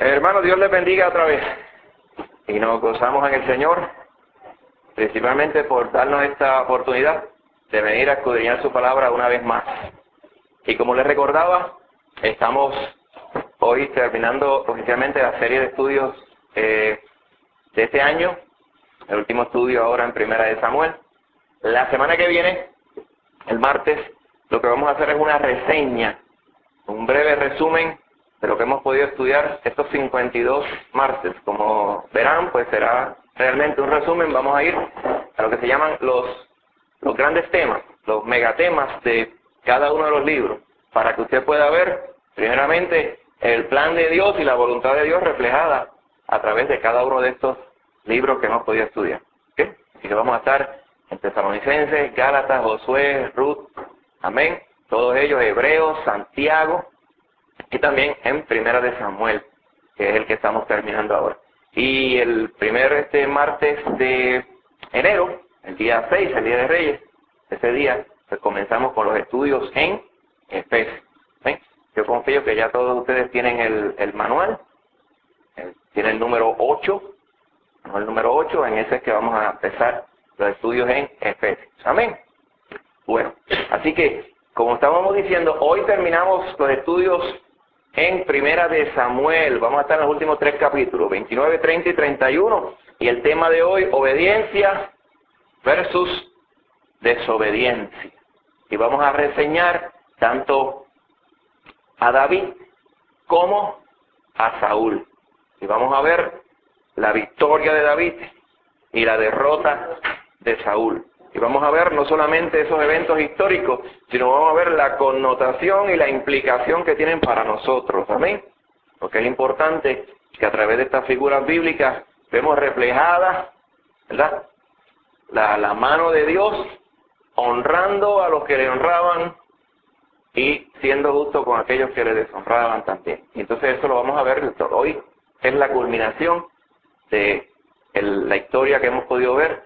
Hermanos, Dios les bendiga otra vez. Y nos gozamos en el Señor, principalmente por darnos esta oportunidad de venir a escudriñar su palabra una vez más. Y como les recordaba, estamos hoy terminando oficialmente la serie de estudios de este año, el último estudio ahora en Primera de Samuel. La semana que viene, el martes, lo que vamos a hacer es una reseña, un breve resumen de lo que hemos podido estudiar estos 52 martes. Como verán, pues será realmente un resumen. Vamos a ir a lo que se llaman los grandes temas, los megatemas de cada uno de los libros, para que usted pueda ver, primeramente, el plan de Dios y la voluntad de Dios reflejada a través de cada uno de estos libros que hemos podido estudiar. ¿Okay? Así que vamos a estar en Tesalonicenses, Gálatas, Josué, Ruth, amén, todos ellos, Hebreos, Santiago, y también en Primera de Samuel, que es el que estamos terminando ahora. Y el primer martes de enero, el día 6, el Día de Reyes, ese día pues comenzamos con los estudios en Efesios. ¿Ven? Yo confío que ya todos ustedes tienen el manual, tiene el número 8, el número 8, en ese es que vamos a empezar los estudios en Efesios. Amén. Bueno, así que, como estábamos diciendo, hoy terminamos los estudios en Primera de Samuel. Vamos a estar en los últimos 3 capítulos, 29, 30 y 31. Y el tema de hoy, obediencia versus desobediencia. Y vamos a reseñar tanto a David como a Saúl. Y vamos a ver la victoria de David y la derrota de Saúl. Y vamos a ver no solamente esos eventos históricos, sino vamos a ver la connotación y la implicación que tienen para nosotros. Amén. Porque es importante que a través de estas figuras bíblicas vemos reflejada, ¿verdad?, la mano de Dios honrando a los que le honraban y siendo justo con aquellos que le deshonraban también. Y entonces eso lo vamos a ver hoy. Es la culminación de la historia que hemos podido ver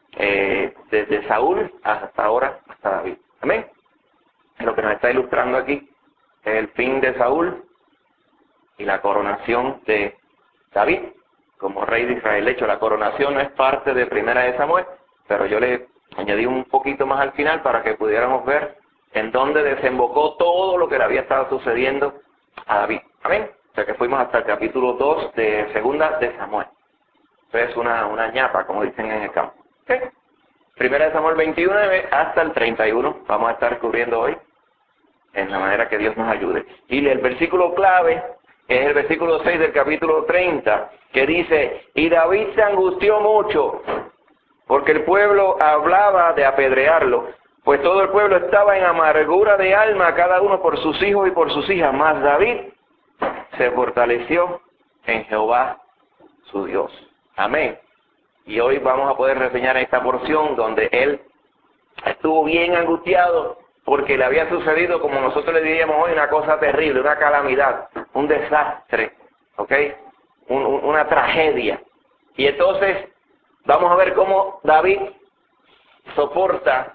desde Saúl hasta ahora, hasta David. Amén. Lo que nos está ilustrando aquí es el fin de Saúl y la coronación de David como rey de Israel. De hecho, la coronación no es parte de Primera de Samuel, pero yo le añadí un poquito más al final para que pudiéramos ver en dónde desembocó todo lo que le había estado sucediendo a David. Amén. O sea que fuimos hasta el capítulo 2 de Segunda de Samuel. Eso es una ñapa, como dicen en el campo. ¿Okay? Primera de Samuel 21 hasta el 31 vamos a estar cubriendo hoy, en la manera que Dios nos ayude. Y el versículo clave es el versículo 6 del capítulo 30, que dice: y David se angustió mucho, porque el pueblo hablaba de apedrearlo, pues todo el pueblo estaba en amargura de alma, cada uno por sus hijos y por sus hijas. Mas David se fortaleció en Jehová su Dios. Amén. Y hoy vamos a poder reseñar esta porción donde él estuvo bien angustiado porque le había sucedido, como nosotros le diríamos hoy, una cosa terrible, una calamidad, un desastre, ¿ok? Una tragedia. Y entonces vamos a ver cómo David soporta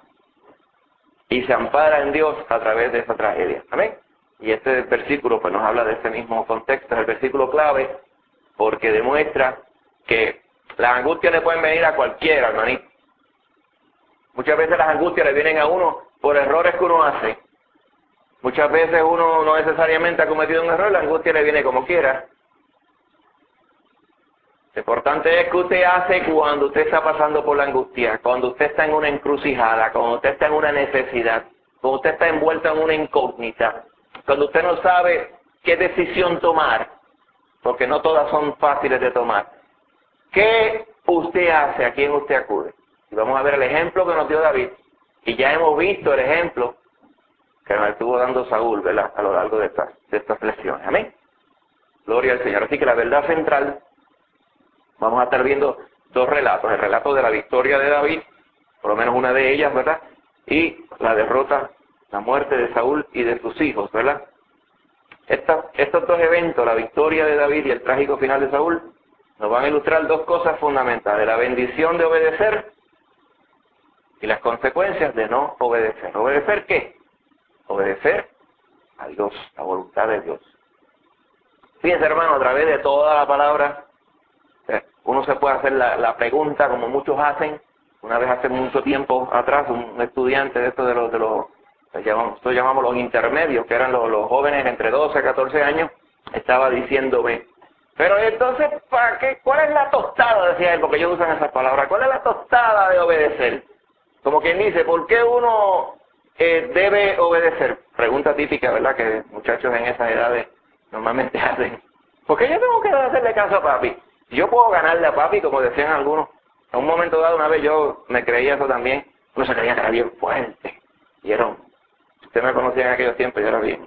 y se ampara en Dios a través de esa tragedia. Amén. Y este versículo pues nos habla de ese mismo contexto, es el versículo clave, porque demuestra que las angustias le pueden venir a cualquiera, hermanito. Muchas veces las angustias le vienen a uno por errores que uno hace. Muchas veces uno no necesariamente ha cometido un error, la angustia le viene como quiera. Lo importante es que usted hace cuando usted está pasando por la angustia, cuando usted está en una encrucijada, cuando usted está en una necesidad, cuando usted está envuelto en una incógnita, cuando usted no sabe qué decisión tomar, porque no todas son fáciles de tomar. ¿Qué usted hace? ¿A quién usted acude? Y vamos a ver el ejemplo que nos dio David. Y ya hemos visto el ejemplo que nos estuvo dando Saúl, ¿verdad?, a lo largo de estas lecciones. Amén. Gloria al Señor. Así que la verdad central, vamos a estar viendo 2 relatos. El relato de la victoria de David, por lo menos una de ellas, ¿verdad?, y la derrota, la muerte de Saúl y de sus hijos, ¿verdad? Estos 2 eventos, la victoria de David y el trágico final de Saúl, nos van a ilustrar 2 cosas fundamentales: la bendición de obedecer y las consecuencias de no obedecer. ¿Obedecer qué? Obedecer a Dios, la voluntad de Dios. Fíjense, hermano, a través de toda la palabra, uno se puede hacer la pregunta, como muchos hacen. Una vez hace mucho tiempo atrás, un estudiante de estos nosotros llamamos los intermedios, que eran los jóvenes entre 12 a 14 años, estaba diciéndome, pero entonces, ¿para qué? ¿Cuál es la tostada? Decía él, porque ellos usan esas palabras. ¿Cuál es la tostada de obedecer? Como quien dice, ¿por qué uno debe obedecer? Pregunta típica, ¿verdad? Que muchachos en esas edades normalmente hacen. ¿Por qué yo tengo que hacerle caso a papi? Yo puedo ganarle a papi, como decían algunos. En un momento dado, una vez yo me creía eso también. Uno se creía que era bien fuerte. Y usted me conocía en aquellos tiempos, yo era bien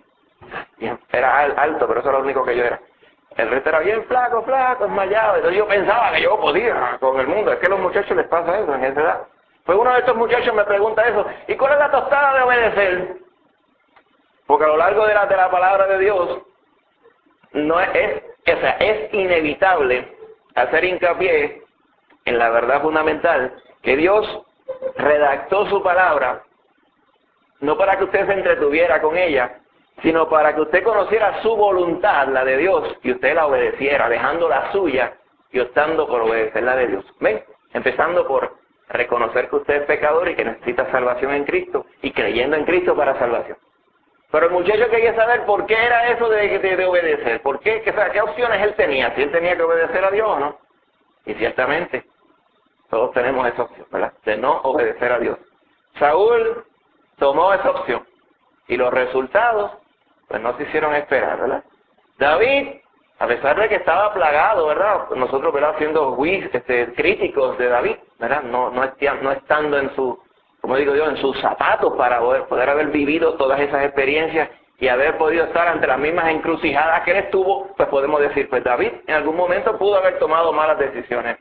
era alto, pero eso era lo único que yo era. El resto era bien flaco, desmayado. Entonces yo pensaba que yo podía con el mundo. Es que a los muchachos les pasa eso en esa edad. Pues uno de estos muchachos me pregunta eso. ¿Y cuál es la tostada de obedecer? Porque a lo largo de la palabra de Dios, no es inevitable hacer hincapié en la verdad fundamental que Dios redactó su palabra no para que usted se entretuviera con ella, sino para que usted conociera su voluntad, la de Dios, y usted la obedeciera, dejando la suya y optando por obedecer la de Dios. ¿Ven? Empezando por reconocer que usted es pecador y que necesita salvación en Cristo, y creyendo en Cristo para salvación. Pero el muchacho quería saber por qué era eso de obedecer, por qué, qué opciones él tenía, si él tenía que obedecer a Dios o no. Y ciertamente, todos tenemos esa opción, ¿verdad? De no obedecer a Dios. Saúl tomó esa opción, y los resultados pues no se hicieron esperar, ¿verdad? David, a pesar de que estaba plagado, ¿verdad? Nosotros, ¿verdad? Siendo críticos de David, ¿verdad? No estando en como digo yo, en sus zapatos para poder haber vivido todas esas experiencias y haber podido estar ante las mismas encrucijadas que él estuvo, pues podemos decir, pues David en algún momento pudo haber tomado malas decisiones.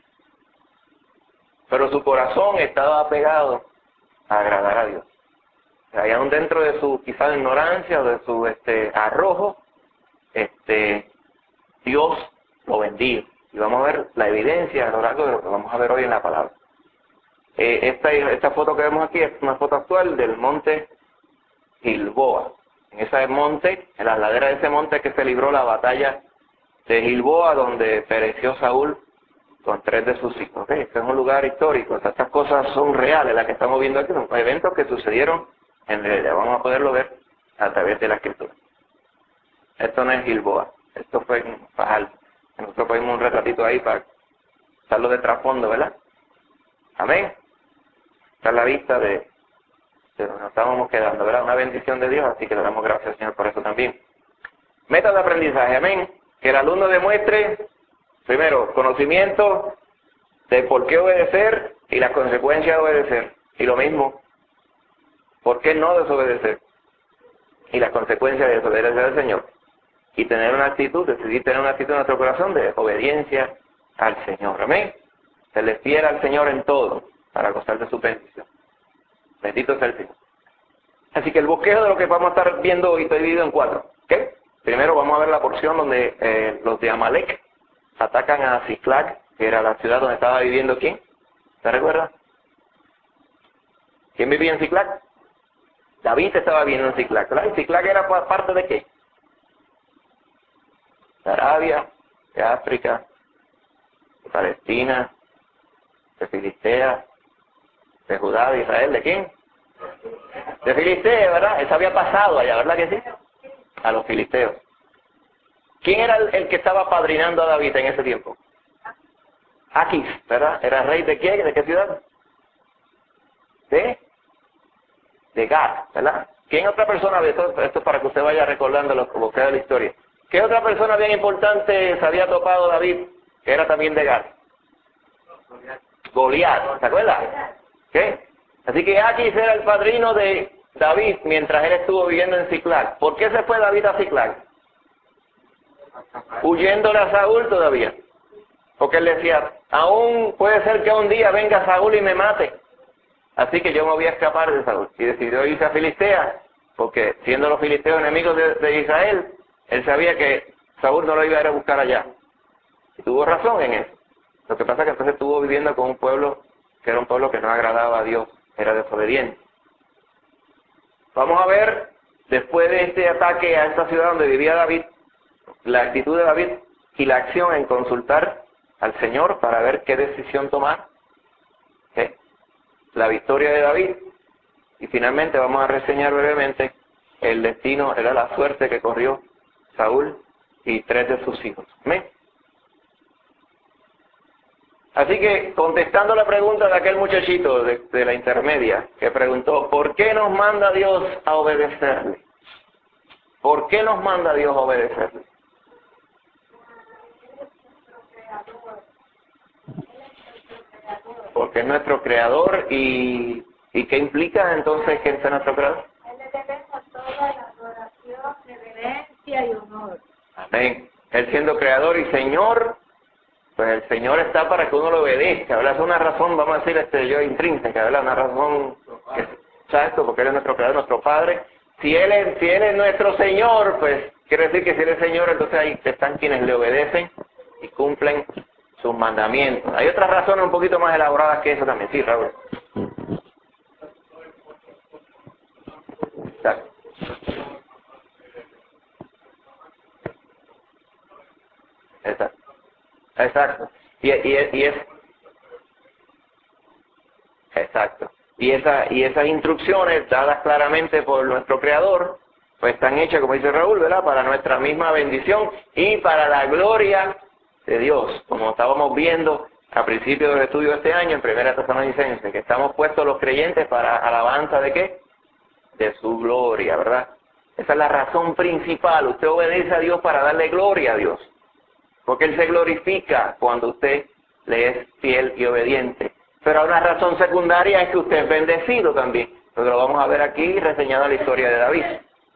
Pero su corazón estaba apegado a agradar a Dios. Y aún dentro de su quizá ignorancia o de su arrojo, Dios lo bendijo. Y vamos a ver la evidencia a lo largo de lo que vamos a ver hoy en la palabra. Esta foto que vemos aquí es una foto actual del monte Gilboa. En ese monte, en las laderas de ese monte que se libró la batalla de Gilboa, donde pereció Saúl con 3 de sus hijos. Este es un lugar histórico. Estas cosas son reales, las que estamos viendo aquí, son eventos que sucedieron en realidad. Vamos a poderlo ver a través de la escritura. Esto no es Gilboa, esto fue en Fajal. Nosotros ponemos un retratito ahí para estarlo de trasfondo, ¿verdad? Amén. Esta es la vista de donde nos estábamos quedando, ¿verdad? Una bendición de Dios, así que le damos gracias al Señor por eso también. Meta de aprendizaje, amén. Que el alumno demuestre, primero, conocimiento de por qué obedecer y las consecuencias de obedecer. Y lo mismo, por qué no desobedecer y las consecuencias de desobedecer al Señor. Y tener una actitud, decidir tener una actitud en nuestro corazón de obediencia al Señor. Amén. Se le fiel al Señor en todo para gozar de su bendición. Bendito sea el Señor. Así que el bosquejo de lo que vamos a estar viendo hoy está dividido en 4. ¿Qué? Primero vamos a ver la porción donde los de Amalek atacan a Ziklag, que era la ciudad donde estaba viviendo ¿quién? ¿Se recuerda? ¿Quién vivía en Ziklag? David estaba viviendo en Ziklag. ¿Y Ziklag era parte de qué? De Arabia, de África, de Palestina, de Filistea, de Judá, de Israel. ¿De quién? De Filistea, ¿verdad? Eso había pasado allá, ¿verdad que sí? A los filisteos. ¿Quién era el que estaba padrinando a David en ese tiempo? Aquis, ¿verdad? ¿Era rey de qué? ¿De qué ciudad? De Gat, ¿verdad? ¿Quién otra persona, esto es para que usted vaya recordando lo que es la historia? ¿Qué otra persona bien importante se había topado David, que era también de Gat? Goliat, ¿se acuerda? ¿Qué? Así que Aquis era el padrino de David mientras él estuvo viviendo en Ziklag. ¿Por qué se fue David a Ziklag? Huyéndole a Saúl todavía. Porque él decía, aún puede ser que un día venga Saúl y me mate. Así que yo me voy a escapar de Saúl. Y decidió irse a Filistea, porque siendo los filisteos enemigos de Israel, él sabía que Saúl no lo iba a ir a buscar allá. Y tuvo razón en eso. Lo que pasa es que entonces estuvo viviendo con un pueblo que era un pueblo que no agradaba a Dios, era desobediente. Vamos a ver, después de este ataque a esta ciudad donde vivía David, la actitud de David y la acción en consultar al Señor para ver qué decisión tomar. ¿Sí? La victoria de David. Y finalmente vamos a reseñar brevemente el destino, era la suerte que corrió Saúl y 3 de sus hijos. ¿Amén? Así que, contestando la pregunta de aquel muchachito de la intermedia, que preguntó, ¿por qué nos manda Dios a obedecerle? ¿Por qué nos manda Dios a obedecerle? Porque es nuestro creador y ¿qué implica entonces que Él sea nuestro creador? Él le debemos toda la adoración, reverencia y honor. Amén. Él siendo creador y Señor, pues el Señor está para que uno lo obedezca, ¿verdad? Es una razón, vamos a decir, yo intrínseca, ¿verdad? Una razón, exacto, porque Él es nuestro creador, nuestro Padre. Si Él es nuestro Señor, pues quiere decir que si Él es Señor, entonces ahí están quienes le obedecen y cumplen sus mandamientos. Hay otras razones un poquito más elaboradas que eso también, sí, Raúl. Exacto. Exacto. Exacto. Y es exacto. Y esas instrucciones dadas claramente por nuestro Creador, pues están hechas, como dice Raúl, ¿verdad? Para nuestra misma bendición y para la gloria de Dios, como estábamos viendo a principio del estudio de este año en Primera Tesalonicenses, que estamos puestos los creyentes para alabanza de ¿qué? De su gloria, ¿verdad? Esa es la razón principal. Usted obedece a Dios para darle gloria a Dios. Porque Él se glorifica cuando usted le es fiel y obediente. Pero una razón secundaria es que usted es bendecido también. Entonces lo vamos a ver aquí reseñado la historia de David.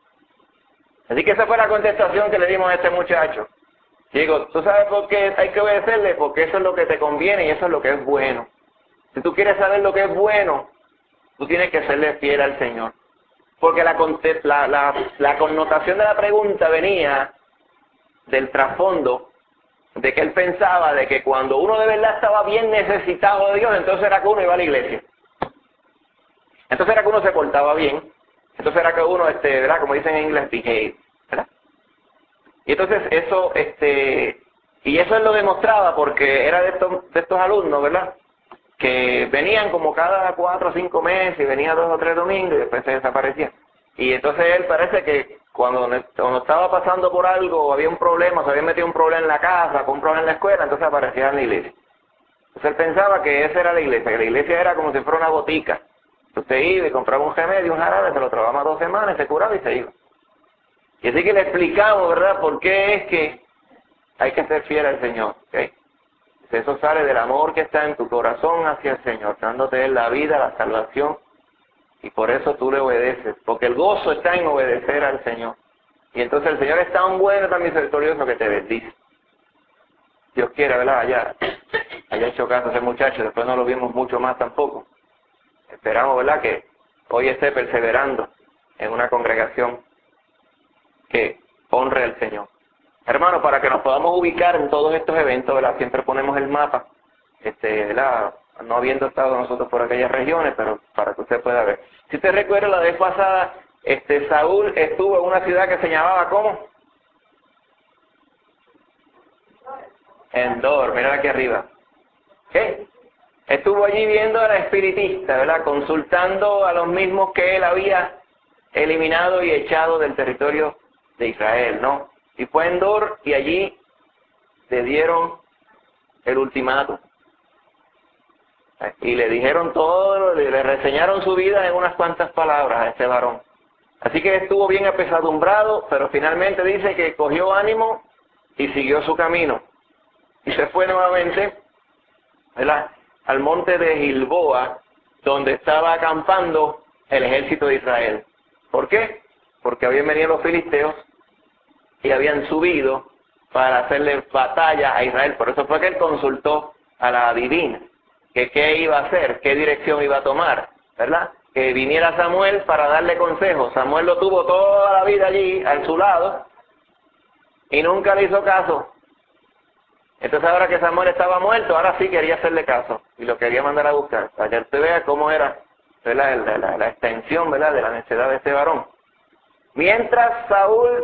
Así que esa fue la contestación que le dimos a este muchacho. Digo, ¿tú sabes por qué hay que obedecerle? Porque eso es lo que te conviene y eso es lo que es bueno. Si tú quieres saber lo que es bueno, tú tienes que serle fiel al Señor. Porque la connotación de la pregunta venía del trasfondo de que él pensaba de que cuando uno de verdad estaba bien necesitado de Dios, entonces era que uno iba a la iglesia. Entonces era que uno se portaba bien. Entonces era que uno, ¿verdad? Como dicen en inglés, behave, ¿verdad? Y entonces eso, y eso él lo demostraba porque era de estos alumnos, ¿verdad? Que venían como cada 4 o 5 meses y venía 2 o 3 domingos y después se desaparecían. Y entonces él parece que cuando estaba pasando por algo o había un problema, se había metido un problema en la casa, con un problema en la escuela, entonces aparecía en la iglesia. Entonces él pensaba que esa era la iglesia, que la iglesia era como si fuera una botica. Usted iba y compraba un remedio, un jarabe, se lo trabajaba 2 semanas, se curaba y se iba. Y así que le explicamos, ¿verdad?, por qué es que hay que ser fiel al Señor, ¿ok? Eso sale del amor que está en tu corazón hacia el Señor, dándote Él la vida, la salvación, y por eso tú le obedeces, porque el gozo está en obedecer al Señor. Y entonces el Señor es tan bueno, tan misericordioso que te bendice. Dios quiera, ¿verdad? Haya hecho caso a ese muchacho, después no lo vimos mucho más tampoco. Esperamos, ¿verdad?, que hoy esté perseverando en una congregación que honre al Señor. Hermano, para que nos podamos ubicar en todos estos eventos, ¿verdad?, siempre ponemos el mapa, ¿verdad?, no habiendo estado nosotros por aquellas regiones, pero para que usted pueda ver. Si usted recuerda, la vez pasada, Saúl estuvo en una ciudad que se llamaba, ¿cómo? Endor, mira aquí arriba. ¿Qué? Estuvo allí viendo a la espiritista, ¿verdad?, consultando a los mismos que él había eliminado y echado del territorio de Israel, ¿no? Y fue en Endor y allí le dieron el ultimato. Y le dijeron todo, le reseñaron su vida en unas cuantas palabras a este varón. Así que estuvo bien apesadumbrado, pero finalmente dice que cogió ánimo y siguió su camino. Y se fue nuevamente, ¿verdad?, al monte de Gilboa, donde estaba acampando el ejército de Israel. ¿Por qué? Porque habían venido los filisteos y habían subido para hacerle batalla a Israel. Por eso fue que él consultó a la divina, que qué iba a hacer, qué dirección iba a tomar, ¿verdad? Que viniera Samuel para darle consejos. Samuel lo tuvo toda la vida allí, a su lado, y nunca le hizo caso. Entonces ahora que Samuel estaba muerto, ahora sí quería hacerle caso, y lo quería mandar a buscar, para que usted vea cómo era, ¿verdad?, la extensión, ¿verdad?, de la necedad de este varón. Mientras Saúl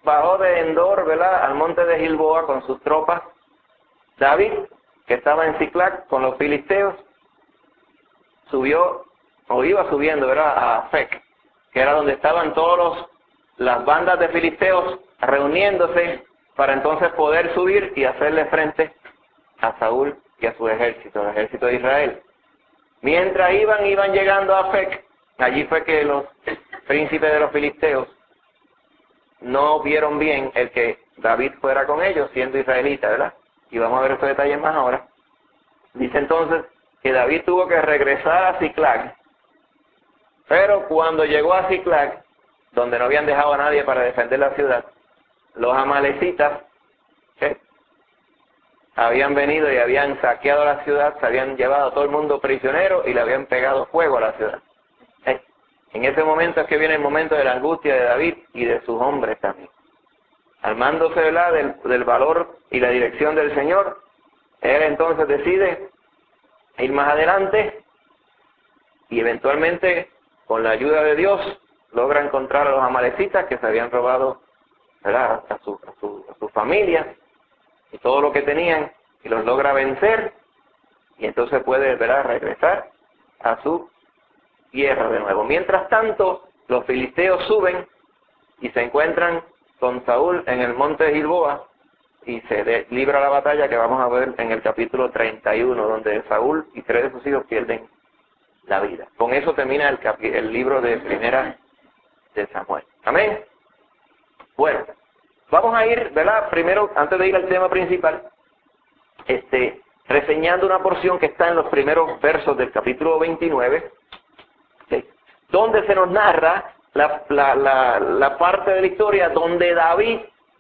bajó de Endor, ¿verdad?, al monte de Gilboa con sus tropas. David, que estaba en Ziklag con los filisteos, subió, o iba subiendo, ¿verdad?, a Afec, que era donde estaban las bandas de filisteos reuniéndose para entonces poder subir y hacerle frente a Saúl y a su ejército, el ejército de Israel. Mientras iban llegando a Afec, allí fue que los príncipes de los filisteos no vieron bien el que David fuera con ellos, siendo israelita, ¿verdad? Y vamos a ver estos detalles más ahora. Dice entonces que David tuvo que regresar a Ziklag, pero cuando llegó a Ziklag, donde no habían dejado a nadie para defender la ciudad, los amalecitas habían venido y habían saqueado la ciudad, se habían llevado a todo el mundo prisionero y le habían pegado fuego a la ciudad. En ese momento es que viene el momento de la angustia de David y de sus hombres también. Armándose, ¿verdad?, del valor y la dirección del Señor, él entonces decide ir más adelante y eventualmente, con la ayuda de Dios, logra encontrar a los amalecitas que se habían robado, ¿verdad?, a su familia y todo lo que tenían, y los logra vencer, y entonces puede, ¿verdad?, regresar a su tierra de nuevo. Mientras tanto, los filisteos suben y se encuentran con Saúl en el monte de Gilboa, y se libra la batalla que vamos a ver en el capítulo 31, donde Saúl y 3 de sus hijos pierden la vida. Con eso termina el libro de Primera de Samuel. Amén. Bueno, vamos a ir, ¿verdad?, primero, antes de ir al tema principal, reseñando una porción que está en los primeros versos del capítulo 29, donde se nos narra la parte de la historia donde David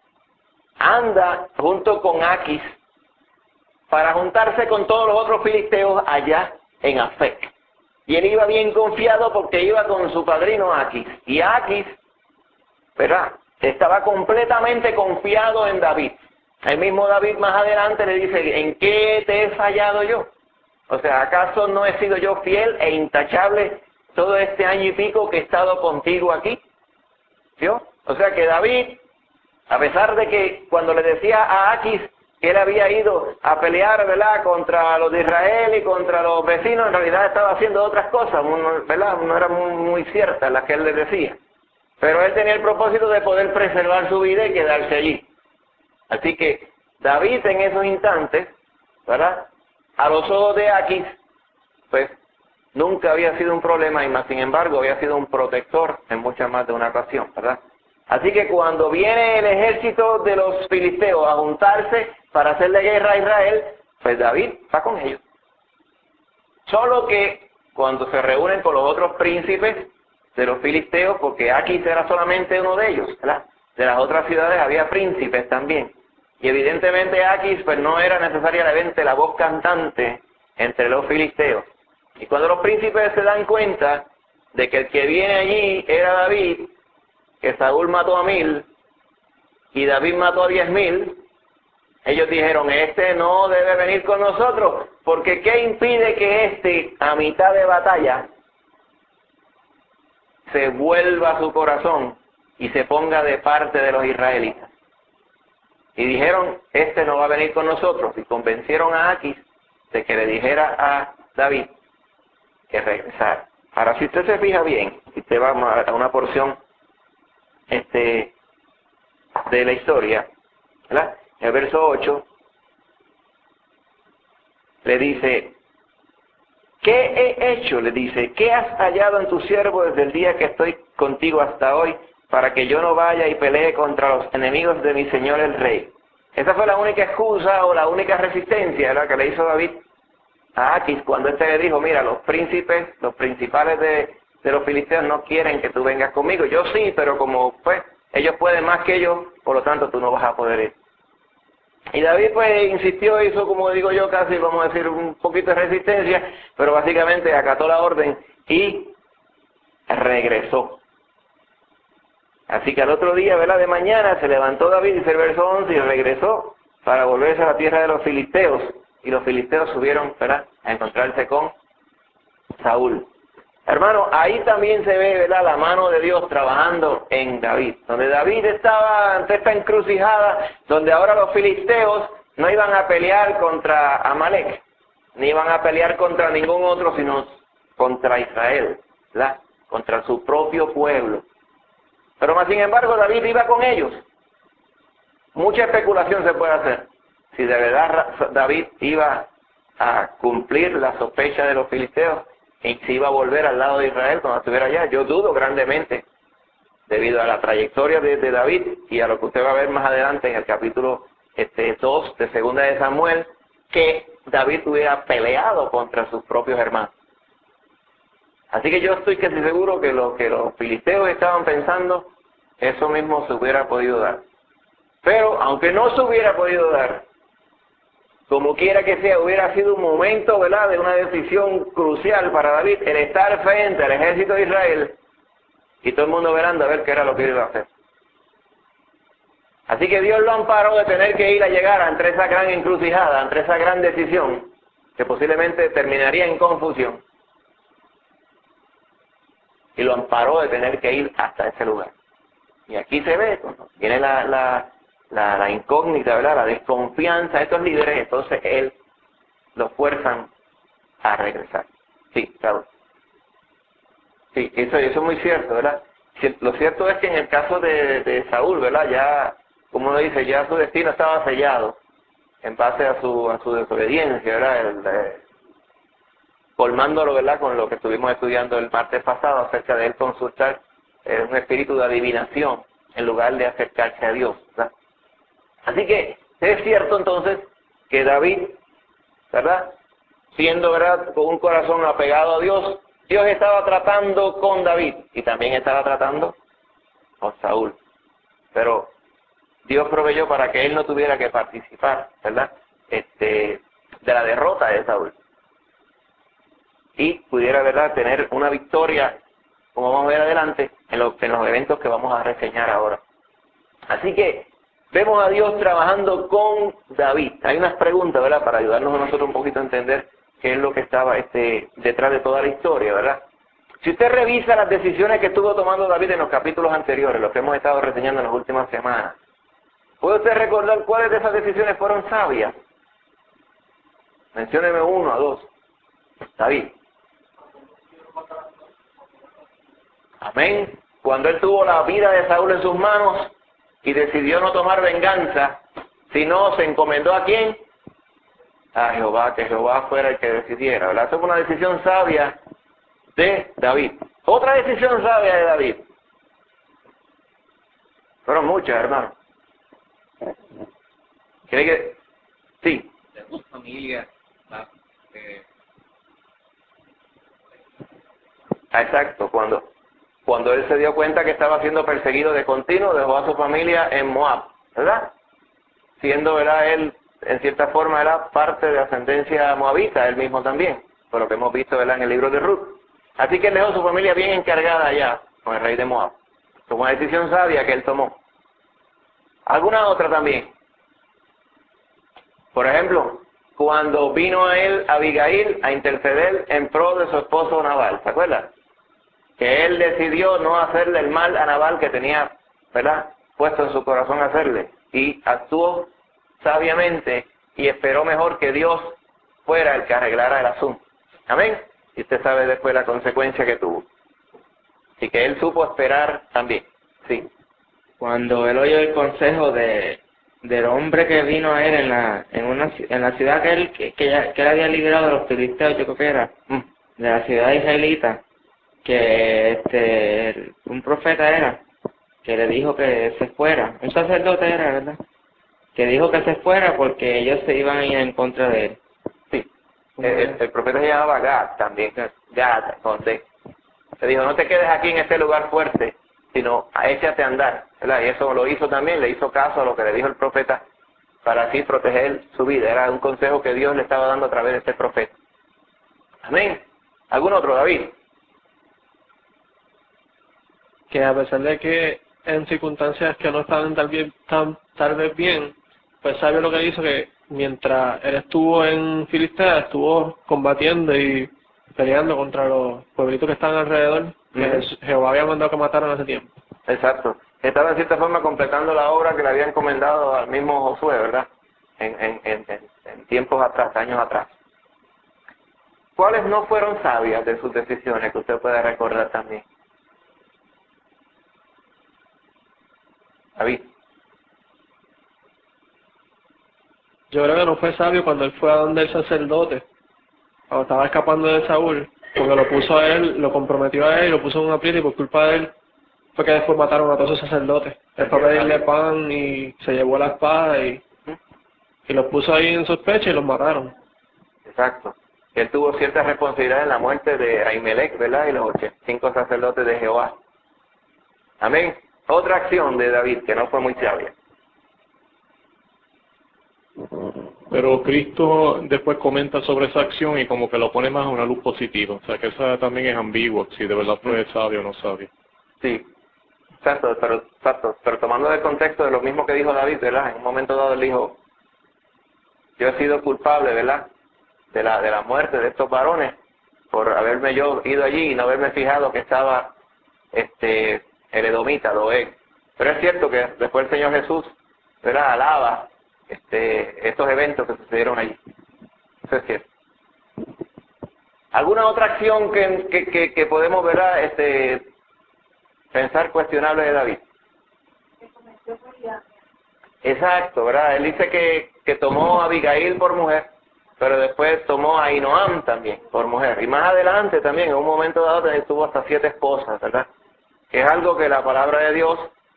anda junto con Aquis para juntarse con todos los otros filisteos allá en Afec. Y él iba bien confiado porque iba con su padrino Aquis. Y Aquis, ¿verdad?, estaba completamente confiado en David. El mismo David más adelante le dice, ¿en qué te he fallado yo? O sea, ¿acaso no he sido yo fiel e intachable todo este año y pico que he estado contigo aquí? ¿Vio? O sea que David, a pesar de que cuando le decía a Aquis que él había ido a pelear, ¿verdad?, contra los de Israel y contra los vecinos, en realidad estaba haciendo otras cosas, ¿verdad?, no eran muy ciertas las que él les decía. Pero él tenía el propósito de poder preservar su vida y quedarse allí. Así que David en esos instantes, ¿verdad?, a los ojos de Aquis, pues nunca había sido un problema y más sin embargo había sido un protector en muchas más de una ocasión, ¿verdad? Así que cuando viene el ejército de los filisteos a juntarse para hacerle guerra a Israel, pues David va con ellos. Solo que cuando se reúnen con los otros príncipes de los filisteos, porque Aquis era solamente uno de ellos, ¿verdad?, de las otras ciudades había príncipes también. Y evidentemente Aquis pues no era necesariamente la voz cantante entre los filisteos. Y cuando los príncipes se dan cuenta de que el que viene allí era David, que Saúl mató a 1000 y David mató a 10.000, ellos dijeron, este no debe venir con nosotros, porque ¿qué impide que a mitad de batalla se vuelva su corazón y se ponga de parte de los israelitas? Y dijeron, este no va a venir con nosotros, y convencieron a Aquis de que le dijera a David que regresara. Ahora, si usted se fija bien, si usted va a una porción de la historia, ¿verdad?, en el verso 8, le dice, ¿qué he hecho? Le dice, ¿qué has hallado en tu siervo desde el día que estoy contigo hasta hoy, para que yo no vaya y pelee contra los enemigos de mi señor el rey? Esa fue la única excusa o la única resistencia, ¿verdad?, que le hizo David a Aquis cuando le dijo, mira, los principales de los filisteos no quieren que tú vengas conmigo. Yo sí, pero como pues ellos pueden más que yo, por lo tanto tú no vas a poder ir. Y David pues insistió, hizo, como digo yo, casi, vamos a decir, un poquito de resistencia, pero básicamente acató la orden y regresó. Así que al otro día, ¿verdad?, de mañana, se levantó David, dice el verso 11, y regresó para volverse a la tierra de los filisteos. Y los filisteos subieron, ¿verdad?, a encontrarse con Saúl. Hermano, ahí también se ve, ¿verdad?, la mano de Dios trabajando en David. Donde David estaba ante esta encrucijada, donde ahora los filisteos no iban a pelear contra Amalek, ni iban a pelear contra ningún otro, sino contra Israel, ¿verdad?, contra su propio pueblo. Pero más sin embargo, David iba con ellos. Mucha especulación se puede hacer. Si de verdad David iba a cumplir la sospecha de los filisteos, y si iba a volver al lado de Israel cuando estuviera allá, yo dudo grandemente, debido a la trayectoria de David y a lo que usted va a ver más adelante en el capítulo 2 de Segunda de Samuel, que David hubiera peleado contra sus propios hermanos. Así que yo estoy casi seguro que lo que los filisteos estaban pensando, eso mismo se hubiera podido dar. Pero aunque no se hubiera podido dar, como quiera que sea, hubiera sido un momento, ¿verdad?, de una decisión crucial para David, el estar frente al ejército de Israel y todo el mundo velando a ver qué era lo que iba a hacer. Así que Dios lo amparó de tener que ir a llegar ante esa gran encrucijada, ante esa gran decisión, que posiblemente terminaría en confusión. Y lo amparó de tener que ir hasta ese lugar. Y aquí se ve, viene la incógnita, ¿verdad?, la desconfianza de estos líderes, entonces él los fuerzan a regresar. Sí, claro. Sí, eso es muy cierto, ¿verdad? Lo cierto es que en el caso de Saúl, ¿verdad?, ya, como uno dice, ya su destino estaba sellado en base a su desobediencia, ¿verdad? Colmándolo, ¿verdad?, con lo que estuvimos estudiando el martes pasado acerca de él consultar un espíritu de adivinación en lugar de acercarse a Dios, ¿verdad? Así que es cierto entonces que David, ¿verdad?, siendo, ¿verdad?, con un corazón apegado a Dios, Dios estaba tratando con David y también estaba tratando con Saúl. Pero Dios proveyó para que él no tuviera que participar, ¿verdad?, de la derrota de Saúl. Y pudiera, ¿verdad?, tener una victoria, como vamos a ver adelante, en los eventos que vamos a reseñar ahora. Así que vemos a Dios trabajando con David. Hay unas preguntas, ¿verdad?, para ayudarnos a nosotros un poquito a entender qué es lo que estaba detrás de toda la historia, ¿verdad? Si usted revisa las decisiones que estuvo tomando David en los capítulos anteriores, los que hemos estado reseñando en las últimas semanas, ¿puede usted recordar cuáles de esas decisiones fueron sabias? Mencióneme uno o dos. David. Amén. Cuando él tuvo la vida de Saúl en sus manos y decidió no tomar venganza, sino se encomendó ¿a quién? A Jehová, que Jehová fuera el que decidiera, ¿verdad? Esa fue una decisión sabia de David. Otra decisión sabia de David. Fueron muchas, hermano. ¿Cree que? Sí. De su familia, Exacto. Cuando él se dio cuenta que estaba siendo perseguido de continuo, dejó a su familia en Moab, ¿verdad? Siendo, ¿verdad?, él, en cierta forma, era parte de ascendencia moabita, él mismo también, por lo que hemos visto, ¿verdad?, en el libro de Ruth. Así que él dejó a su familia bien encargada allá, con el rey de Moab. Fue una decisión sabia que él tomó. ¿Alguna otra también? Por ejemplo, cuando vino a él Abigail a interceder en pro de su esposo Nabal, ¿se acuerda? Que él decidió no hacerle el mal a Nabal que tenía, ¿verdad?, puesto en su corazón hacerle. Y actuó sabiamente y esperó mejor que Dios fuera el que arreglara el asunto. Amén. Y usted sabe después la consecuencia que tuvo. Y que él supo esperar también. Sí. Cuando él oyó el consejo del hombre que vino a él en la ciudad que él había liberado de los filisteos, yo creo que era, de la ciudad israelita, que un profeta era, que le dijo que se fuera, un sacerdote era, ¿verdad?, que dijo que se fuera porque ellos se iban a ir en contra de él. Sí. El profeta se llamaba Gad también. Gad, donde le dijo, no te quedes aquí en este lugar fuerte, sino échate a andar, ¿verdad? Y eso lo hizo también, le hizo caso a lo que le dijo el profeta para así proteger su vida. Era un consejo que Dios le estaba dando a través de este profeta. Amén. ¿Algún otro, David? Que a pesar de que en circunstancias que no estaban tal vez bien, pues sabe lo que hizo, que mientras él estuvo en Filistea, estuvo combatiendo y peleando contra los pueblitos que están alrededor, que Jehová había mandado que mataran hace tiempo. Exacto. Estaba en cierta forma completando la obra que le había encomendado al mismo Josué, ¿verdad? En tiempos atrás, años atrás. ¿Cuáles no fueron sabias de sus decisiones que usted puede recordar también? David. Yo creo que no fue sabio cuando él fue a donde el sacerdote, cuando estaba escapando de Saúl, porque lo puso a él, lo comprometió a él y lo puso en un aprieto, y por culpa de él fue que después mataron a todos esos sacerdotes. Él fue a pedirle pan y se llevó la espada y los puso ahí en sospecha y los mataron. Exacto. Él tuvo cierta responsabilidad en la muerte de Ahimelech, ¿verdad? Y los 85 sacerdotes de Jehová. Amén. Otra acción de David que no fue muy sabia. Pero Cristo después comenta sobre esa acción y como que lo pone más a una luz positiva. O sea que esa también es ambigua, si de verdad fue sabio o no sabio. Sí, exacto, pero tomando el contexto de lo mismo que dijo David, ¿verdad? En un momento dado él dijo, yo he sido culpable, ¿verdad? De la muerte de estos varones por haberme yo ido allí y no haberme fijado que estaba el edomita, Doeg. Pero es cierto que después el Señor Jesús, ¿verdad? Alaba estos eventos que sucedieron allí. Eso es cierto. ¿Alguna otra acción que podemos, ¿verdad? Pensar cuestionable de David? Exacto, ¿verdad? Él dice que tomó a Abigail por mujer, pero después tomó a Ahinoam también por mujer. Y más adelante también, en un momento dado, tuvo hasta 7 esposas, ¿verdad? Que es algo que la palabra de Dios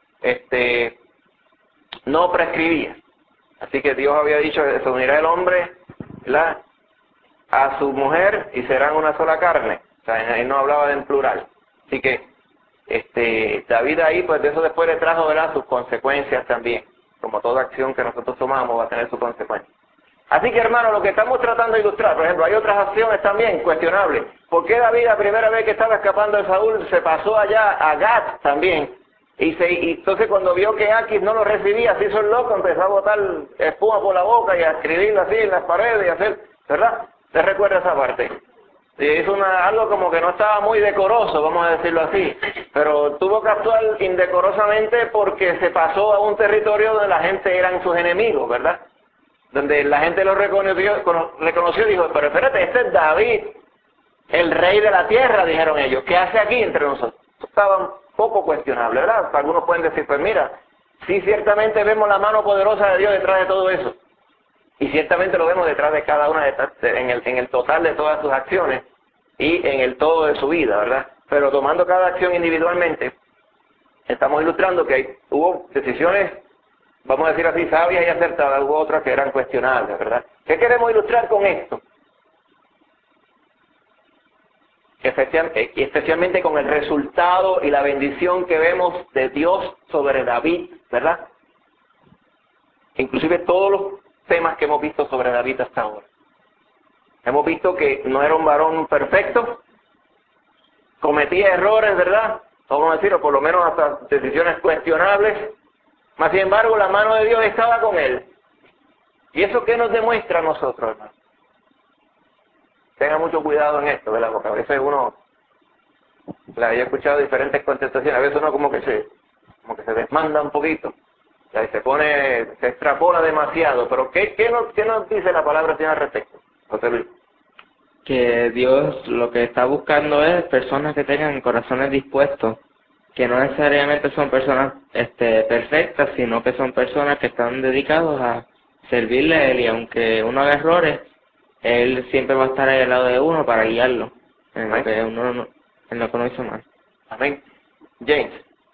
no prescribía. Así que Dios había dicho que se unirá el hombre, ¿verdad?, a su mujer y serán una sola carne. O sea, él no hablaba en plural. Así que David ahí, pues de eso después le trajo, ¿verdad?, sus consecuencias también. Como toda acción que nosotros tomamos va a tener sus consecuencias. Así que, hermano, lo que estamos tratando de ilustrar, por ejemplo, hay otras acciones también cuestionables. ¿Por qué David, la primera vez que estaba escapando de Saúl, se pasó allá a Gat también? Y entonces cuando vio que Aquis no lo recibía, se hizo el loco, empezó a botar espuma por la boca y a escribirlo así en las paredes y hacer, ¿verdad? ¿Te recuerda esa parte? Y hizo algo como que no estaba muy decoroso, vamos a decirlo así, pero tuvo que actuar indecorosamente porque se pasó a un territorio donde la gente eran sus enemigos, ¿verdad? Donde la gente lo reconoció y dijo, pero espérate, este es David, el rey de la tierra, dijeron ellos. ¿Qué hace aquí entre nosotros? Estaba un poco cuestionable, ¿verdad? Algunos pueden decir, pues mira, sí ciertamente vemos la mano poderosa de Dios detrás de todo eso. Y ciertamente lo vemos detrás de cada una en el total de todas sus acciones y en el todo de su vida, ¿verdad? Pero tomando cada acción individualmente, estamos ilustrando que hubo decisiones, vamos a decir así, sabias y acertadas, hubo otras que eran cuestionables, ¿verdad? ¿Qué queremos ilustrar con esto? Especialmente con el resultado y la bendición que vemos de Dios sobre David, ¿verdad? Inclusive todos los temas que hemos visto sobre David hasta ahora. Hemos visto que no era un varón perfecto, cometía errores, ¿verdad? Vamos a decir, o por lo menos hasta decisiones cuestionables, mas sin embargo la mano de Dios estaba con él. ¿Y eso qué nos demuestra a nosotros, hermano? Tenga mucho cuidado en esto, ¿verdad? Porque a veces uno, he escuchado diferentes contestaciones, a veces uno como que se desmanda un poquito, y se extrapola demasiado, pero ¿qué nos dice la palabra del Señor al respecto, José Luis? Que Dios lo que está buscando es personas que tengan corazones dispuestos, que no necesariamente son personas perfectas, sino que son personas que están dedicados a servirle a Él, y aunque uno haga errores, Él siempre va a estar ahí al lado de uno para guiarlo en lo que uno hizo mal. Amén. James.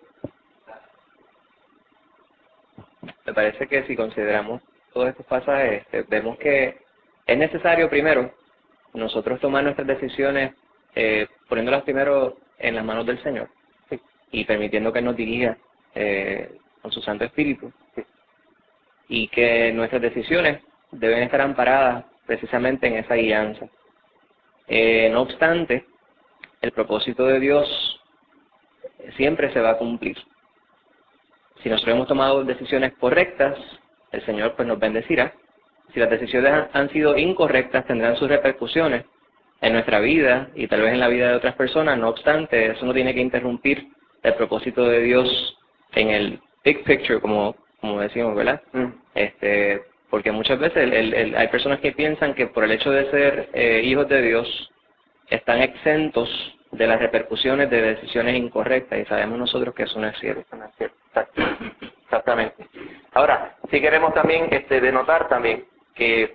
Me parece que si consideramos todos estos pasajes, vemos que es necesario primero nosotros tomar nuestras decisiones poniéndolas primero en las manos del Señor y permitiendo que Él nos dirija con su Santo Espíritu, y que nuestras decisiones deben estar amparadas precisamente en esa guianza. No obstante, el propósito de Dios siempre se va a cumplir. Si nosotros hemos tomado decisiones correctas, el Señor pues nos bendecirá. Si las decisiones han sido incorrectas, tendrán sus repercusiones, en nuestra vida y tal vez en la vida de otras personas. No obstante, eso no tiene que interrumpir el propósito de Dios en el big picture, como decimos, ¿verdad? Porque muchas veces hay personas que piensan que por el hecho de ser hijos de Dios están exentos de las repercusiones de decisiones incorrectas, y sabemos nosotros que eso no es cierto. Eso no es cierto. Exactamente. Ahora, si queremos también denotar también que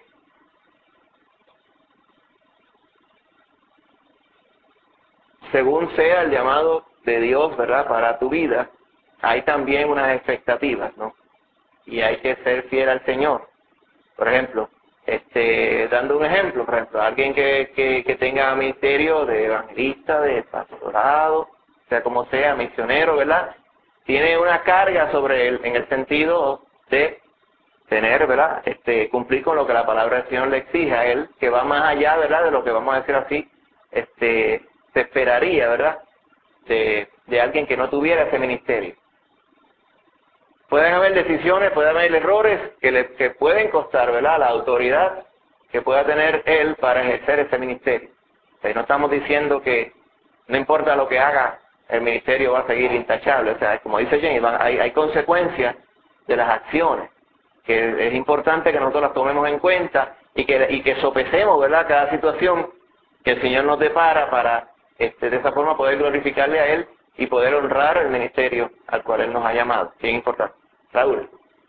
según sea el llamado de Dios, ¿verdad?, para tu vida, hay también unas expectativas, ¿no? Y hay que ser fiel al Señor. Por ejemplo, dando un ejemplo, por ejemplo, alguien que tenga ministerio de evangelista, de pastorado, sea como sea, misionero, ¿verdad?, tiene una carga sobre él en el sentido de tener, ¿verdad?, cumplir con lo que la palabra del Señor le exige a él, que va más allá, ¿verdad?, de lo que vamos a decir así, se esperaría, ¿verdad?, de alguien que no tuviera ese ministerio. Pueden haber decisiones, pueden haber errores que pueden costar, ¿verdad?, la autoridad que pueda tener él para ejercer ese ministerio. O sea, no estamos diciendo que no importa lo que haga, el ministerio va a seguir intachable. O sea, como dice Jenny, hay consecuencias de las acciones, que es importante que nosotros las tomemos en cuenta y que sopesemos, ¿verdad?, cada situación que el Señor nos depara para de esa forma poder glorificarle a Él y poder honrar el ministerio al cual Él nos ha llamado. Bien importante. Raúl.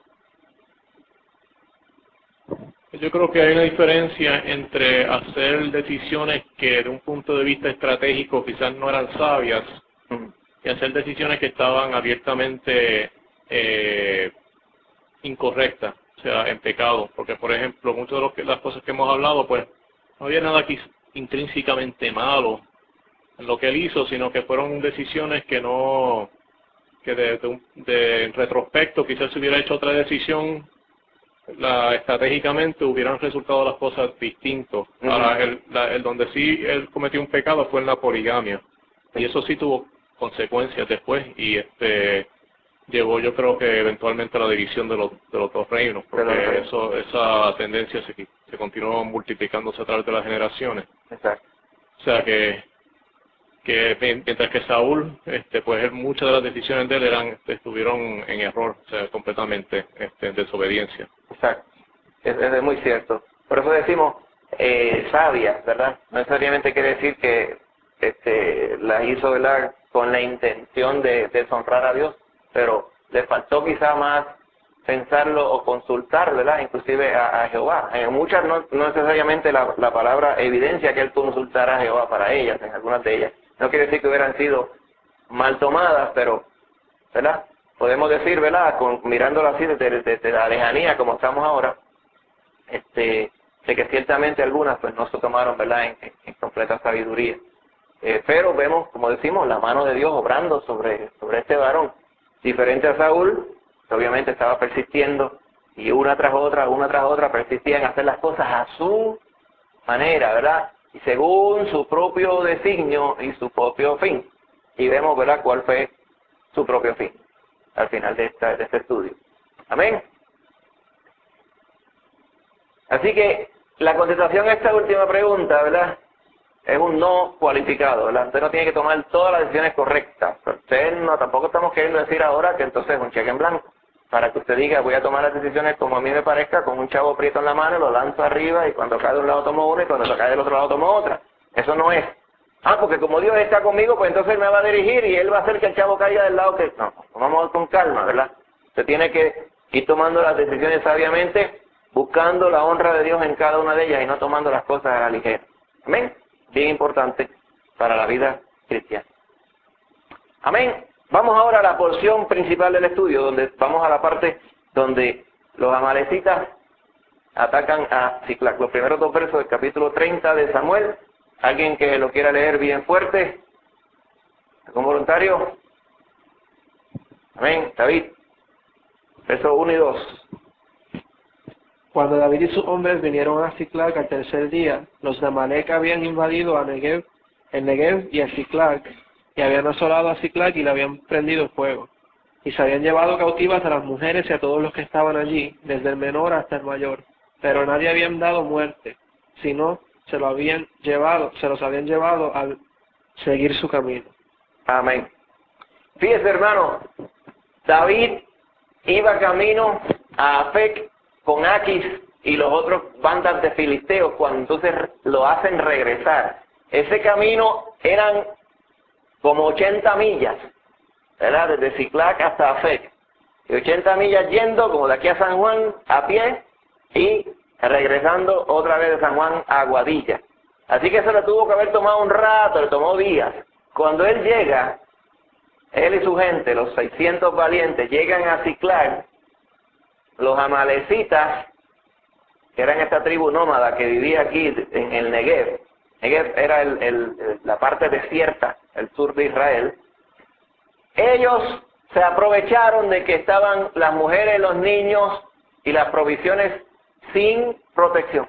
Yo creo que hay una diferencia entre hacer decisiones que de un punto de vista estratégico quizás no eran sabias y hacer decisiones que estaban abiertamente incorrectas, o sea, en pecado. Porque, por ejemplo, muchas de las cosas que hemos hablado, pues no había nada intrínsecamente malo en lo que él hizo, sino que fueron decisiones que no, que de retrospecto quizás si hubiera hecho otra decisión, estratégicamente hubieran resultado las cosas distintos. Ahora, el donde sí él cometió un pecado fue en la poligamia, y eso sí tuvo consecuencias después, y llevó, yo creo que eventualmente a la división de los dos reinos, porque esa tendencia se continuó multiplicándose a través de las generaciones. Exacto. O sea que mientras que Saúl, pues muchas de las decisiones de él estuvieron en error, o sea, completamente en desobediencia. Exacto. Es muy cierto. Por eso decimos sabias, ¿verdad? No necesariamente quiere decir que las hizo, ¿verdad?, con la intención de deshonrar a Dios, pero le faltó quizá más pensarlo o consultar, ¿verdad?, inclusive a Jehová. En muchas no necesariamente la palabra evidencia que él consultara a Jehová para ellas, en algunas de ellas. No quiere decir que hubieran sido mal tomadas, pero, ¿verdad?, podemos decir, ¿verdad?, mirándolo así desde la lejanía como estamos ahora, de que ciertamente algunas pues no se tomaron, ¿verdad?, en completa sabiduría. Pero vemos, como decimos, la mano de Dios obrando sobre este varón. Diferente a Saúl, que obviamente estaba persistiendo, y una tras otra persistía en hacer las cosas a su manera, ¿verdad?, y según su propio designio y su propio fin. Y vemos, ¿verdad?, cuál fue su propio fin al final de este estudio. Amén. Así que la contestación a esta última pregunta, ¿verdad?, es un no cualificado, ¿verdad? Usted no tiene que tomar todas las decisiones correctas. Usted no, tampoco estamos queriendo decir ahora que entonces es un cheque en blanco, para que usted diga, voy a tomar las decisiones como a mí me parezca, con un chavo prieto en la mano, lo lanzo arriba y cuando cae de un lado tomo una y cuando cae del otro lado tomo otra. Eso no es. Porque como Dios está conmigo, pues entonces Él me va a dirigir y Él va a hacer que el chavo caiga del lado que... No, vamos con calma, ¿verdad? Usted tiene que ir tomando las decisiones sabiamente, buscando la honra de Dios en cada una de ellas y no tomando las cosas a la ligera. Amén. Bien importante para la vida cristiana. Amén. Vamos ahora a la porción principal del estudio, donde vamos a la parte donde los amalecitas atacan a Siclac. Los primeros dos versos del capítulo 30 de Samuel. ¿Alguien que lo quiera leer bien fuerte? ¿Algún voluntario? Amén. David. Versos 1 y 2. Cuando David y sus hombres vinieron a Siclac al tercer día, los de Amalec habían invadido el Negev y a Siclac, y habían asolado a Siclac y le habían prendido fuego. Y se habían llevado cautivas a las mujeres y a todos los que estaban allí, desde el menor hasta el mayor, pero nadie habían dado muerte, sino se los habían llevado al seguir su camino. Amén. Fíjese, hermano, David iba camino a Afec con Aquis y los otros bandas de filisteos cuando entonces lo hacen regresar. Ese camino eran como 80 millas, ¿verdad? Desde Ciclac hasta Afec. Y 80 millas yendo como de aquí a San Juan a pie y regresando otra vez de San Juan a Aguadilla. Así que eso le tuvo que haber tomado un rato, le tomó días. Cuando él llega, él y su gente, los 600 valientes, llegan a Ciclac. Los amalecitas, que eran esta tribu nómada que vivía aquí en el Negev. Negev era la parte desierta, el sur de Israel. Ellos se aprovecharon de que estaban las mujeres, los niños y las provisiones sin protección.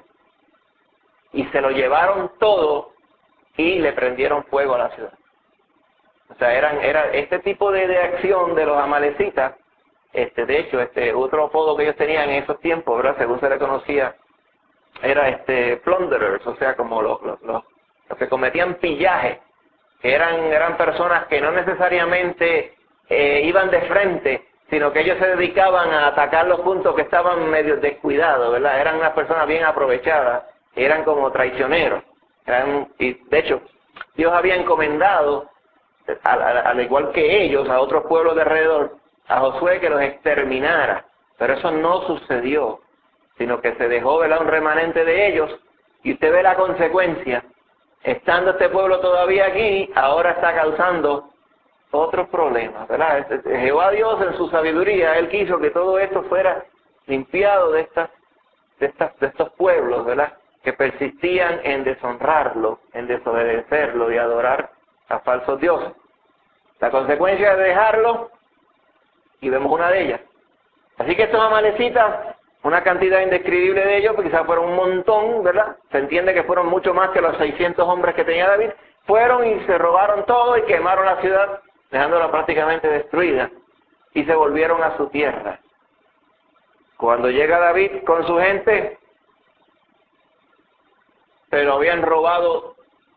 Y se lo llevaron todo y le prendieron fuego a la ciudad. O sea, era este tipo de acción de los amalecitas. De hecho, otro apodo que ellos tenían en esos tiempos, ¿verdad? Según se le conocía, era plunderers, o sea, como los que cometían pillaje, que eran personas que no necesariamente iban de frente, sino que ellos se dedicaban a atacar los puntos que estaban medio descuidados, ¿verdad? Eran unas personas bien aprovechadas, eran como traicioneros. Y de hecho, Dios había encomendado, al igual que ellos, a otros pueblos de alrededor, a Josué que los exterminara, pero eso no sucedió, sino que se dejó, ¿verdad?, un remanente de ellos, y usted ve la consecuencia. Estando este pueblo todavía aquí, ahora está causando otros problemas, ¿verdad? Jehová Dios en su sabiduría, Él quiso que todo esto fuera limpiado de estos pueblos, ¿verdad?, que persistían en deshonrarlo, en desobedecerlo y adorar a falsos dioses. La consecuencia de dejarlo, y vemos una de ellas. Así que estos amalecitas, una cantidad indescribible de ellos, porque quizás fueron un montón, ¿verdad? Se entiende que fueron mucho más que los 600 hombres que tenía David. Fueron y se robaron todo y quemaron la ciudad, dejándola prácticamente destruida. Y se volvieron a su tierra. Cuando llega David con su gente, pero habían robado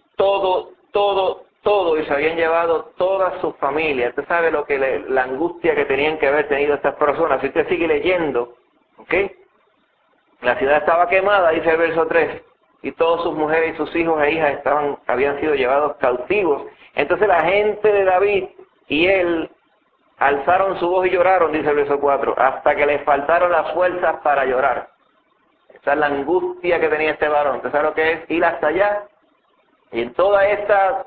todo y se habían llevado toda su familia. Usted sabe lo que la angustia que tenían que haber tenido estas personas. Si usted sigue leyendo, ¿ok? La ciudad estaba quemada, dice el verso 3, y todas sus mujeres y sus hijos e hijas habían sido llevados cautivos. Entonces la gente de David y él alzaron su voz y lloraron, dice el verso 4, hasta que les faltaron las fuerzas para llorar. Esa es la angustia que tenía este varón. ¿Usted sabe lo que es ir hasta allá? Y en toda esta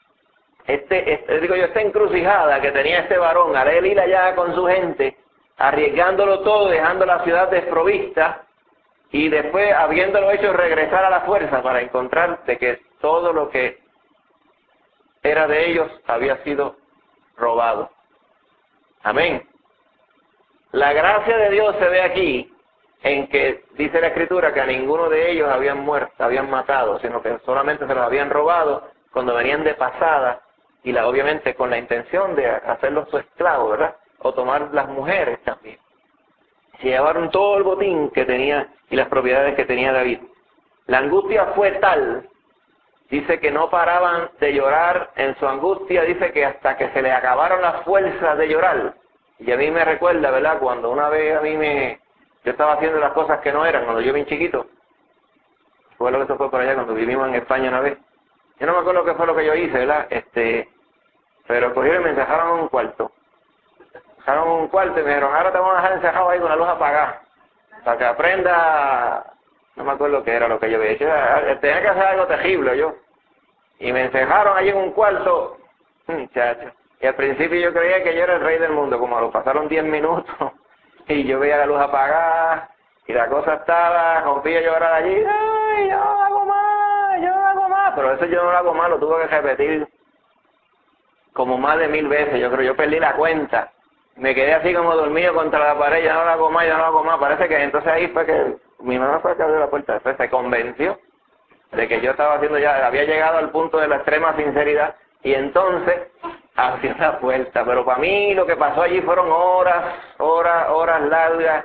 encrucijada que tenía este varón, al él ir allá con su gente, arriesgándolo todo, dejando la ciudad desprovista, y después habiéndolo hecho regresar a la fuerza para encontrar de que todo lo que era de ellos había sido robado. Amén. La gracia de Dios se ve aquí en que dice la Escritura que a ninguno de ellos habían muerto, habían matado, sino que solamente se los habían robado cuando venían de pasada, y obviamente con la intención de hacerlos su esclavo, ¿verdad? O tomar las mujeres también. Se llevaron todo el botín que tenía y las propiedades que tenía David. La angustia fue tal, dice que no paraban de llorar en su angustia, dice que hasta que se le acabaron las fuerzas de llorar. Y a mí me recuerda, ¿verdad?, cuando una vez yo estaba haciendo las cosas que no eran, cuando yo bien chiquito. Fue lo que se fue por allá, cuando vivimos en España una vez. Yo no me acuerdo qué fue lo que yo hice, ¿verdad? Pero cogieron y me encerraron en un cuarto. Dejaron un cuarto y me dijeron, ahora te vamos a dejar encerrado ahí con la luz apagada, para que aprenda. No me acuerdo qué era lo que yo había hecho. Tenía que hacer algo terrible yo. Y me encerraron allí en un cuarto, muchacho. Y al principio yo creía que yo era el rey del mundo, como lo pasaron 10 minutos. Y yo veía la luz apagada, y la cosa estaba, rompía a llorar allí, ¡ay, yo hago más! Pero eso yo no lo hago más, lo tuve que repetir como más de 1000 veces, yo creo. Yo perdí la cuenta. Me quedé así como dormido contra la pared, ya no lo hago más. Parece que entonces ahí fue que mi mamá fue que abrió la puerta, después se convenció de que yo estaba haciendo ya, había llegado al punto de la extrema sinceridad, y entonces abrió la puerta. Pero para mí lo que pasó allí fueron horas largas,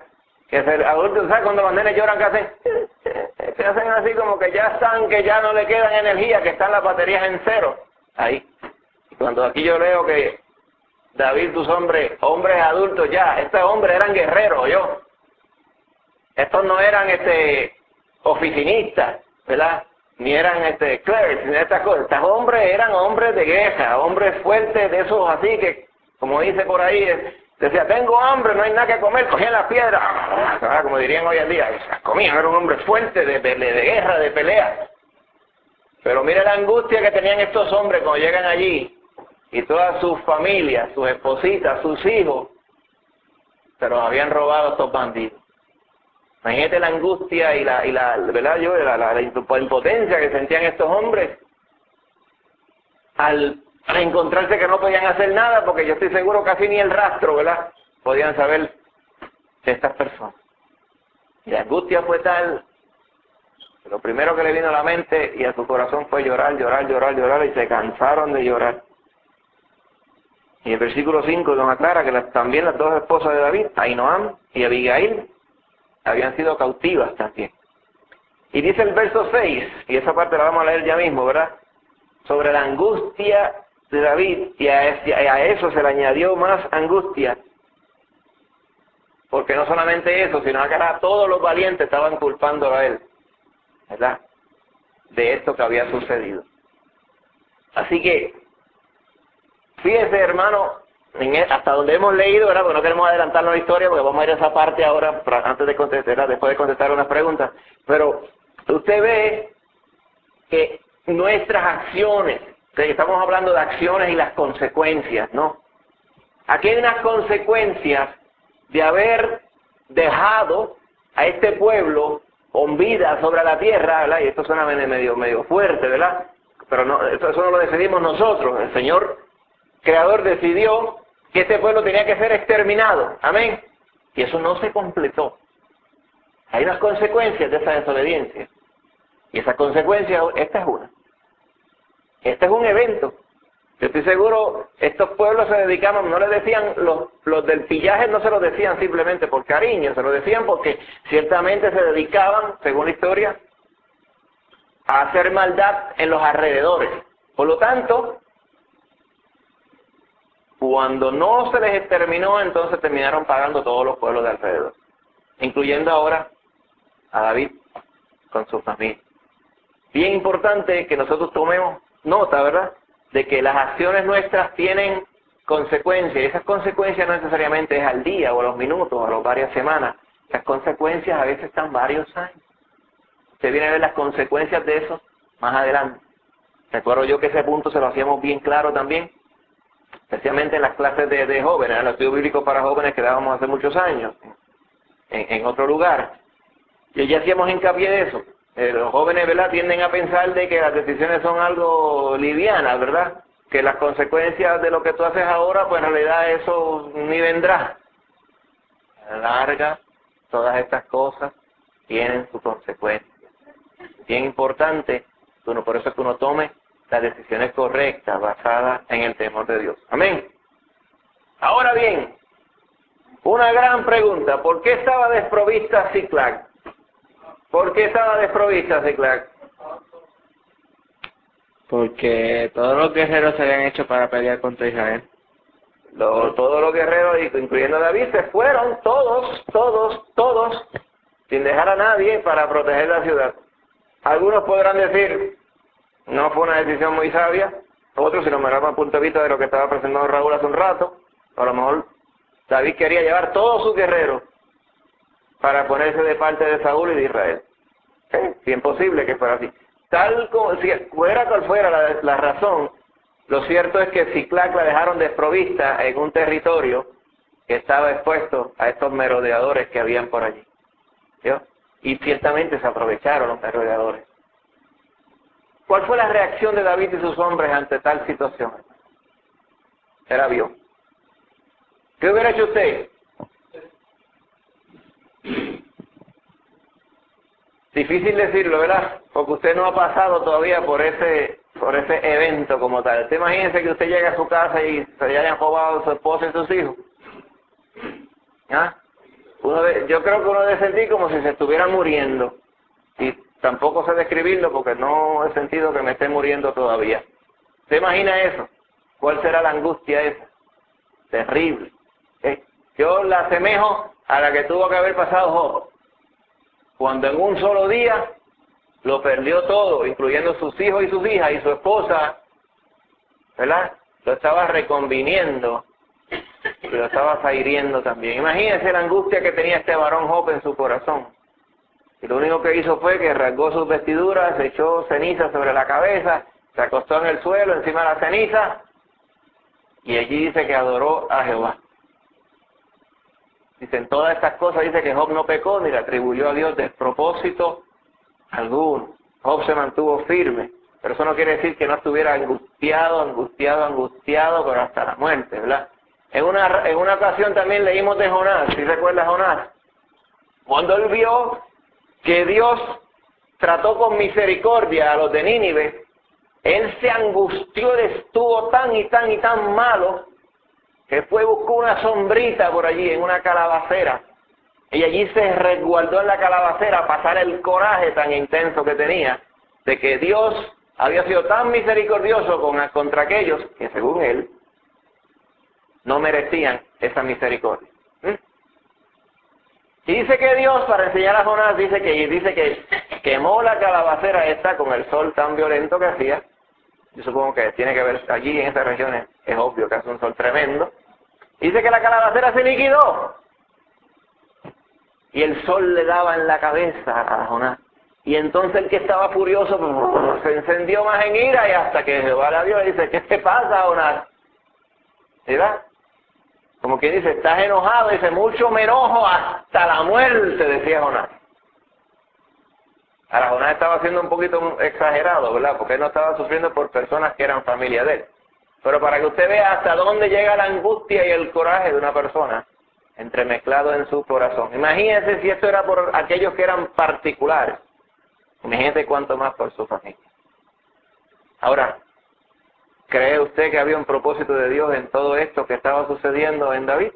Que ser adultos, ¿sabes? Cuando los nenes lloran, ¿qué hacen? Se hacen así como que ya están, que ya no le quedan energía, que están las baterías en cero. Ahí. Y cuando aquí yo leo que David, tus hombres adultos ya, estos hombres eran guerreros, yo. Estos no eran oficinistas, ¿verdad? Ni eran clerics, ni estas cosas. Estos hombres eran hombres de guerra, hombres fuertes de esos así que, como dice por ahí, decía, tengo hambre, no hay nada que comer, cogían las piedras, como dirían hoy en día, comían, era un hombre fuerte de guerra, de pelea. Pero mire la angustia que tenían estos hombres cuando llegan allí, y todas sus familias, sus espositas, sus hijos, se los habían robado estos bandidos. Imagínate la angustia y ¿verdad? La impotencia que sentían estos hombres al encontrarse que no podían hacer nada, porque yo estoy seguro casi ni el rastro, ¿verdad? Podían saber de estas personas. Y la angustia fue tal, que lo primero que le vino a la mente y a su corazón fue llorar, y se cansaron de llorar. Y el versículo 5 nos aclara que también las dos esposas de David, Ahinoam y Abigail, habían sido cautivas también. Y dice el verso 6, y esa parte la vamos a leer ya mismo, ¿verdad? Sobre la angustia de David, y a eso se le añadió más angustia, porque no solamente eso, sino que ahora todos los valientes estaban culpándolo a él, ¿verdad? De esto que había sucedido. Así que, fíjese, hermano, hasta donde hemos leído, ¿verdad? Porque no queremos adelantarnos la historia, porque vamos a ir a esa parte ahora, antes de contestar, después de contestar unas preguntas. Pero usted ve que nuestras acciones, que estamos hablando de acciones y las consecuencias, ¿no? Aquí hay unas consecuencias de haber dejado a este pueblo con vida sobre la tierra, ¿verdad? Y esto suena medio fuerte, ¿verdad? Pero no, eso no lo decidimos nosotros. El Señor Creador decidió que este pueblo tenía que ser exterminado. Amén. Y eso no se completó. Hay unas consecuencias de esa desobediencia. Y esa consecuencia, esta es una. Este es un evento. Yo estoy seguro, estos pueblos se dedicaban, no les decían, los del pillaje no se lo decían simplemente por cariño, se lo decían porque ciertamente se dedicaban, según la historia, a hacer maldad en los alrededores. Por lo tanto, cuando no se les exterminó, entonces terminaron pagando todos los pueblos de alrededor, incluyendo ahora a David con su familia. Bien importante que nosotros tomemos nota, ¿verdad?, de que las acciones nuestras tienen consecuencias, y esas consecuencias no necesariamente es al día, o a los minutos, o a las varias semanas. Las consecuencias a veces están varios años. Usted viene a ver las consecuencias de eso más adelante. Recuerdo yo que ese punto se lo hacíamos bien claro también, especialmente en las clases de jóvenes, en el estudio bíblico para jóvenes que dábamos hace muchos años, en otro lugar. Y ya hacíamos hincapié de eso. Los jóvenes, ¿verdad?, tienden a pensar de que las decisiones son algo livianas, ¿verdad? Que las consecuencias de lo que tú haces ahora, pues en realidad eso ni vendrá. A la larga, todas estas cosas tienen sus consecuencias. Bien importante, por eso es que uno tome las decisiones correctas, basadas en el temor de Dios. Amén. Ahora bien, una gran pregunta, ¿por qué estaba desprovista Ziklag? ¿Por qué estaba desprovista Ziklag? Porque todos los guerreros se habían hecho para pelear contra Israel. Todos los guerreros, incluyendo David, se fueron, todos, sin dejar a nadie para proteger la ciudad. Algunos podrán decir, no fue una decisión muy sabia. Otros, si lo miramos al punto de vista de lo que estaba presentando Raúl hace un rato, a lo mejor David quería llevar todos sus guerreros para ponerse de parte de Saúl y de Israel. Bien posible que fuera así. Tal como, si fuera cual fuera la razón, lo cierto es que Ziklag la dejaron desprovista en un territorio que estaba expuesto a estos merodeadores que habían por allí. ¿Vio? Y ciertamente se aprovecharon los merodeadores. ¿Cuál fue la reacción de David y sus hombres ante tal situación? Era vio. ¿Qué hubiera hecho usted? Difícil decirlo, ¿verdad? Porque usted no ha pasado todavía por ese evento como tal. Usted imagínese que usted llega a su casa y se le hayan robado a su esposa y sus hijos. ¿Ah? Yo creo que uno debe sentir como si se estuviera muriendo. Y tampoco sé describirlo porque no he sentido que me esté muriendo todavía. ¿Se imagina eso? ¿Cuál será la angustia esa? Terrible. Yo la asemejo a la que tuvo que haber pasado Job, cuando en un solo día lo perdió todo, incluyendo sus hijos y sus hijas y su esposa, ¿verdad? Lo estaba reconviniendo y lo estaba zahiriendo también. Imagínense la angustia que tenía este varón Job en su corazón. Y lo único que hizo fue que rasgó sus vestiduras, se echó ceniza sobre la cabeza, se acostó en el suelo encima de la ceniza y allí dice que adoró a Jehová. Dicen todas estas cosas, dice que Job no pecó ni le atribuyó a Dios despropósito alguno. Job se mantuvo firme, pero eso no quiere decir que no estuviera angustiado, pero hasta la muerte, ¿verdad? En una ocasión también leímos de Jonás, ¿sí recuerda Jonás? Cuando él vio que Dios trató con misericordia a los de Nínive, él se angustió, estuvo tan malo, que buscó una sombrita por allí, en una calabacera, y allí se resguardó en la calabacera a pasar el coraje tan intenso que tenía, de que Dios había sido tan misericordioso contra aquellos que según él, no merecían esa misericordia. Y dice que Dios, para enseñar a Jonás, dice que quemó la calabacera esta con el sol tan violento que hacía. Yo supongo que tiene que ver allí en esas regiones, es obvio que hace un sol tremendo. Dice que la calabacera se liquidó. Y el sol le daba en la cabeza a Jonás. Y entonces el que estaba furioso se encendió más en ira y hasta que Jehová la vio y dice, ¿qué te pasa, Jonás? ¿Verdad? Como quien dice, estás enojado, dice, mucho me enojo hasta la muerte, decía Jonás. Ahora Jonás estaba siendo un poquito exagerado, ¿verdad? Porque él no estaba sufriendo por personas que eran familia de él. Pero para que usted vea hasta dónde llega la angustia y el coraje de una persona, entremezclado en su corazón. Imagínense si esto era por aquellos que eran particulares. Imagínense cuánto más por su familia. Ahora, ¿cree usted que había un propósito de Dios en todo esto que estaba sucediendo en David?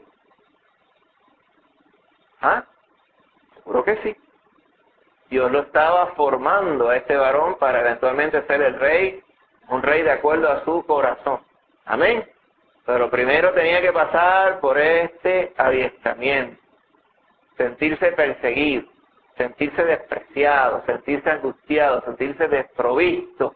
¿Ah? Seguro que sí. Dios lo estaba formando a este varón para eventualmente ser el rey, un rey de acuerdo a su corazón. Amén. Pero primero tenía que pasar por este adiestramiento, sentirse perseguido, sentirse despreciado, sentirse angustiado, sentirse desprovisto,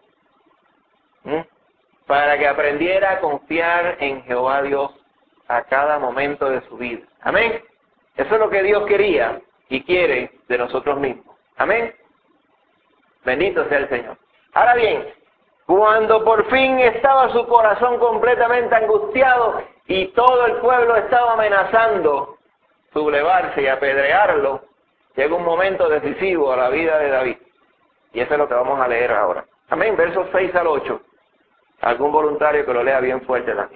para que aprendiera a confiar en Jehová Dios a cada momento de su vida. Amén. Eso es lo que Dios quería y quiere de nosotros mismos. Amén. Bendito sea el Señor. Ahora bien, cuando por fin estaba su corazón completamente angustiado y todo el pueblo estaba amenazando sublevarse y apedrearlo, llega un momento decisivo a la vida de David. Y eso es lo que vamos a leer ahora. Amén. Versos 6 al 8. Algún voluntario que lo lea bien fuerte también.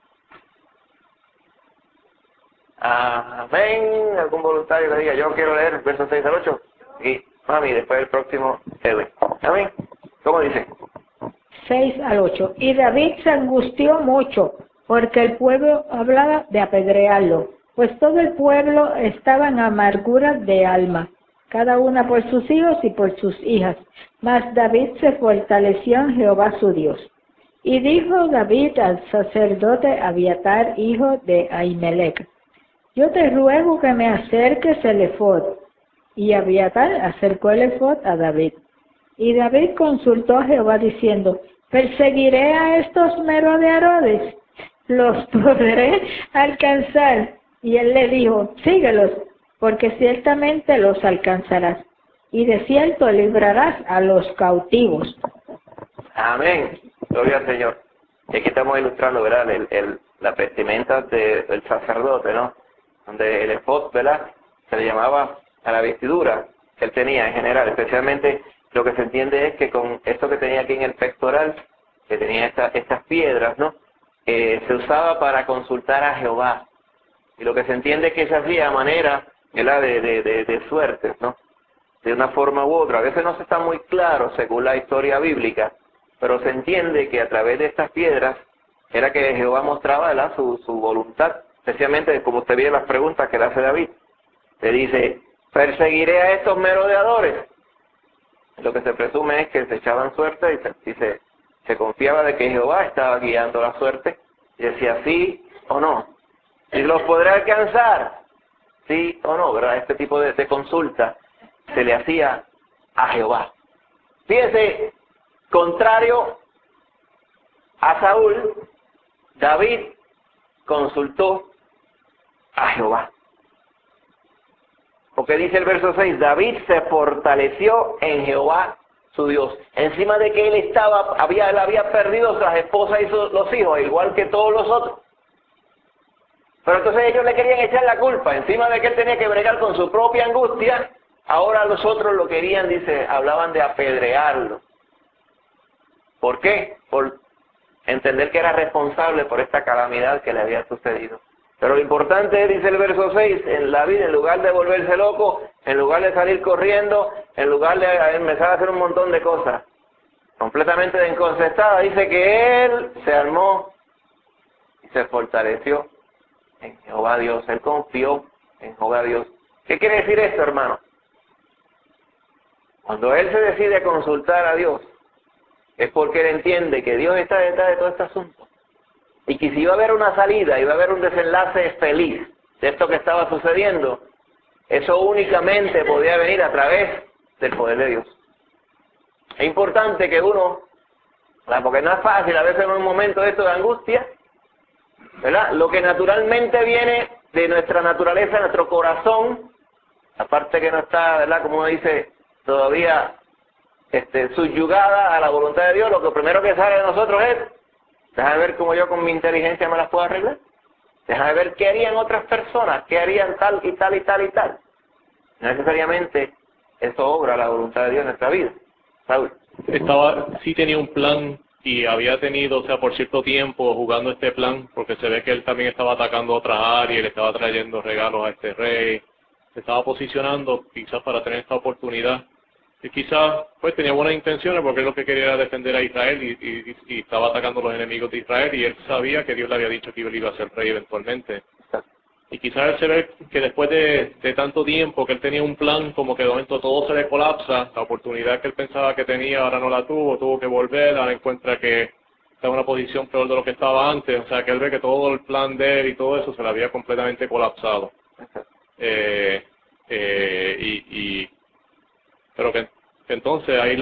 Amén. Algún voluntario que diga, yo quiero leer versos 6 al 8. Y mami, después el próximo Edwin. Amén. ¿Cómo dice? 6 al 8. Y David se angustió mucho, porque el pueblo hablaba de apedrearlo, pues todo el pueblo estaba en amargura de alma, cada una por sus hijos y por sus hijas. Mas David se fortaleció en Jehová su Dios. Y dijo David al sacerdote Abiatar, hijo de Ahimelech, yo te ruego que me acerques el efod. Y Abiatar acercó el efod a David. Y David consultó a Jehová diciendo, ¿perseguiré a estos merodeadores? ¿Los podré alcanzar? Y él le dijo, síguelos, porque ciertamente los alcanzarás. Y de cierto librarás a los cautivos. Amén. Gloria al Señor. Y aquí estamos ilustrando, ¿verdad? La vestimenta del sacerdote, ¿no? Donde el efod, ¿verdad? Se le llamaba a la vestidura que él tenía en general. Especialmente lo que se entiende es que con esto que tenía aquí en el pectoral, que tenía estas piedras, ¿no? Se usaba para consultar a Jehová. Y lo que se entiende es que se hacía a manera, ¿verdad? De suertes, ¿no? De una forma u otra. A veces no se está muy claro según la historia bíblica, pero se entiende que a través de estas piedras era que Jehová mostraba, ¿verdad? Su voluntad, especialmente como usted ve las preguntas que le hace David. Se dice, perseguiré a estos merodeadores. Lo que se presume es que se echaban suerte y se confiaba de que Jehová estaba guiando la suerte y decía sí o no. ¿Y los podré alcanzar? Sí o no, ¿verdad? Este tipo de consulta se le hacía a Jehová. Fíjese, contrario a Saúl, David consultó a Jehová. Porque dice el verso 6, David se fortaleció en Jehová su Dios. Encima de que él había perdido las esposas y los hijos, igual que todos los otros. Pero entonces ellos le querían echar la culpa. Encima de que él tenía que bregar con su propia angustia, ahora los otros lo querían, dice, hablaban de apedrearlo. ¿Por qué? Por entender que era responsable por esta calamidad que le había sucedido. Pero lo importante es, dice el verso 6, en la vida, en lugar de volverse loco, en lugar de salir corriendo, en lugar de empezar a hacer un montón de cosas, completamente desconcertada, dice que él se armó y se fortaleció en Jehová Dios. Él confió en Jehová Dios. ¿Qué quiere decir esto, hermano? Cuando él se decide consultar a Dios, es porque él entiende que Dios está detrás de todo este asunto. Y que si iba a haber una salida, iba a haber un desenlace feliz de esto que estaba sucediendo, eso únicamente podía venir a través del poder de Dios. Es importante que uno, porque no es fácil a veces en un momento de esto de angustia, ¿verdad? Lo que naturalmente viene de nuestra naturaleza, nuestro corazón, la parte que no está, ¿verdad? Como uno dice, todavía subyugada a la voluntad de Dios, lo que primero que sale de nosotros es, déjame ver cómo yo con mi inteligencia me las puedo arreglar. Déjame ver qué harían otras personas, qué harían tal y tal y tal y tal. No necesariamente eso obra la voluntad de Dios en nuestra vida. Saúl. Sí tenía un plan y había tenido, o sea, por cierto tiempo jugando este plan, porque se ve que él también estaba atacando otras áreas, le estaba trayendo regalos a este rey, se estaba posicionando quizás para tener esta oportunidad. Y quizás pues tenía buenas intenciones porque él lo que quería era defender a Israel y estaba atacando a los enemigos de Israel y él sabía que Dios le había dicho que él iba a ser rey eventualmente. Y quizás él se ve que después de tanto tiempo que él tenía un plan, como que de momento todo se le colapsa, la oportunidad que él pensaba que tenía ahora no la tuvo que volver, ahora encuentra que está en una posición peor de lo que estaba antes, o sea que él ve que todo el plan de él y todo eso se le había completamente colapsado. Pero que entonces ahí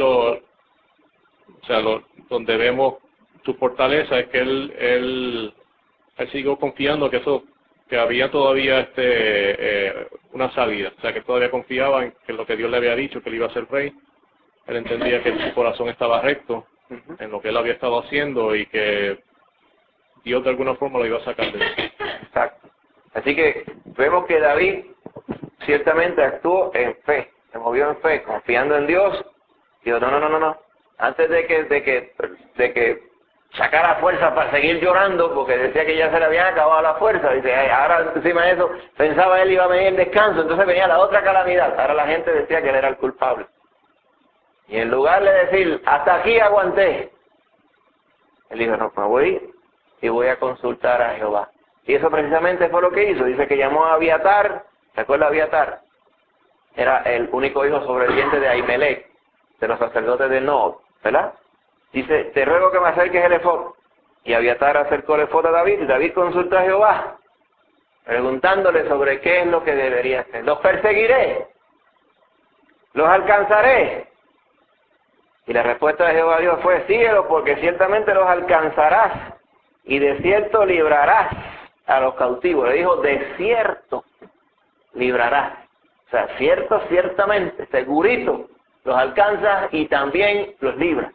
donde vemos su fortaleza es que él siguió confiando que había todavía una salida, o sea que todavía confiaba en que lo que Dios le había dicho, que él iba a ser rey. Él entendía que su corazón estaba recto en lo que él había estado haciendo y que Dios de alguna forma lo iba a sacar de eso. Exacto. Así que vemos que David ciertamente actuó en fe, se movió en fe, confiando en Dios. Dijo, no. Antes de que sacara fuerza para seguir llorando, porque decía que ya se le habían acabado las fuerzas, dice, ahora encima de eso, pensaba él iba a venir el descanso, entonces venía la otra calamidad. Ahora la gente decía que él era el culpable. Y en lugar de decir, hasta aquí aguanté, él dijo, no, me voy y voy a consultar a Jehová. Y eso precisamente fue lo que hizo. Dice que llamó a Abiatar. ¿Se acuerda Abiatar? Era el único hijo sobreviviente de Ahimelech, de los sacerdotes de Nob, ¿verdad? Dice, te ruego que me acerques el efod. Y Abiatar acercó el efod a David, y David consultó a Jehová, preguntándole sobre qué es lo que debería hacer. Los perseguiré, los alcanzaré. Y la respuesta de Jehová Dios fue, síguelos, porque ciertamente los alcanzarás, y de cierto librarás a los cautivos. Le dijo, de cierto librarás. O sea, cierto, ciertamente, segurito, los alcanzas y también los libras.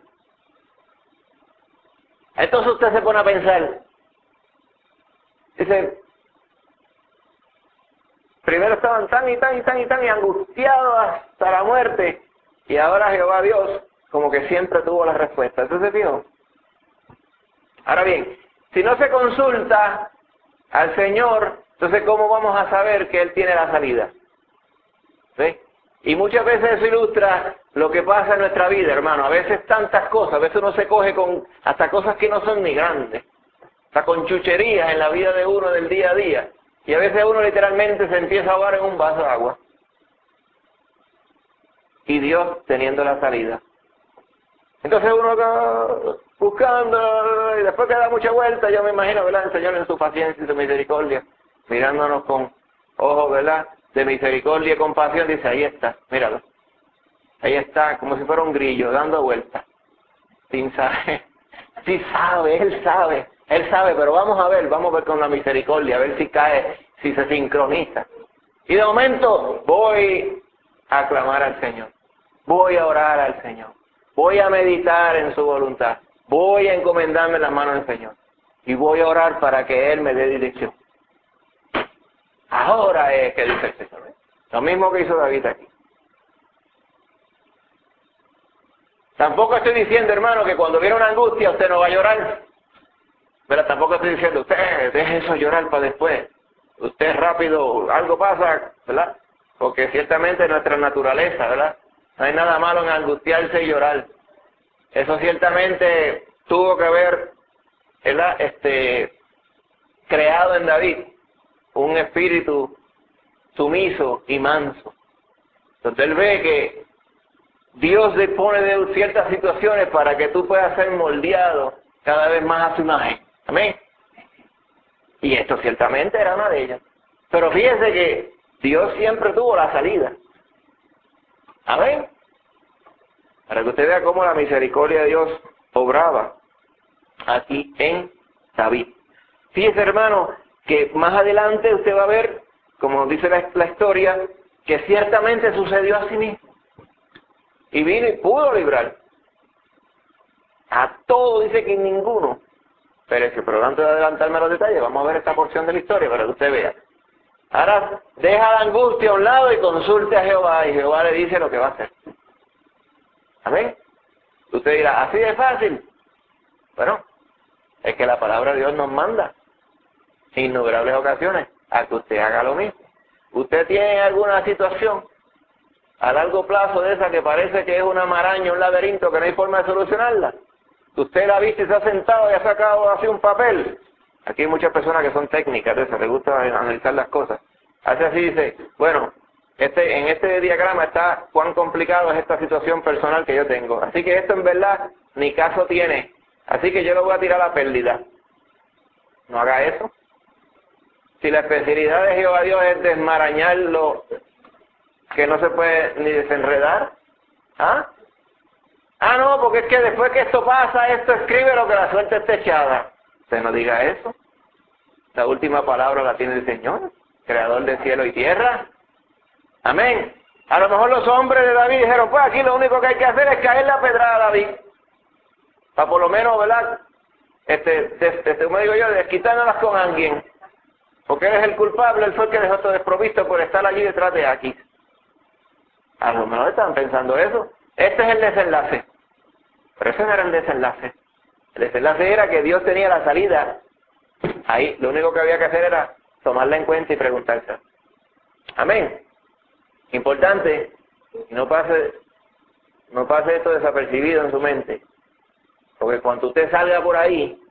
Entonces usted se pone a pensar, dice, primero estaban tan y angustiados hasta la muerte, y ahora Jehová Dios como que siempre tuvo la respuesta. Entonces, fijo. Ahora bien, si no se consulta al Señor, entonces ¿cómo vamos a saber que Él tiene la salida? ¿Sí? Y muchas veces eso ilustra lo que pasa en nuestra vida, hermano. A veces tantas cosas, a veces uno se coge con hasta cosas que no son ni grandes, hasta con chucherías en la vida de uno del día a día. Y a veces uno literalmente se empieza a ahogar en un vaso de agua. Y Dios teniendo la salida. Entonces uno está buscando, y después que da mucha vuelta, yo me imagino, ¿verdad? El Señor en su paciencia y su misericordia, mirándonos con ojos, ¿verdad?, de misericordia y compasión, dice, ahí está, míralo. Ahí está, como si fuera un grillo, dando vueltas. Sin saber. Sí sabe, Él sabe, pero vamos a ver con la misericordia, a ver si cae, si se sincroniza. Y de momento voy a clamar al Señor, voy a orar al Señor, voy a meditar en su voluntad, voy a encomendarme en las manos del Señor y voy a orar para que Él me dé dirección. Ahora es que dice el Señor. Lo mismo que hizo David aquí. Tampoco estoy diciendo, hermano, que cuando viene una angustia usted no va a llorar. Pero tampoco estoy diciendo, usted deje eso llorar para después. Usted rápido, algo pasa, ¿verdad? Porque ciertamente es nuestra naturaleza, ¿verdad? No hay nada malo en angustiarse y llorar. Eso ciertamente tuvo que ver, ¿verdad? Creado en David un espíritu sumiso y manso. Entonces él ve que Dios dispone de ciertas situaciones para que tú puedas ser moldeado cada vez más a su imagen. Amén. Y esto ciertamente era una de ellas. Pero fíjense que Dios siempre tuvo la salida. Amén. Para que usted vea cómo la misericordia de Dios obraba aquí en David. Fíjese, hermano, que más adelante usted va a ver, como dice la historia, que ciertamente sucedió así mismo. Y vino y pudo librar. A todo dice que ninguno perece. Pero antes de adelantarme a los detalles, vamos a ver esta porción de la historia para que usted vea. Ahora deja la angustia a un lado y consulte a Jehová, y Jehová le dice lo que va a hacer. Amén. Usted dirá, ¿así de fácil? Bueno, es que la palabra de Dios nos manda en innumerables ocasiones a que usted haga lo mismo. Usted tiene alguna situación a largo plazo de esa que parece que es una maraña, un laberinto, que no hay forma de solucionarla. Usted la ha visto y se ha sentado y ha sacado así un papel. Aquí hay muchas personas que son técnicas de eso, les gusta analizar las cosas. Hace así, dice, bueno, en este diagrama está cuán complicado es esta situación personal que yo tengo. Así que esto en verdad ni caso tiene. Así que yo lo voy a tirar a la pérdida. No haga eso. Si la especialidad de Jehová Dios es desmarañarlo, que no se puede ni desenredar. ¿Ah? Ah, no, porque es que después que esto pasa, esto escribe lo que la suerte está echada. Usted no diga eso. La última palabra la tiene el Señor, creador de cielo y tierra. Amén. A lo mejor los hombres de David dijeron, pues aquí lo único que hay que hacer es caer la pedrada a David. Para por lo menos, ¿verdad? Como digo yo, desquitándolas con alguien. Porque él es el culpable, él fue el que dejó todo desprovisto por estar allí detrás de Aquis. A lo mejor estaban pensando eso. Este es el desenlace. Pero ese no era el desenlace. El desenlace era que Dios tenía la salida. Ahí, lo único que había que hacer era tomarla en cuenta y preguntarse. Amén. Importante, no pase esto desapercibido en su mente. Porque cuando usted salga por ahí,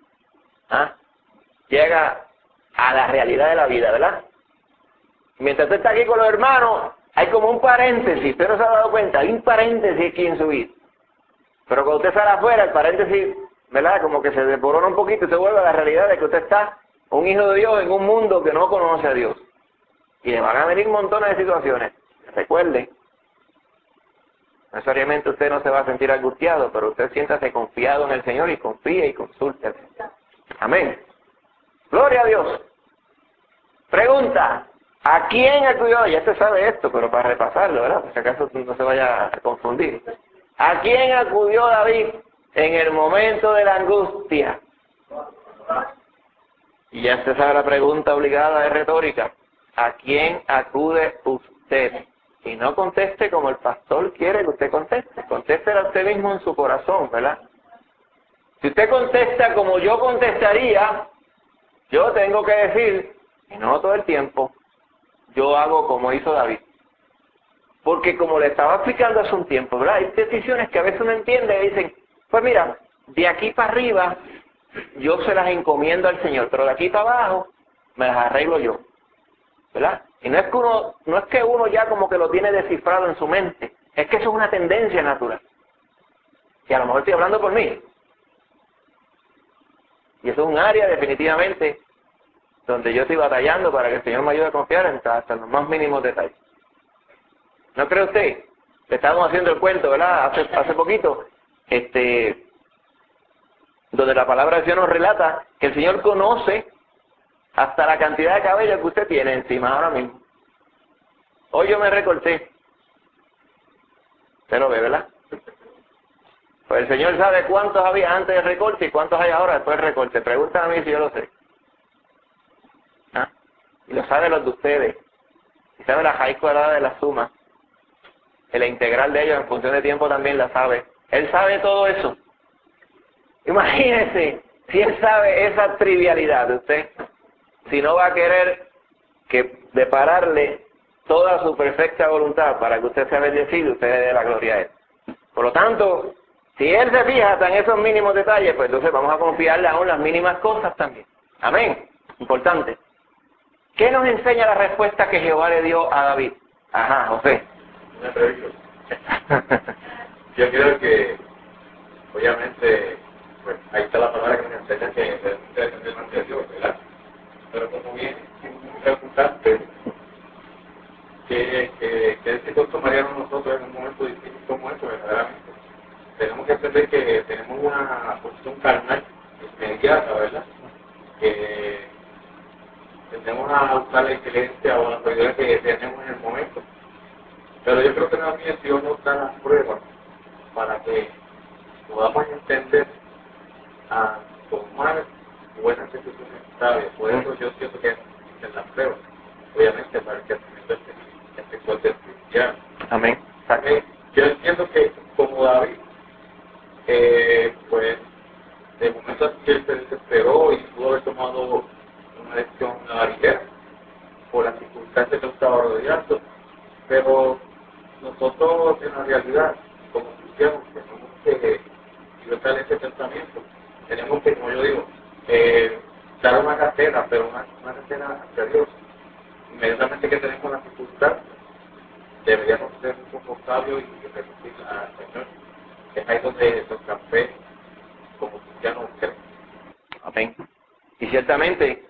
llega a la realidad de la vida, ¿verdad? Mientras usted está aquí con los hermanos, hay como un paréntesis, usted no se ha dado cuenta, hay un paréntesis aquí en su vida. Pero cuando usted sale afuera, el paréntesis, ¿verdad? Como que se desborona un poquito y se vuelve a la realidad de que usted está un hijo de Dios en un mundo que no conoce a Dios. Y le van a venir montones de situaciones. Recuerde, necesariamente usted no se va a sentir angustiado, pero usted siéntase confiado en el Señor y confíe y consulte. Amén. Gloria a Dios. Pregunta, ¿a quién acudió? Ya usted sabe esto, pero para repasarlo, ¿verdad? Por si acaso no se vaya a confundir. ¿A quién acudió David en el momento de la angustia? Y ya usted sabe la pregunta obligada, es retórica. ¿A quién acude usted? Y no conteste como el pastor quiere que usted conteste. Contéstela usted mismo en su corazón, ¿verdad? Si usted contesta como yo contestaría, yo tengo que decir, y no todo el tiempo, yo hago como hizo David. Porque como le estaba explicando hace un tiempo, ¿verdad? Hay decisiones que a veces uno entiende y dicen, pues mira, de aquí para arriba yo se las encomiendo al Señor, pero de aquí para abajo me las arreglo yo. ¿verdad? Y no es que uno ya como que lo tiene descifrado en su mente, es que eso es una tendencia natural. Y a lo mejor estoy hablando por mí. Y eso es un área definitivamente donde yo estoy batallando para que el Señor me ayude a confiar hasta los más mínimos detalles. ¿No cree usted? Le estábamos haciendo el cuento, ¿verdad? Hace poquito, donde la palabra de Dios nos relata que el Señor conoce hasta la cantidad de cabello que usted tiene encima ahora mismo. Hoy yo me recorté. Usted lo ve, ¿verdad? Pues el Señor sabe cuántos había antes del recorte y cuántos hay ahora después del recorte. Pregúntame a mí si yo lo sé. ¿Ah? Y lo sabe los de ustedes. Y sabe la raíz cuadrada de la suma. La integral de ellos en función de tiempo también la sabe. Él sabe todo eso. Imagínese si Él sabe esa trivialidad de usted. Si no va a querer que depararle toda su perfecta voluntad para que usted sea bendecido y usted le dé la gloria a Él. Por lo tanto, si Él se fija hasta en esos mínimos detalles, pues entonces vamos a confiarle aún las mínimas cosas también. Amén. Importante. ¿Qué nos enseña la respuesta que Jehová le dio a David? Ajá, José. Una pregunta. Yo creo que, obviamente, pues ahí está la palabra que nos enseña que debemos de depender más de Dios, ¿verdad? Pero como bien preguntaste, ¿qué decisión tomaríamos nosotros en un momento difícil como este, verdaderamente? Tenemos que entender que tenemos una posición carnal inmediata, ¿verdad? Que tendemos a usar la excelencia o la autoridad que tenemos en el momento. Pero yo creo que también Dios nos da las pruebas para que podamos entender a tomar buenas decisiones sabias. Por eso yo siento que en las pruebas, obviamente para el crecimiento espiritual del cristiano. Amén. Yo entiendo que como David, pues de momento así él se desesperó y pudo haber tomado una decisión a la ligera por las circunstancias que estaba rodeando, pero nosotros en la realidad, como cristianos, tenemos que libertar ese pensamiento. Tenemos que, como yo digo, dar una cartera, pero una cartera hacia Dios. Inmediatamente que tenemos la circunstancia, deberíamos ser un poco sabios y recurrir al Señor, que es ahí donde nuestra fe como cristianos crece. Amén. Y ciertamente,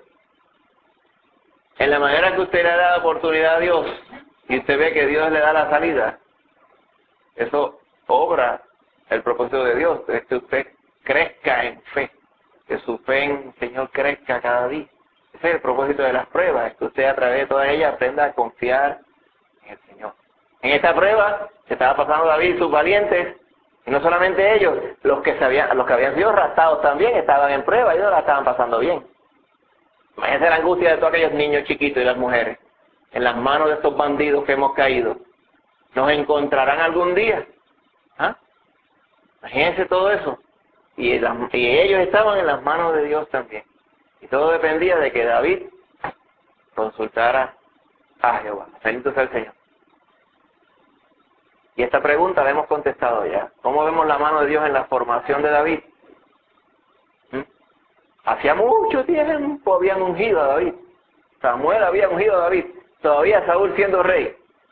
en la manera que usted le da la oportunidad a Dios, y usted ve que Dios le da la salida, eso obra el propósito de Dios, es que usted crezca en fe, que su fe en el Señor crezca cada día. Ese es el propósito de las pruebas, es que usted a través de todas ellas aprenda a confiar en el Señor. En esta prueba que estaba pasando David y sus valientes, y no solamente ellos, los que habían sido raptados también estaban en prueba y no la estaban pasando bien. Imagínense la angustia de todos aquellos niños chiquitos y las mujeres, en las manos de estos bandidos que hemos caído. ¿Nos encontrarán algún día? ¿Ah? Imagínense todo eso. Y ellos estaban en las manos de Dios también. Y todo dependía de que David consultara a Jehová. Bendito sea el Señor. Y esta pregunta la hemos contestado ya. ¿Cómo vemos la mano de Dios en la formación de David? Hacía mucho tiempo habían ungido a David. Samuel había ungido a David. Todavía Saúl siendo rey.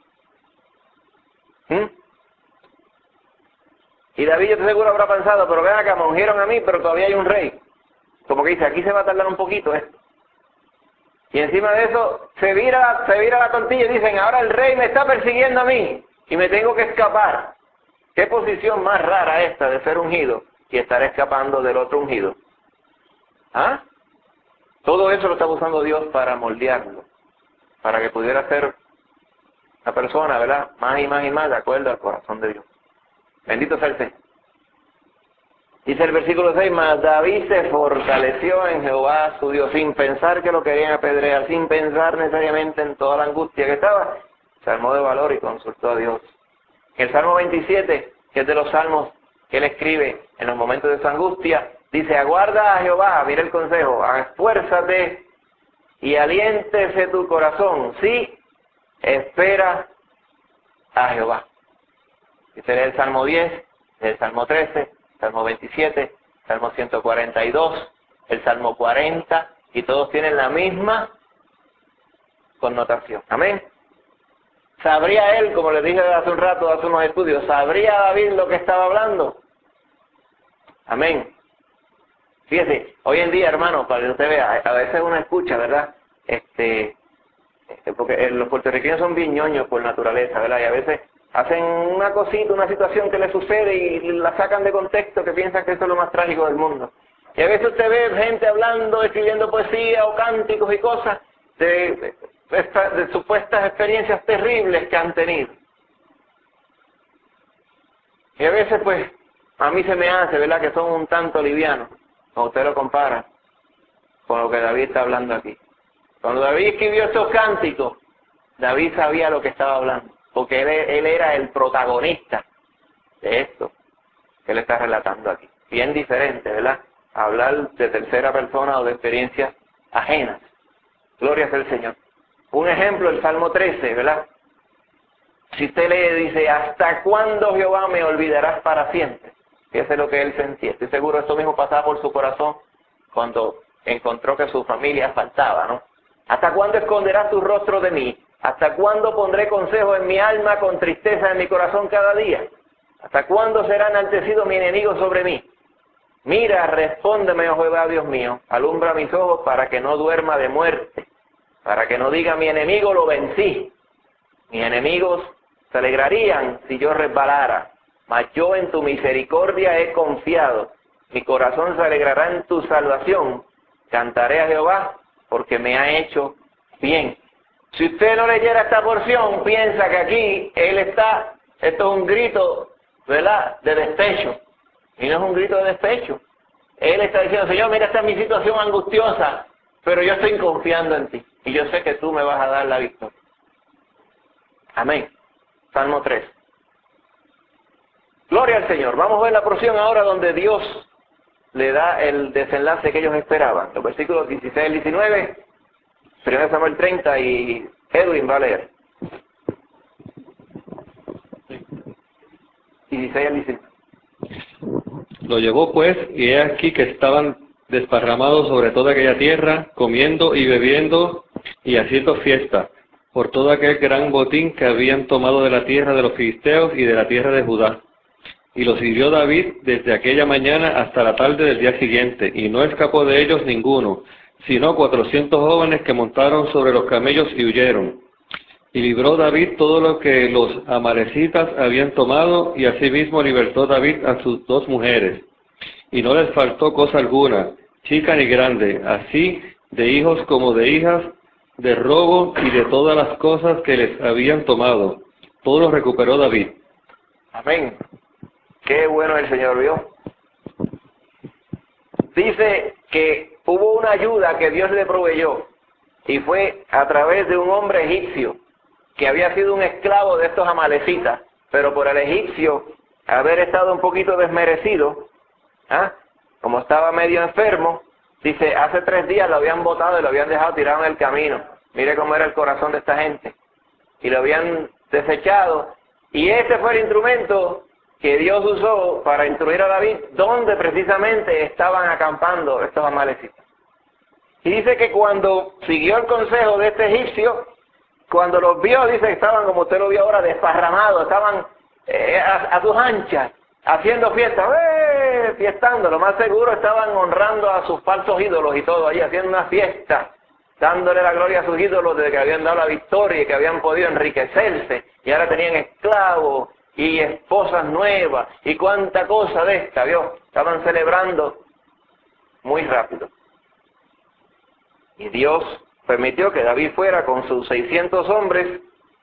Y David, yo estoy seguro, habrá pensado, pero ven acá, me ungieron a mí, pero todavía hay un rey. Como que dice, aquí se va a tardar un poquito esto. Y encima de eso, se vira la tortilla y dicen, ahora el rey me está persiguiendo a mí y me tengo que escapar. ¿Qué posición más rara esta de ser ungido y estar escapando del otro ungido? ¿Ah? Todo eso lo está usando Dios para moldearlo, para que pudiera ser la persona, ¿verdad? Más y más y más de acuerdo al corazón de Dios. Bendito sea el Señor. Dice el versículo 6, mas David se fortaleció en Jehová su Dios, sin pensar que lo querían apedrear, sin pensar necesariamente en toda la angustia que estaba, se armó de valor y consultó a Dios. En el Salmo 27, que es de los salmos que él escribe en los momentos de su angustia, dice, aguarda a Jehová, mira el consejo, esfuérzate y aliéntese tu corazón, sí, espera a Jehová. Este es el Salmo 10, el Salmo 13, Salmo 27, Salmo 142, el Salmo 40, y todos tienen la misma connotación. Amén. ¿Sabría él, como le dije hace un rato, hace unos estudios, sabría David lo que estaba hablando? Amén. Fíjese, hoy en día, hermano, para que usted vea, a veces uno escucha, ¿verdad? Porque los puertorriqueños son bien ñoños por naturaleza, ¿verdad? Y a veces hacen una cosita, una situación que les sucede y la sacan de contexto, que piensan que eso es lo más trágico del mundo. Y a veces usted ve gente hablando, escribiendo poesía o cánticos y cosas de supuestas experiencias terribles que han tenido. Y a veces, pues, a mí se me hace, ¿verdad?, que son un tanto livianos, cuando usted lo compara con lo que David está hablando aquí. Cuando David escribió estos cánticos, David sabía lo que estaba hablando, porque él era el protagonista de esto que él está relatando aquí. Bien diferente, ¿verdad?, hablar de tercera persona o de experiencias ajenas. Gloria sea al Señor. Un ejemplo, el Salmo 13, ¿verdad? Si usted lee, dice, ¿hasta cuándo, Jehová, me olvidarás para siempre? Fíjese lo que él sentía. Estoy seguro esto mismo pasaba por su corazón cuando encontró que su familia faltaba, ¿no? ¿Hasta cuándo esconderás tu rostro de mí? ¿Hasta cuándo pondré consejo en mi alma con tristeza en mi corazón cada día? ¿Hasta cuándo será enaltecido mi enemigo sobre mí? Mira, respóndeme, oh Jehová, Dios mío, alumbra mis ojos para que no duerma de muerte, para que no diga mi enemigo lo vencí. Mis enemigos se alegrarían si yo resbalara, mas yo en tu misericordia he confiado. Mi corazón se alegrará en tu salvación. Cantaré a Jehová porque me ha hecho bien. Si usted no leyera esta porción, piensa que aquí esto es un grito, ¿verdad?, de despecho. Y no es un grito de despecho. Él está diciendo, Señor, mira, esta es mi situación angustiosa, pero yo estoy confiando en ti. Y yo sé que tú me vas a dar la victoria. Amén. Salmo 3. Gloria al Señor. Vamos a ver la porción ahora donde Dios le da el desenlace que ellos esperaban. Los versículos 16 al 19, 1 Samuel 30 y Edwin va a leer. 16 al 19. Lo llevó pues, y he aquí que estaban desparramados sobre toda aquella tierra, comiendo y bebiendo y haciendo fiesta, por todo aquel gran botín que habían tomado de la tierra de los filisteos y de la tierra de Judá. Y los hirió David desde aquella mañana hasta la tarde del día siguiente, y no escapó de ellos ninguno, sino 400 jóvenes que montaron sobre los camellos y huyeron. Y libró David todo lo que los amalecitas habían tomado, y asimismo libertó David a sus 2 mujeres. Y no les faltó cosa alguna, chica ni grande, así de hijos como de hijas, de robo y de todas las cosas que les habían tomado. Todo lo recuperó David. Amén. Qué bueno el Señor vio. Dice que hubo una ayuda que Dios le proveyó, y fue a través de un hombre egipcio, que había sido un esclavo de estos amalecitas, pero por el egipcio haber estado un poquito desmerecido, como estaba medio enfermo, dice, hace 3 días lo habían botado y lo habían dejado tirado en el camino. Mire cómo era el corazón de esta gente. Y lo habían desechado. Y ese fue el instrumento que Dios usó para instruir a David, donde precisamente estaban acampando estos amalecitas. Y dice que cuando siguió el consejo de este egipcio, cuando los vio, dice que estaban, como usted lo vio ahora, desparramados, estaban a sus anchas, haciendo fiesta, fiestando, lo más seguro estaban honrando a sus falsos ídolos y todo ahí, haciendo una fiesta, dándole la gloria a sus ídolos de que habían dado la victoria y que habían podido enriquecerse, y ahora tenían esclavos y esposas nuevas, y cuánta cosa de esta, ¿vio? Estaban celebrando muy rápido. Y Dios permitió que David fuera con sus 600 hombres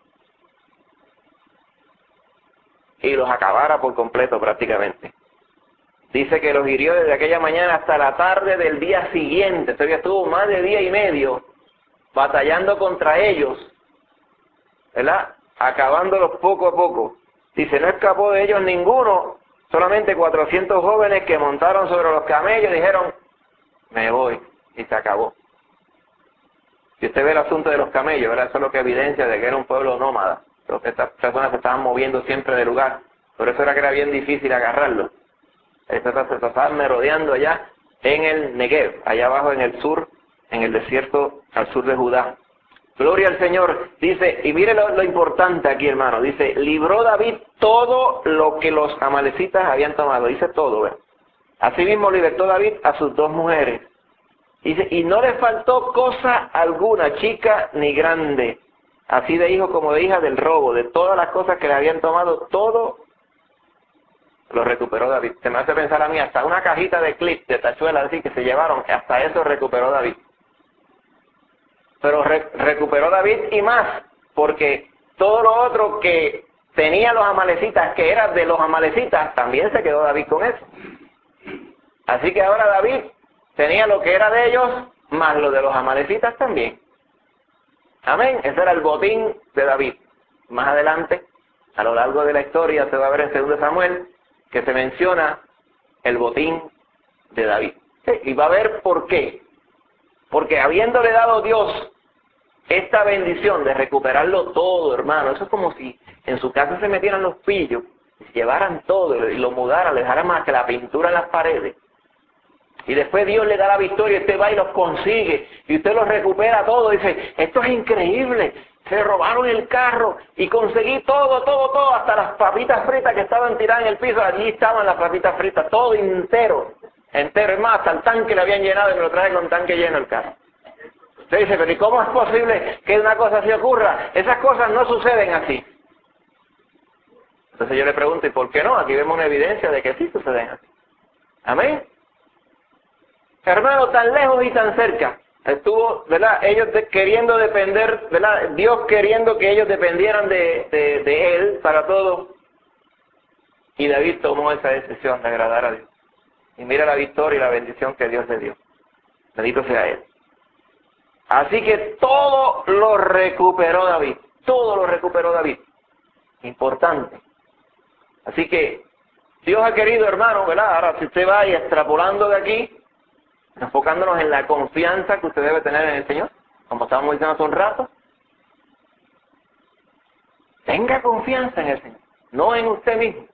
y los acabara por completo prácticamente. Dice que los hirió desde aquella mañana hasta la tarde del día siguiente. Todavía estuvo más de día y medio batallando contra ellos, ¿verdad? Acabándolos poco a poco. Dice, no escapó de ellos ninguno, solamente 400 jóvenes que montaron sobre los camellos y dijeron, me voy, y se acabó. Si usted ve el asunto de los camellos, ¿verdad? Eso es lo que evidencia de que era un pueblo nómada. Porque estas personas se estaban moviendo siempre de lugar. Por eso era que era bien difícil agarrarlos. Se estaban merodeando allá en el Negev, allá abajo en el sur, en el desierto al sur de Judá. Gloria al Señor. Dice, y mire lo importante aquí, hermano. Dice, libró David todo lo que los amalecitas habían tomado. Dice todo, ¿verdad? Asimismo libertó David a sus 2 mujeres. Dice, y no le faltó cosa alguna, chica ni grande, así de hijo como de hija, del robo, de todas las cosas que le habían tomado, todo lo recuperó David. Se me hace pensar a mí, hasta una cajita de clips, de tachuelas así que se llevaron, hasta eso recuperó David. Pero recuperó David y más, porque todo lo otro que tenía los amalecitas, que era de los amalecitas, también se quedó David con eso. Así que ahora David tenía lo que era de ellos, más lo de los amalecitas también. Amén. Ese era el botín de David. Más adelante, a lo largo de la historia, se va a ver en 2 Samuel, que se menciona el botín de David. Sí, y va a ver por qué. Porque habiéndole dado Dios esta bendición de recuperarlo todo, hermano, eso es como si en su casa se metieran los pillos, llevaran todo y lo mudaran, le dejaran más que la pintura en las paredes. Y después Dios le da la victoria y usted va y los consigue. Y usted los recupera todo. Dice, esto es increíble. Se robaron el carro y conseguí todo. Hasta las papitas fritas que estaban tiradas en el piso. Allí estaban las papitas fritas. Todo entero. Es más, hasta el tanque le habían llenado y me lo traje con tanque lleno el carro. Usted dice, pero ¿y cómo es posible que una cosa así ocurra? Esas cosas no suceden así. Entonces yo le pregunto, ¿y por qué no? Aquí vemos una evidencia de que sí suceden así. Amén. Hermano, tan lejos y tan cerca estuvo, ¿verdad? Ellos queriendo depender, ¿verdad? Dios queriendo que ellos dependieran de Él para todo. Y David tomó esa decisión de agradar a Dios. Y mira la victoria y la bendición que Dios le dio. Bendito sea Él. Así que todo lo recuperó David. Todo lo recuperó David. Importante. Así que Dios ha querido, hermano, ¿verdad? Ahora, si usted va y extrapolando de aquí, enfocándonos en la confianza que usted debe tener en el Señor, como estábamos diciendo hace un rato, tenga confianza en el Señor, no en usted mismo.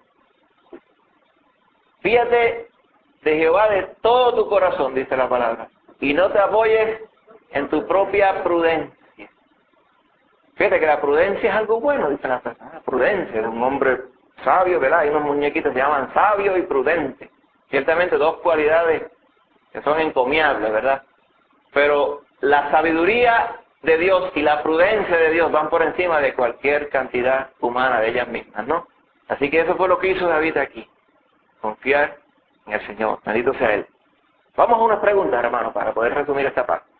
Fíjate de Jehová de todo tu corazón, dice la palabra, y no te apoyes en tu propia prudencia. Fíjate que la prudencia es algo bueno, dice la persona. Prudencia, es un hombre sabio, ¿verdad? Hay unos muñequitos que se llaman sabio y prudente. Ciertamente 2 cualidades que son encomiables, ¿verdad? Pero la sabiduría de Dios y la prudencia de Dios van por encima de cualquier cantidad humana de ellas mismas, ¿no? Así que eso fue lo que hizo David aquí. Confiar en el Señor. Bendito sea Él. Vamos a unas preguntas, hermano, para poder resumir esta parte.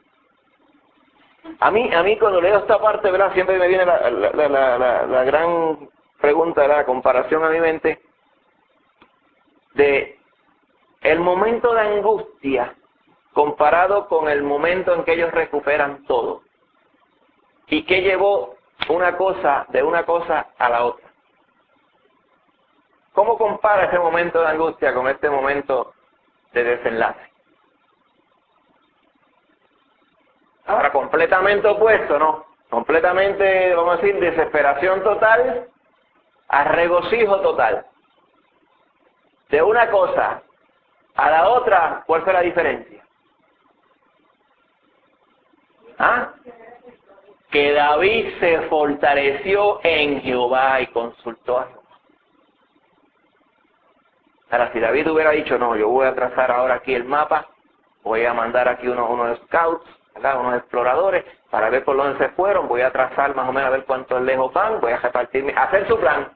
A mí cuando leo esta parte, ¿verdad? Siempre me viene la gran pregunta, la comparación a mi mente de el momento de angustia comparado con el momento en que ellos recuperan todo. ¿Y qué llevó una cosa a la otra? ¿Cómo compara ese momento de angustia con este momento de desenlace? Ahora, completamente opuesto, ¿no? Completamente, vamos a decir, desesperación total a regocijo total. De una cosa a la otra, ¿cuál fue la diferencia? ¿Ah? Que David se fortaleció en Jehová y consultó a Jehová. Ahora, si David hubiera dicho, no, yo voy a trazar ahora aquí el mapa, voy a mandar aquí unos scouts, ¿verdad? Unos exploradores, para ver por dónde se fueron, voy a trazar más o menos a ver cuántos lejos van, voy a repartirme, hacer su plan.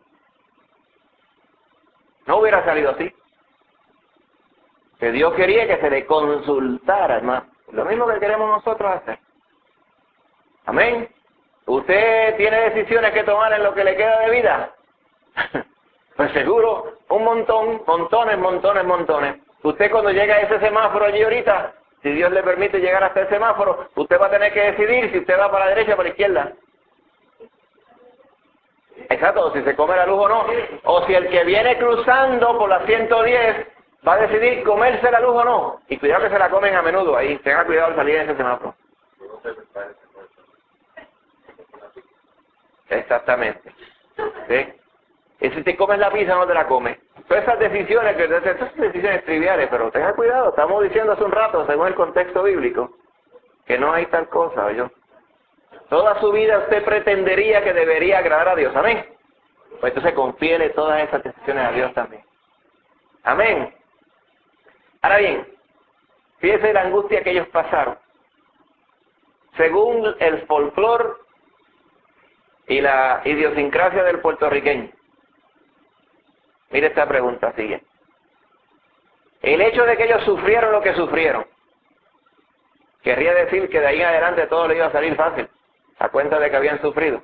No hubiera salido así. Que Dios quería que se le consultara, hermano. Lo mismo que queremos nosotros hacer. Amén. ¿Usted tiene decisiones que tomar en lo que le queda de vida? Pues seguro, un montón, montones. Usted cuando llega a ese semáforo allí ahorita, si Dios le permite llegar hasta el semáforo, usted va a tener que decidir si usted va para la derecha o para la izquierda. Exacto, si se come la luz o no. O si el que viene cruzando por la 110 va a decidir comerse la luz o no. Y cuidado que se la comen a menudo ahí. Tenga cuidado al salir de ese semáforo. Exactamente. ¿Sí? Y si te comes la pizza no te la comes. Todas esas decisiones, esas son decisiones triviales, pero tenga cuidado. Estamos diciendo hace un rato, según el contexto bíblico, que no hay tal cosa, yo. Toda su vida usted pretendería que debería agradar a Dios. Amén. Pues entonces confíele todas esas decisiones a Dios también. Amén. Ahora bien, fíjese la angustia que ellos pasaron. Según el folclore y la idiosincrasia del puertorriqueño. Mire esta pregunta siguiente. El hecho de que ellos sufrieron lo que sufrieron, querría decir que de ahí en adelante todo le iba a salir fácil, a cuenta de que habían sufrido.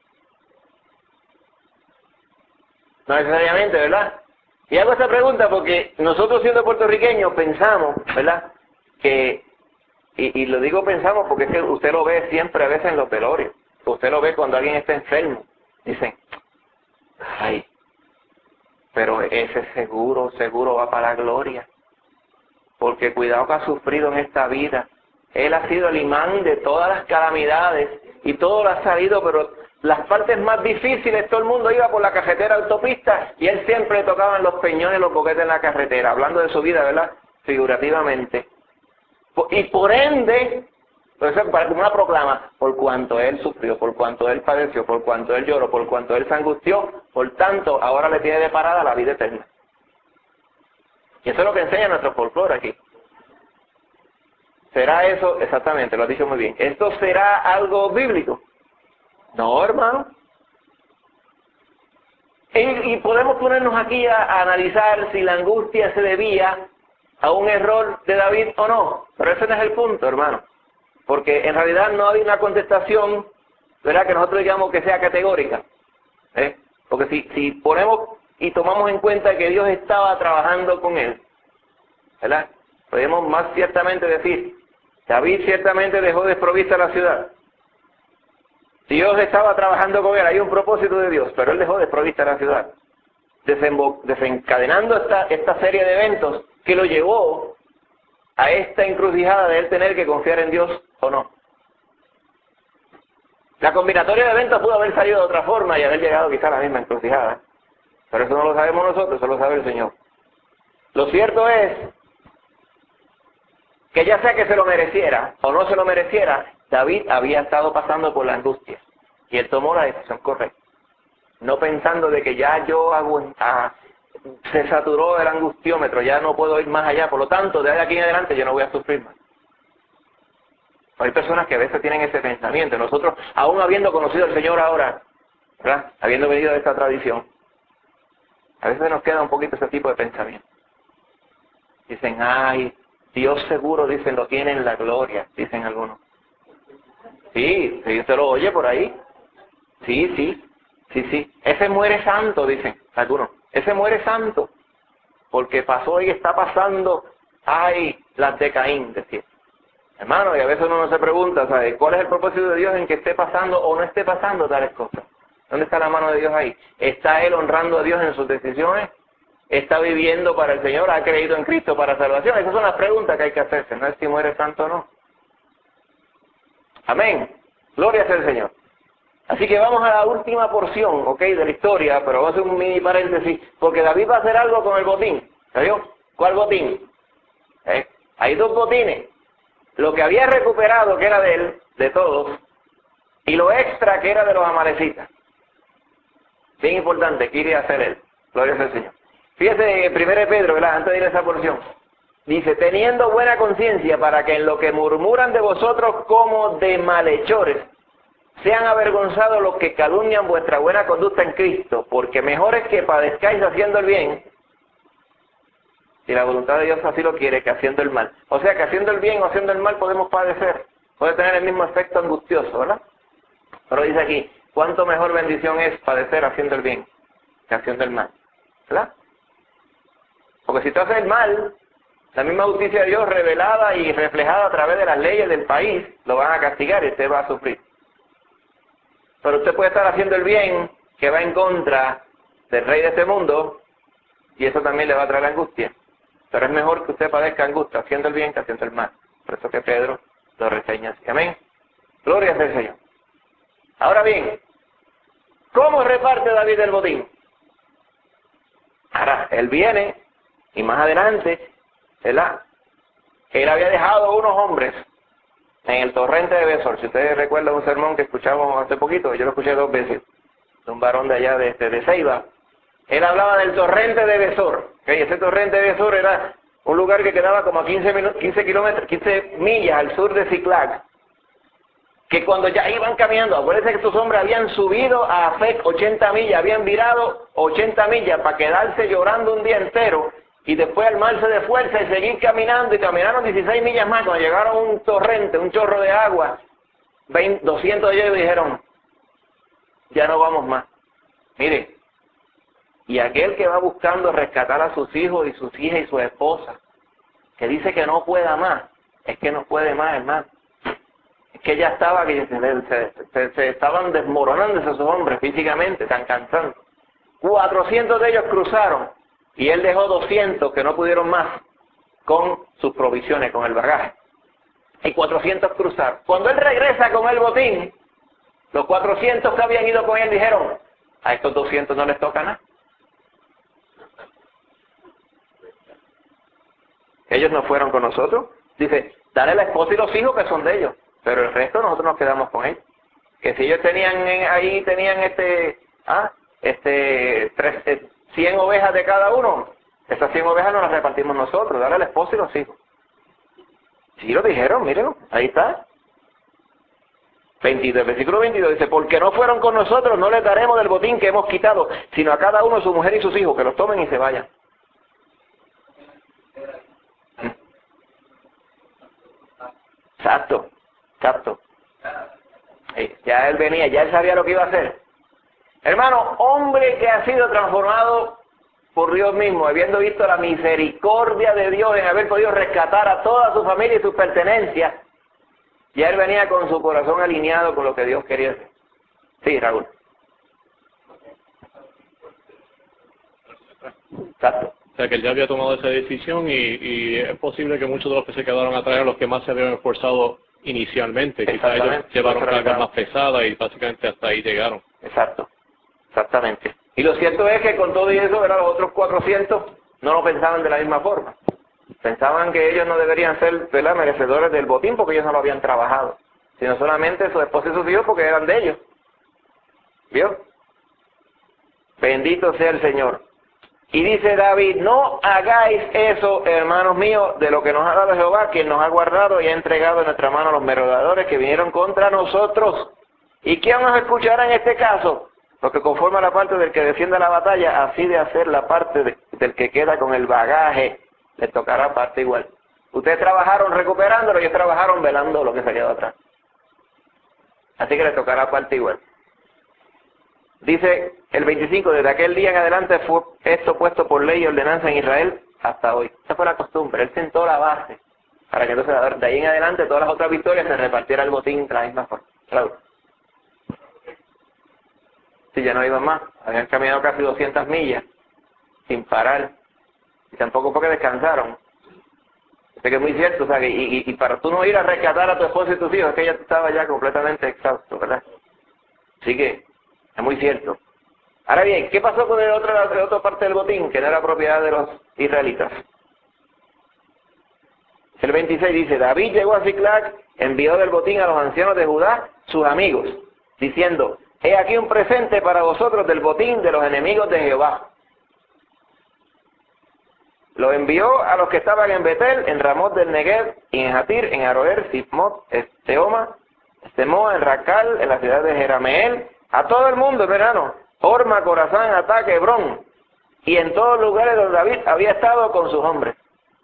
No necesariamente, ¿verdad? Y hago esta pregunta porque nosotros siendo puertorriqueños pensamos, ¿verdad? Que, y lo digo pensamos porque es que usted lo ve siempre a veces en los velorios. Usted lo ve cuando alguien está enfermo. Dicen, ay, pero ese seguro va para la gloria. Porque cuidado que ha sufrido en esta vida. Él ha sido el imán de todas las calamidades y todo lo ha salido, pero las partes más difíciles, todo el mundo iba por la carretera autopista y él siempre tocaba en los peñones, los boquetes en la carretera, hablando de su vida, ¿verdad? Figurativamente. Y por ende, pues parece como una proclama, por cuanto él sufrió, por cuanto él padeció, por cuanto él lloró, por cuanto él se angustió, por tanto, ahora le tiene deparada la vida eterna. Y eso es lo que enseña nuestro folclore aquí. ¿Será eso? Exactamente, lo has dicho muy bien. ¿Esto será algo bíblico? No, hermano. Y podemos ponernos aquí a analizar si la angustia se debía a un error de David o no. Pero ese no es el punto, hermano. Porque en realidad no hay una contestación, ¿verdad?, que nosotros digamos que sea categórica. Porque si ponemos y tomamos en cuenta que Dios estaba trabajando con él, ¿verdad?, podemos más ciertamente decir, David ciertamente dejó desprovista la ciudad. Dios estaba trabajando con él, hay un propósito de Dios, pero él dejó desprovista la ciudad, desencadenando esta serie de eventos que lo llevó a esta encrucijada de él tener que confiar en Dios o no. La combinatoria de eventos pudo haber salido de otra forma y haber llegado quizá a la misma encrucijada, pero eso no lo sabemos nosotros, eso lo sabe el Señor. Lo cierto es que ya sea que se lo mereciera o no se lo mereciera, David había estado pasando por la angustia y él tomó la decisión correcta, no pensando de que ya se saturó el angustiómetro, ya no puedo ir más allá, por lo tanto, de aquí en adelante yo no voy a sufrir más. Hay personas que a veces tienen ese pensamiento. Nosotros, aún habiendo conocido al Señor ahora, ¿verdad?, habiendo venido de esta tradición, a veces nos queda un poquito ese tipo de pensamiento. Dicen, ay, Dios seguro, dicen, lo tiene en la gloria, dicen algunos. Sí, usted lo oye por ahí. Sí. Ese muere santo, dicen algunos. Ese muere santo, porque pasó y está pasando, ay, las de Caín, decía. Hermano, y a veces uno no se pregunta, ¿sabe?, ¿cuál es el propósito de Dios en que esté pasando o no esté pasando tales cosas? ¿Dónde está la mano de Dios ahí? ¿Está él honrando a Dios en sus decisiones? ¿Está viviendo para el Señor? ¿Ha creído en Cristo para salvación? Esas son las preguntas que hay que hacerse, no es si muere santo o no. Amén. Gloria sea al Señor. Así que vamos a la última porción, ¿ok?, de la historia, pero vamos a hacer un mini paréntesis, porque David va a hacer algo con el botín. ¿Sabes? ¿Cuál botín? Hay dos botines. Lo que había recuperado, que era de él, de todos, y lo extra, que era de los amalecitas. Bien importante, ¿qué iría a hacer él? Gloria sea al Señor. Fíjese, 1 Pedro, ¿verdad?, antes de ir a esa porción, dice, teniendo buena conciencia para que en lo que murmuran de vosotros como de malhechores, sean avergonzados los que calumnian vuestra buena conducta en Cristo, porque mejor es que padezcáis haciendo el bien, si la voluntad de Dios así lo quiere, que haciendo el mal. O sea que haciendo el bien o haciendo el mal podemos padecer, puede tener el mismo efecto angustioso, ¿verdad? Pero dice aquí, ¿cuánto mejor bendición es padecer haciendo el bien que haciendo el mal? ¿Verdad? Porque si tú haces el mal, la misma justicia de Dios revelada y reflejada a través de las leyes del país, lo van a castigar y usted va a sufrir. Pero usted puede estar haciendo el bien que va en contra del rey de este mundo y eso también le va a traer angustia. Pero es mejor que usted padezca angustia haciendo el bien que haciendo el mal. Por eso que Pedro lo reseña así. Amén. Gloria al Señor. Ahora bien, ¿cómo reparte David el botín? Ahora, él viene y más adelante, ¿verdad?, él había dejado unos hombres en el torrente de Besor. Si ustedes recuerdan un sermón que escuchamos hace poquito, yo lo escuché 2 veces, de un varón de allá de Ceiba. Él hablaba del torrente de Besor. Ese torrente de Besor era un lugar que quedaba como a 15 millas al sur de Ziklag. Que cuando ya iban caminando, acuérdense que estos hombres habían subido a Afec 80 millas, habían virado 80 millas para quedarse llorando un día entero y después armarse de fuerza y seguir caminando, y caminaron 16 millas más. Cuando llegaron a un torrente, un chorro de agua, 200 de ellos dijeron, ya no vamos más. Mire, y aquel que va buscando rescatar a sus hijos y sus hijas y su esposa, que dice que no pueda más, es que no puede más, hermano. Es que ya estaba, que se estaban desmoronando esos hombres físicamente, tan cansados. 400 de ellos cruzaron, y él dejó 200 que no pudieron más con sus provisiones, con el bagaje. Y 400 cruzaron. Cuando él regresa con el botín, los 400 que habían ido con él dijeron, a estos 200 no les toca nada. Ellos no fueron con nosotros. Dice, dale la esposa y los hijos que son de ellos, pero el resto nosotros nos quedamos con ellos. Que si ellos tenían 100 ovejas de cada uno, esas 100 ovejas no las repartimos nosotros, dale a la esposa y los hijos. Sí lo dijeron, mírenlo, ahí está. 22, versículo 22 dice, porque no fueron con nosotros, no les daremos del botín que hemos quitado, sino a cada uno su mujer y sus hijos, que los tomen y se vayan. Exacto. Ya él venía, ya él sabía lo que iba a hacer. Hermano, hombre que ha sido transformado por Dios mismo, habiendo visto la misericordia de Dios en haber podido rescatar a toda su familia y sus pertenencias, ya él venía con su corazón alineado con lo que Dios quería hacer. Sí, Raúl. Exacto. O sea, que él ya había tomado esa decisión y es posible que muchos de los que se quedaron atrás eran los que más se habían esforzado inicialmente. Quizás ellos llevaron cargas más pesadas y básicamente hasta ahí llegaron. Exacto, exactamente. Y lo cierto es que con todo y eso, ¿verdad?, los otros 400 no lo pensaban de la misma forma. Pensaban que ellos no deberían ser, ¿verdad?, merecedores del botín porque ellos no lo habían trabajado, sino solamente su esposa y sus hijos porque eran de ellos. ¿Vio? Bendito sea el Señor. Y dice David, no hagáis eso, hermanos míos, de lo que nos ha dado Jehová, quien nos ha guardado y ha entregado en nuestra mano a los merodeadores que vinieron contra nosotros. ¿Y quién nos escuchará en este caso? Lo que conforma la parte del que defiende la batalla, así de hacer la parte del que queda con el bagaje, les tocará parte igual. Ustedes trabajaron recuperándolo, ellos trabajaron velando lo que se quedó atrás. Así que les tocará parte igual. Dice el 25, desde aquel día en adelante fue esto puesto por ley y ordenanza en Israel hasta hoy. Esa fue la costumbre, él sentó la base para que entonces de ahí en adelante todas las otras victorias se repartiera el botín de la misma forma. Claro. Si ya no iban más, habían caminado casi 200 millas sin parar y tampoco fue que descansaron. Sé que es muy cierto, o sea, y para tú no ir a rescatar a tu esposa y tus hijos, es que ella estaba ya completamente exhausto, ¿verdad? Así que es muy cierto. Ahora bien, ¿qué pasó con la otra parte del botín que no era propiedad de los israelitas? El 26 dice, David llegó a Ziklag, envió del botín a los ancianos de Judá, sus amigos, diciendo, he aquí un presente para vosotros del botín de los enemigos de Jehová. Lo envió a los que estaban en Betel, en Ramot del Negev, y en Jatir, en Aroer, Sifmot, Estemoa, en Racal, en la ciudad de Jerameel, a todo el mundo, verano, Orma, Corazán, Ataque, Hebrón, y en todos los lugares donde David había estado con sus hombres.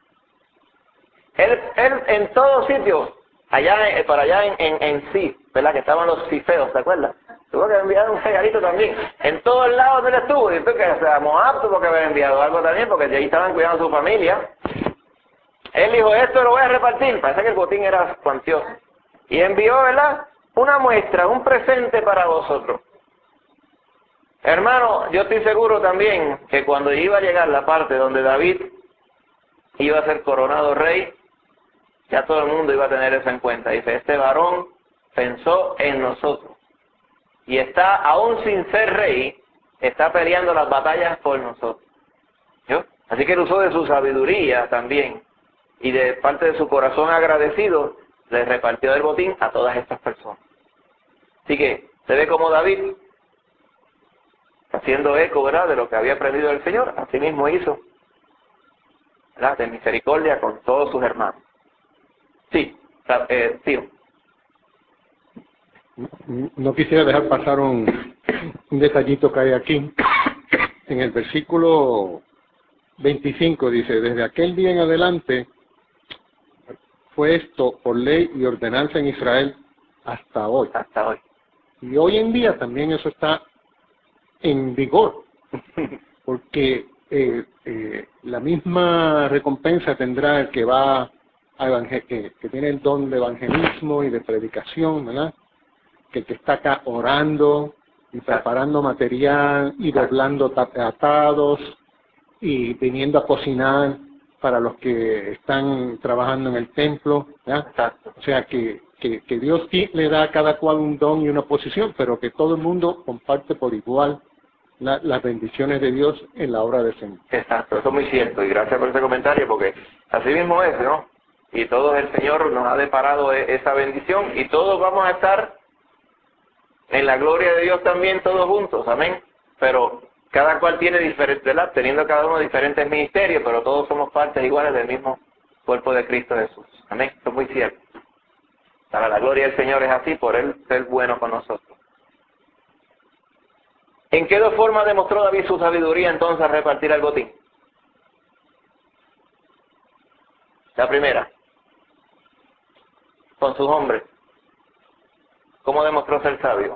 Él en todos sitios, para allá en Sif, ¿verdad?, que estaban los sifeos, ¿te acuerdas? Tuvo que enviar un regalito también. En todos lados donde él estuvo, y tú que Moab tuvo que haber enviado algo también, porque de ahí estaban cuidando a su familia. Él dijo, esto lo voy a repartir, parece que el botín era cuantioso. Y envió, ¿verdad?, una muestra, un presente para vosotros. Hermano, yo estoy seguro también que cuando iba a llegar la parte donde David iba a ser coronado rey, ya todo el mundo iba a tener eso en cuenta. Dice, este varón pensó en nosotros. Y está, aún sin ser rey, está peleando las batallas por nosotros. ¿Yo? Así que él usó de su sabiduría también. Y de parte de su corazón agradecido, les repartió del botín a todas estas personas. Así que se ve como David, haciendo eco, ¿verdad?, de lo que había aprendido del Señor, así mismo hizo, ¿verdad?, de misericordia con todos sus hermanos. Sí, tío. No quisiera dejar pasar un detallito que hay aquí. En el versículo 25 dice, desde aquel día en adelante fue esto por ley y ordenanza en Israel hasta hoy. Hasta hoy. Y hoy en día también eso está en vigor, porque la misma recompensa tendrá el que va a que tiene el don de evangelismo y de predicación, ¿verdad? Que el que está acá orando y preparando material y doblando atados y viniendo a cocinar para los que están trabajando en el templo, ¿verdad? O sea que Dios sí le da a cada cual un don y una posición, pero que todo el mundo comparte por igual las bendiciones de Dios en la obra del Señor. Exacto, eso es muy cierto, y gracias por ese comentario, porque así mismo es, ¿no? Y todos el Señor nos ha deparado esa bendición, y todos vamos a estar en la gloria de Dios también, todos juntos, amén. Pero cada cual tiene diferentes, ¿verdad?, teniendo cada uno diferentes ministerios, pero todos somos partes iguales del mismo cuerpo de Cristo Jesús, amén. Eso es muy cierto. Para la gloria del Señor es así, por Él ser bueno con nosotros. ¿En qué dos formas demostró David su sabiduría entonces al repartir el botín? La primera, con sus hombres. ¿Cómo demostró ser sabio?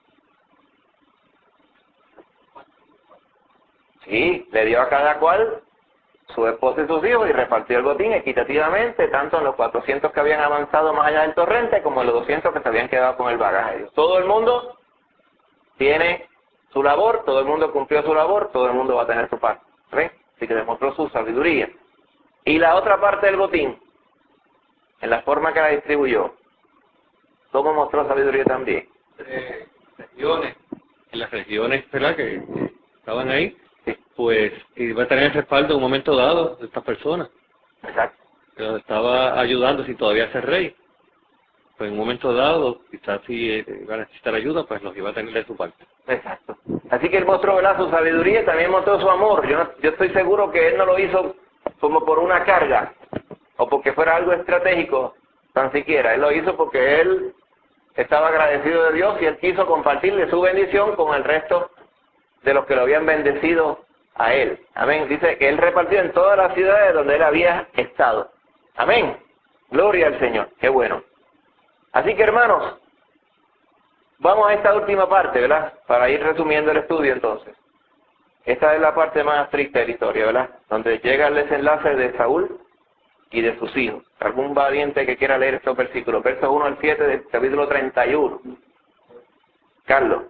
Sí, le dio a cada cual su esposa y sus hijos y repartió el botín equitativamente, tanto en los 400 que habían avanzado más allá del torrente como en los 200 que se habían quedado con el bagaje. Todo el mundo tiene su labor, todo el mundo cumplió su labor, todo el mundo va a tener su parte. ¿Ven? Así que demostró su sabiduría. Y la otra parte del botín, en la forma que la distribuyó, ¿cómo mostró sabiduría también? Regiones, en las regiones, ¿verdad?, que estaban ahí, pues iba a tener el respaldo en un momento dado de estas personas. Exacto. Que los estaba ayudando si todavía es rey. Pues en un momento dado, quizás si iba a necesitar ayuda, pues los iba a tener de su parte. Exacto. Así que él mostró, ¿verdad?, su sabiduría y también mostró su amor. Yo estoy seguro que él no lo hizo como por una carga o porque fuera algo estratégico, tan siquiera. Él lo hizo porque él estaba agradecido de Dios y él quiso compartirle su bendición con el resto de los que lo habían bendecido a él. Amén. Dice que él repartió en todas las ciudades donde él había estado. Amén. Gloria al Señor. Qué bueno. Así que, hermanos, vamos a esta última parte, ¿verdad?, para ir resumiendo el estudio entonces. Esta es la parte más triste de la historia, ¿verdad?, donde llega el desenlace de Saúl y de sus hijos. ¿Algún valiente que quiera leer estos versículos? Versos 1 al 7 del capítulo 31. Carlos.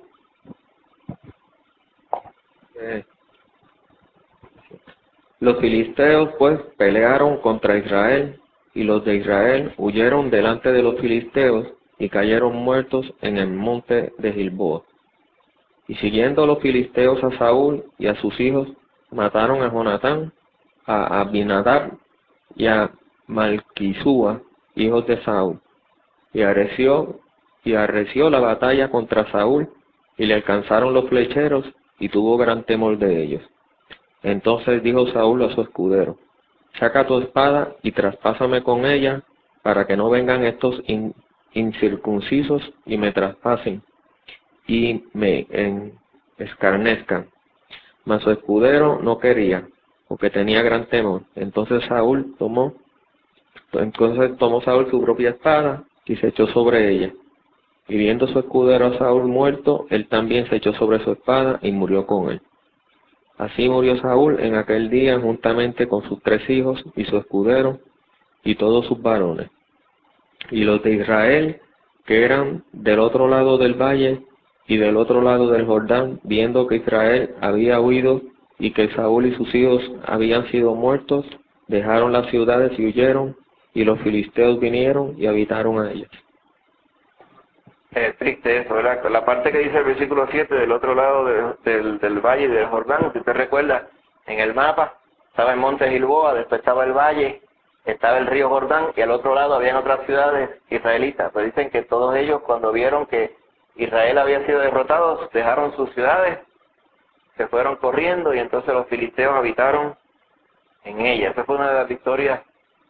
Los filisteos pues pelearon contra Israel, y los de Israel huyeron delante de los filisteos y cayeron muertos en el monte de Gilboa. Y siguiendo los filisteos a Saúl y a sus hijos, mataron a Jonatán, a Abinadab y a Malquisúa, hijos de Saúl. Y arreció la batalla contra Saúl, y le alcanzaron los flecheros, y tuvo gran temor de ellos. Entonces dijo Saúl a su escudero: saca tu espada y traspásame con ella, para que no vengan estos incircuncisos y me traspasen y me escarnezcan. Mas su escudero no quería, porque tenía gran temor. Entonces tomó Saúl su propia espada y se echó sobre ella. Y viendo su escudero a Saúl muerto, él también se echó sobre su espada y murió con él. Así murió Saúl en aquel día juntamente con sus 3 hijos y su escudero y todos sus varones. Y los de Israel, que eran del otro lado del valle y del otro lado del Jordán, viendo que Israel había huido y que Saúl y sus hijos habían sido muertos, dejaron las ciudades y huyeron, y los filisteos vinieron y habitaron a ellas. Es triste eso, ¿verdad? La parte que dice el versículo 7, del otro lado del valle y del Jordán, si usted recuerda, en el mapa, estaba el monte Gilboa, después estaba el valle, estaba el río Jordán y al otro lado habían otras ciudades israelitas. Pues dicen que todos ellos, cuando vieron que Israel había sido derrotado, dejaron sus ciudades, se fueron corriendo y entonces los filisteos habitaron en ellas. Esa fue una de las victorias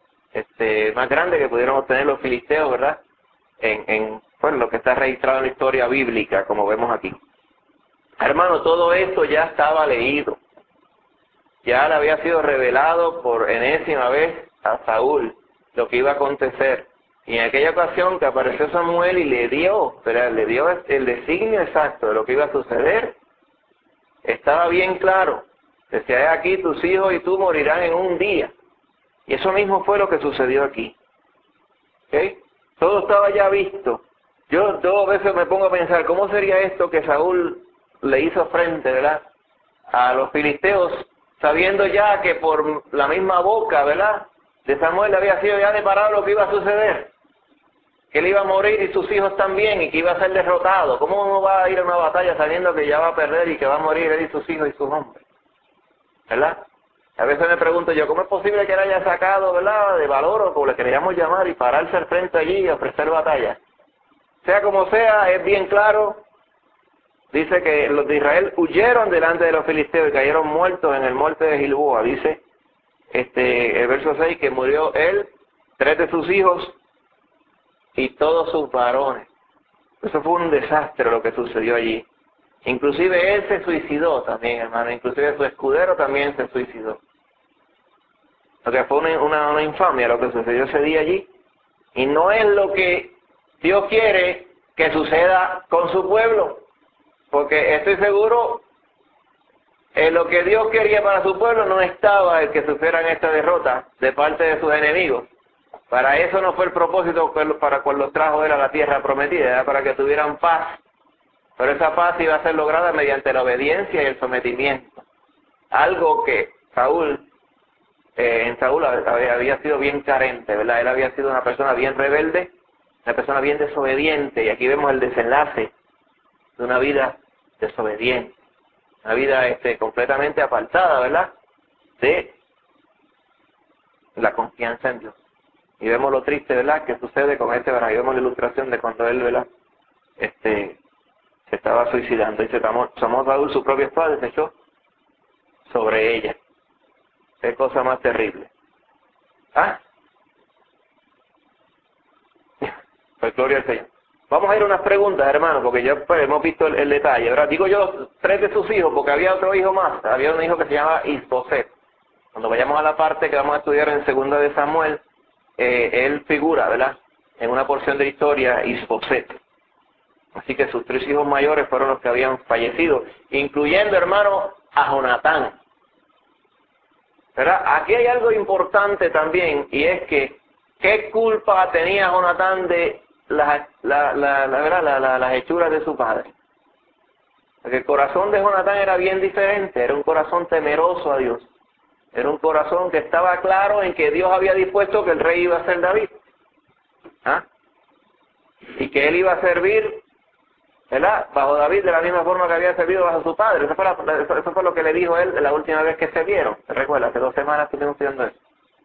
más grandes que pudieron obtener los filisteos, ¿verdad? Pues, lo que está registrado en la historia bíblica, como vemos aquí. Hermano, todo esto ya estaba leído. Ya le había sido revelado por enésima vez a Saúl lo que iba a acontecer. Y en aquella ocasión que apareció Samuel y le dio el designio exacto de lo que iba a suceder, estaba bien claro. Decía, aquí tus hijos y tú morirán en un día. Y eso mismo fue lo que sucedió aquí. ¿Okay? Todo estaba ya visto. Yo a veces me pongo a pensar, ¿cómo sería esto que Saúl le hizo frente, ¿verdad?, a los filisteos, sabiendo ya que por la misma boca, ¿verdad?, de Samuel había sido ya deparado lo que iba a suceder, que él iba a morir y sus hijos también, y que iba a ser derrotado. ¿Cómo uno va a ir a una batalla sabiendo que ya va a perder y que va a morir él y sus hijos y sus hombres? ¿Verdad? A veces me pregunto yo, ¿cómo es posible que él haya sacado, ¿verdad?, de valor, o como le queríamos llamar, y pararse al frente allí y ofrecer batalla? Sea como sea, es bien claro. Dice que los de Israel huyeron delante de los filisteos y cayeron muertos en el monte de Gilboa. Dice el verso 6 que murió él, 3 de sus hijos y todos sus varones. Eso fue un desastre lo que sucedió allí. Inclusive él se suicidó también, hermano. Inclusive su escudero también se suicidó. Lo que fue una infamia lo que sucedió ese día allí. Y no es lo que Dios quiere que suceda con su pueblo. Porque estoy seguro, en lo que Dios quería para su pueblo no estaba el que sufrieran esta derrota de parte de sus enemigos. Para eso no fue el propósito para cual los trajo él a la tierra prometida, era para que tuvieran paz. Pero esa paz iba a ser lograda mediante la obediencia y el sometimiento. Algo que en Saúl había sido bien carente, ¿verdad? Él había sido una persona bien rebelde, una persona bien desobediente, y aquí vemos el desenlace de una vida desobediente, una vida completamente apartada, ¿verdad?, de la confianza en Dios. Y vemos lo triste, ¿verdad?, que sucede con ¿verdad? Y vemos la ilustración de cuando él, ¿verdad?, se estaba suicidando. Dice, tomó Saúl su propia espada y se echó sobre ella. Qué cosa más terrible. Pues gloria al Señor. Vamos a ir a unas preguntas, hermano, porque ya pues, hemos visto el detalle. Ahora digo yo 3 de sus hijos, porque había otro hijo más. Había un hijo que se llama Isboset. Cuando vayamos a la parte que vamos a estudiar en 2 de Samuel, él figura, ¿verdad?, en una porción de historia, Isboset. Así que sus 3 hijos mayores fueron los que habían fallecido, incluyendo, hermano, a Jonatán. ¿Verdad? Aquí hay algo importante también, y es que, ¿qué culpa tenía Jonatán de las hechuras de su padre? Porque el corazón de Jonatán era bien diferente, era un corazón temeroso a Dios. Era un corazón que estaba claro en que Dios había dispuesto que el rey iba a ser David. Y que él iba a servir, ¿verdad?, bajo David de la misma forma que había servido bajo su padre. Eso fue lo que le dijo él la última vez que se vieron. ¿Te recuerdas? Hace 2 semanas estuvimos estudiando eso.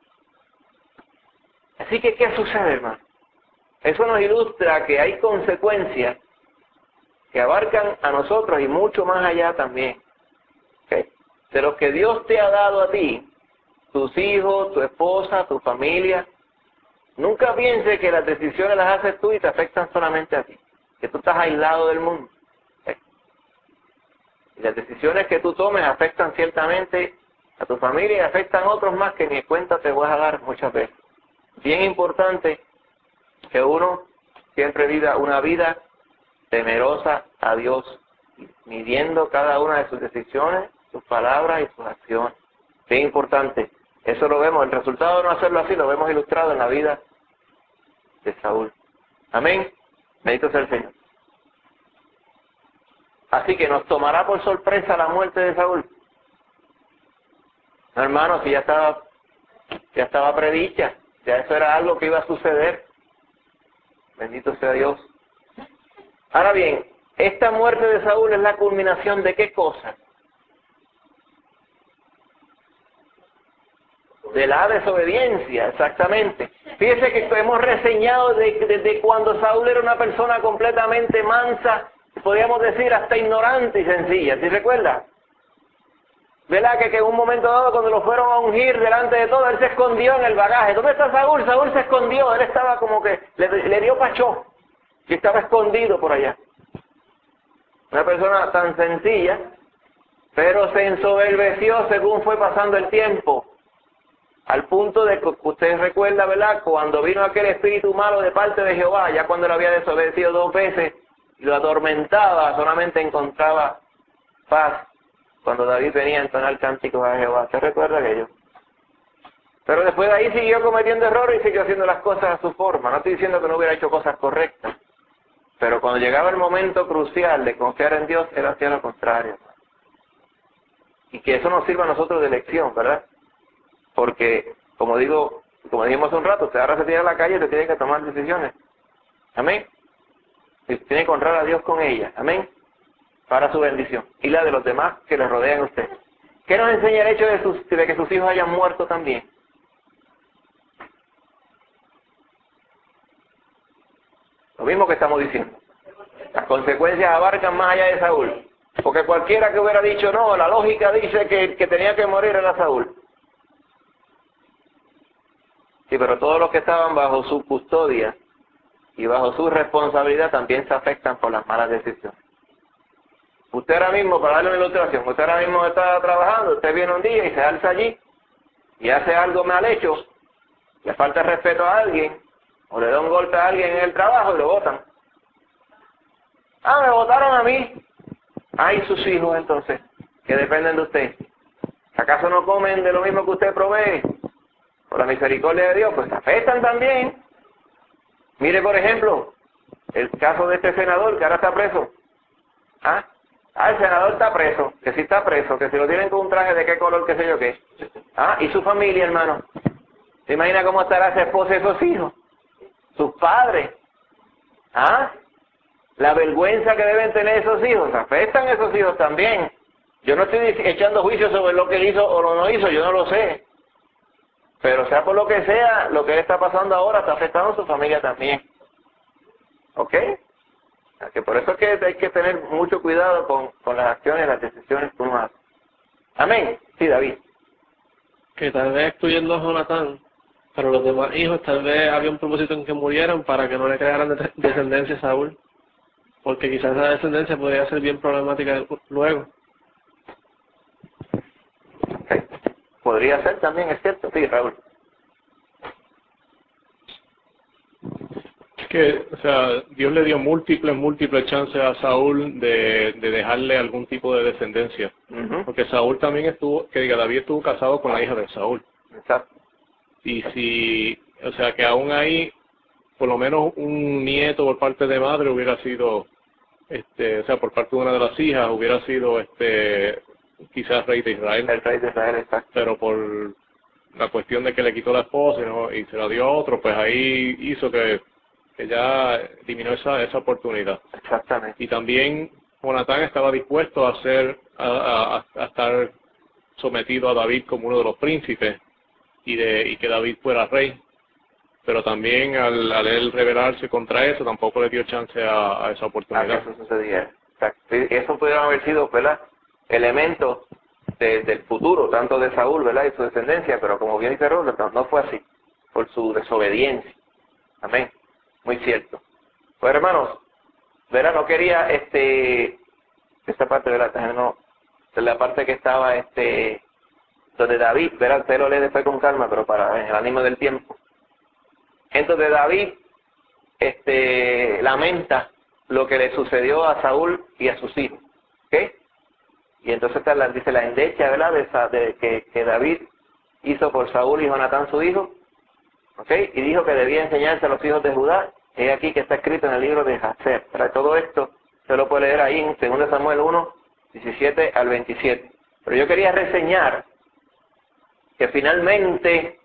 Así que, ¿qué sucede, hermano? Eso nos ilustra que hay consecuencias que abarcan a nosotros y mucho más allá también. ¿Okay? De lo que Dios te ha dado a ti, tus hijos, tu esposa, tu familia. Nunca pienses que las decisiones las haces tú y te afectan solamente a ti, que tú estás aislado del mundo. ¿Okay? Y las decisiones que tú tomes afectan ciertamente a tu familia y afectan a otros más que ni cuenta te vas a dar muchas veces. Bien importante que uno siempre viva una vida temerosa a Dios, midiendo cada una de sus decisiones, sus palabras y sus acciones. Bien importante. Eso lo vemos, el resultado de no hacerlo así lo vemos ilustrado en la vida de Saúl. Amén. Bendito sea el Señor. Así que nos tomará por sorpresa la muerte de Saúl. No, hermano, si ya estaba predicha, ya eso era algo que iba a suceder. Bendito sea Dios. Ahora bien, esta muerte de Saúl es la culminación de ¿qué cosa? De la desobediencia, exactamente. Fíjese que hemos reseñado desde cuando Saúl era una persona completamente mansa, podríamos decir hasta ignorante y sencilla, ¿sí recuerda? ¿Verdad? Que en un momento dado, cuando lo fueron a ungir delante de todo, él se escondió en el bagaje. ¿Dónde está Saúl? Saúl se escondió, él estaba como que le dio pachó y estaba escondido por allá. Una persona tan sencilla, pero se ensoberbeció según fue pasando el tiempo. Al punto de que usted recuerda, ¿verdad? Cuando vino aquel espíritu malo de parte de Jehová, ya cuando lo había desobedecido 2 veces y lo atormentaba, solamente encontraba paz cuando David venía a entonar cánticos a Jehová. ¿Se recuerda aquello? Pero después de ahí siguió cometiendo errores y siguió haciendo las cosas a su forma. No estoy diciendo que no hubiera hecho cosas correctas, pero cuando llegaba el momento crucial de confiar en Dios, él hacía lo contrario. Y que eso nos sirva a nosotros de lección, ¿verdad? Porque, como dijimos hace un rato, usted ahora se tira a la calle y se tiene que tomar decisiones. Amén. Y tiene que honrar a Dios con ellas. Amén. Para su bendición. Y la de los demás que le rodean a usted. ¿Qué nos enseña el hecho de que sus hijos hayan muerto también? Lo mismo que estamos diciendo. Las consecuencias abarcan más allá de Saúl. Porque cualquiera que hubiera dicho, no, la lógica dice que tenía que morir era Saúl. Sí, pero todos los que estaban bajo su custodia y bajo su responsabilidad también se afectan por las malas decisiones. Usted ahora mismo, para darle una ilustración, usted ahora mismo está trabajando, usted viene un día y se alza allí y hace algo mal hecho, le falta respeto a alguien, o le da un golpe a alguien en el trabajo y lo botan. Ah, me botaron a mí. Ah, y sus hijos entonces, que dependen de usted. ¿Acaso no comen de lo mismo que usted provee? Por la misericordia de Dios, pues se afectan también. Mire, por ejemplo, el caso de este senador que ahora está preso. El senador está preso, que sí está preso, que si lo tienen con un traje de qué color, qué sé yo qué. Y su familia, hermano. ¿Se imagina cómo estará su esposa y esos hijos? Sus padres. La vergüenza que deben tener esos hijos, afectan a esos hijos también. Yo no estoy echando juicio sobre lo que él hizo o lo no hizo, yo no lo sé. Pero sea por lo que sea, lo que él está pasando ahora está afectando a su familia también. ¿Ok? Que por eso es que hay que tener mucho cuidado con las acciones y las decisiones que uno hace. Amén. Sí, David. Que tal vez excluyendo a Jonatán, pero los demás hijos tal vez había un propósito en que murieran para que no le crearan descendencia a Saúl. Porque quizás esa descendencia podría ser bien problemática luego. Okay. Podría ser también, es cierto. Sí, Raúl. Que, o sea, Dios le dio múltiples chances a Saúl de dejarle algún tipo de descendencia. Porque Saúl también David estuvo casado con la hija de Saúl. Exacto. Y si, o sea, que aún ahí, por lo menos un nieto por parte de madre hubiera sido, o sea, por parte de una de las hijas hubiera sido, quizás rey de Israel. El rey de Israel, exacto. Pero por la cuestión de que le quitó la esposa y se la dio a otro, pues ahí hizo que ya eliminó esa oportunidad. Exactamente. Y también Jonatán estaba dispuesto a estar sometido a David como uno de los príncipes y que David fuera rey. Pero también al él rebelarse contra eso, tampoco le dio chance a esa oportunidad. A que eso sucediera. Exacto. Eso pudieron haber sido, ¿verdad?, elementos del futuro, tanto de Saúl, ¿verdad?, y su descendencia, pero como bien dice Robert, no fue así, por su desobediencia. Amén. Muy cierto. Pues hermanos, ¿verdad? No quería esta parte, ¿verdad? No, de la parte que estaba donde David, ¿verdad? Usted lo lee después con calma, pero para en el ánimo del tiempo. Entonces David lamenta lo que le sucedió a Saúl y a sus hijos. ¿Ok? Y entonces dice la endecha, ¿verdad?, que David hizo por Saúl y Jonatán su hijo. ¿Ok? Y dijo que debía enseñarse a los hijos de Judá. Es aquí que está escrito en el libro de Jacer. Para todo esto se lo puede leer ahí en 2 Samuel 1, 17 al 27. Pero yo quería reseñar que finalmente,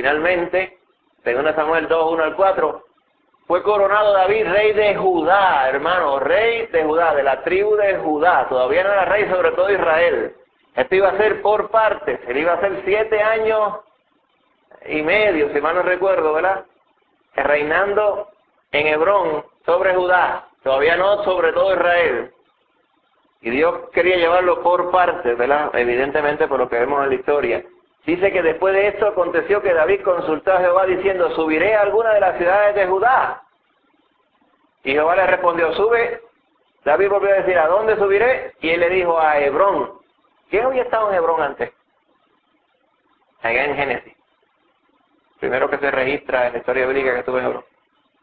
2 Samuel 2, 1 al 4, fue coronado David rey de Judá, hermano, rey de Judá, de la tribu de Judá. Todavía no era rey sobre todo Israel. Esto iba a ser por partes. Él iba a ser 7 años y medio, si mal no recuerdo, ¿verdad? Reinando en Hebrón sobre Judá, todavía no sobre todo Israel. Y Dios quería llevarlo por partes, ¿verdad? Evidentemente por lo que vemos en la historia. Dice que después de esto aconteció que David consultó a Jehová diciendo, ¿subiré a alguna de las ciudades de Judá? Y Jehová le respondió, sube. David volvió a decir, ¿a dónde subiré? Y él le dijo, a Hebrón. ¿Quién había estado en Hebrón antes? Allá en Génesis. Primero que se registra en la historia bíblica que estuvo en Hebrón.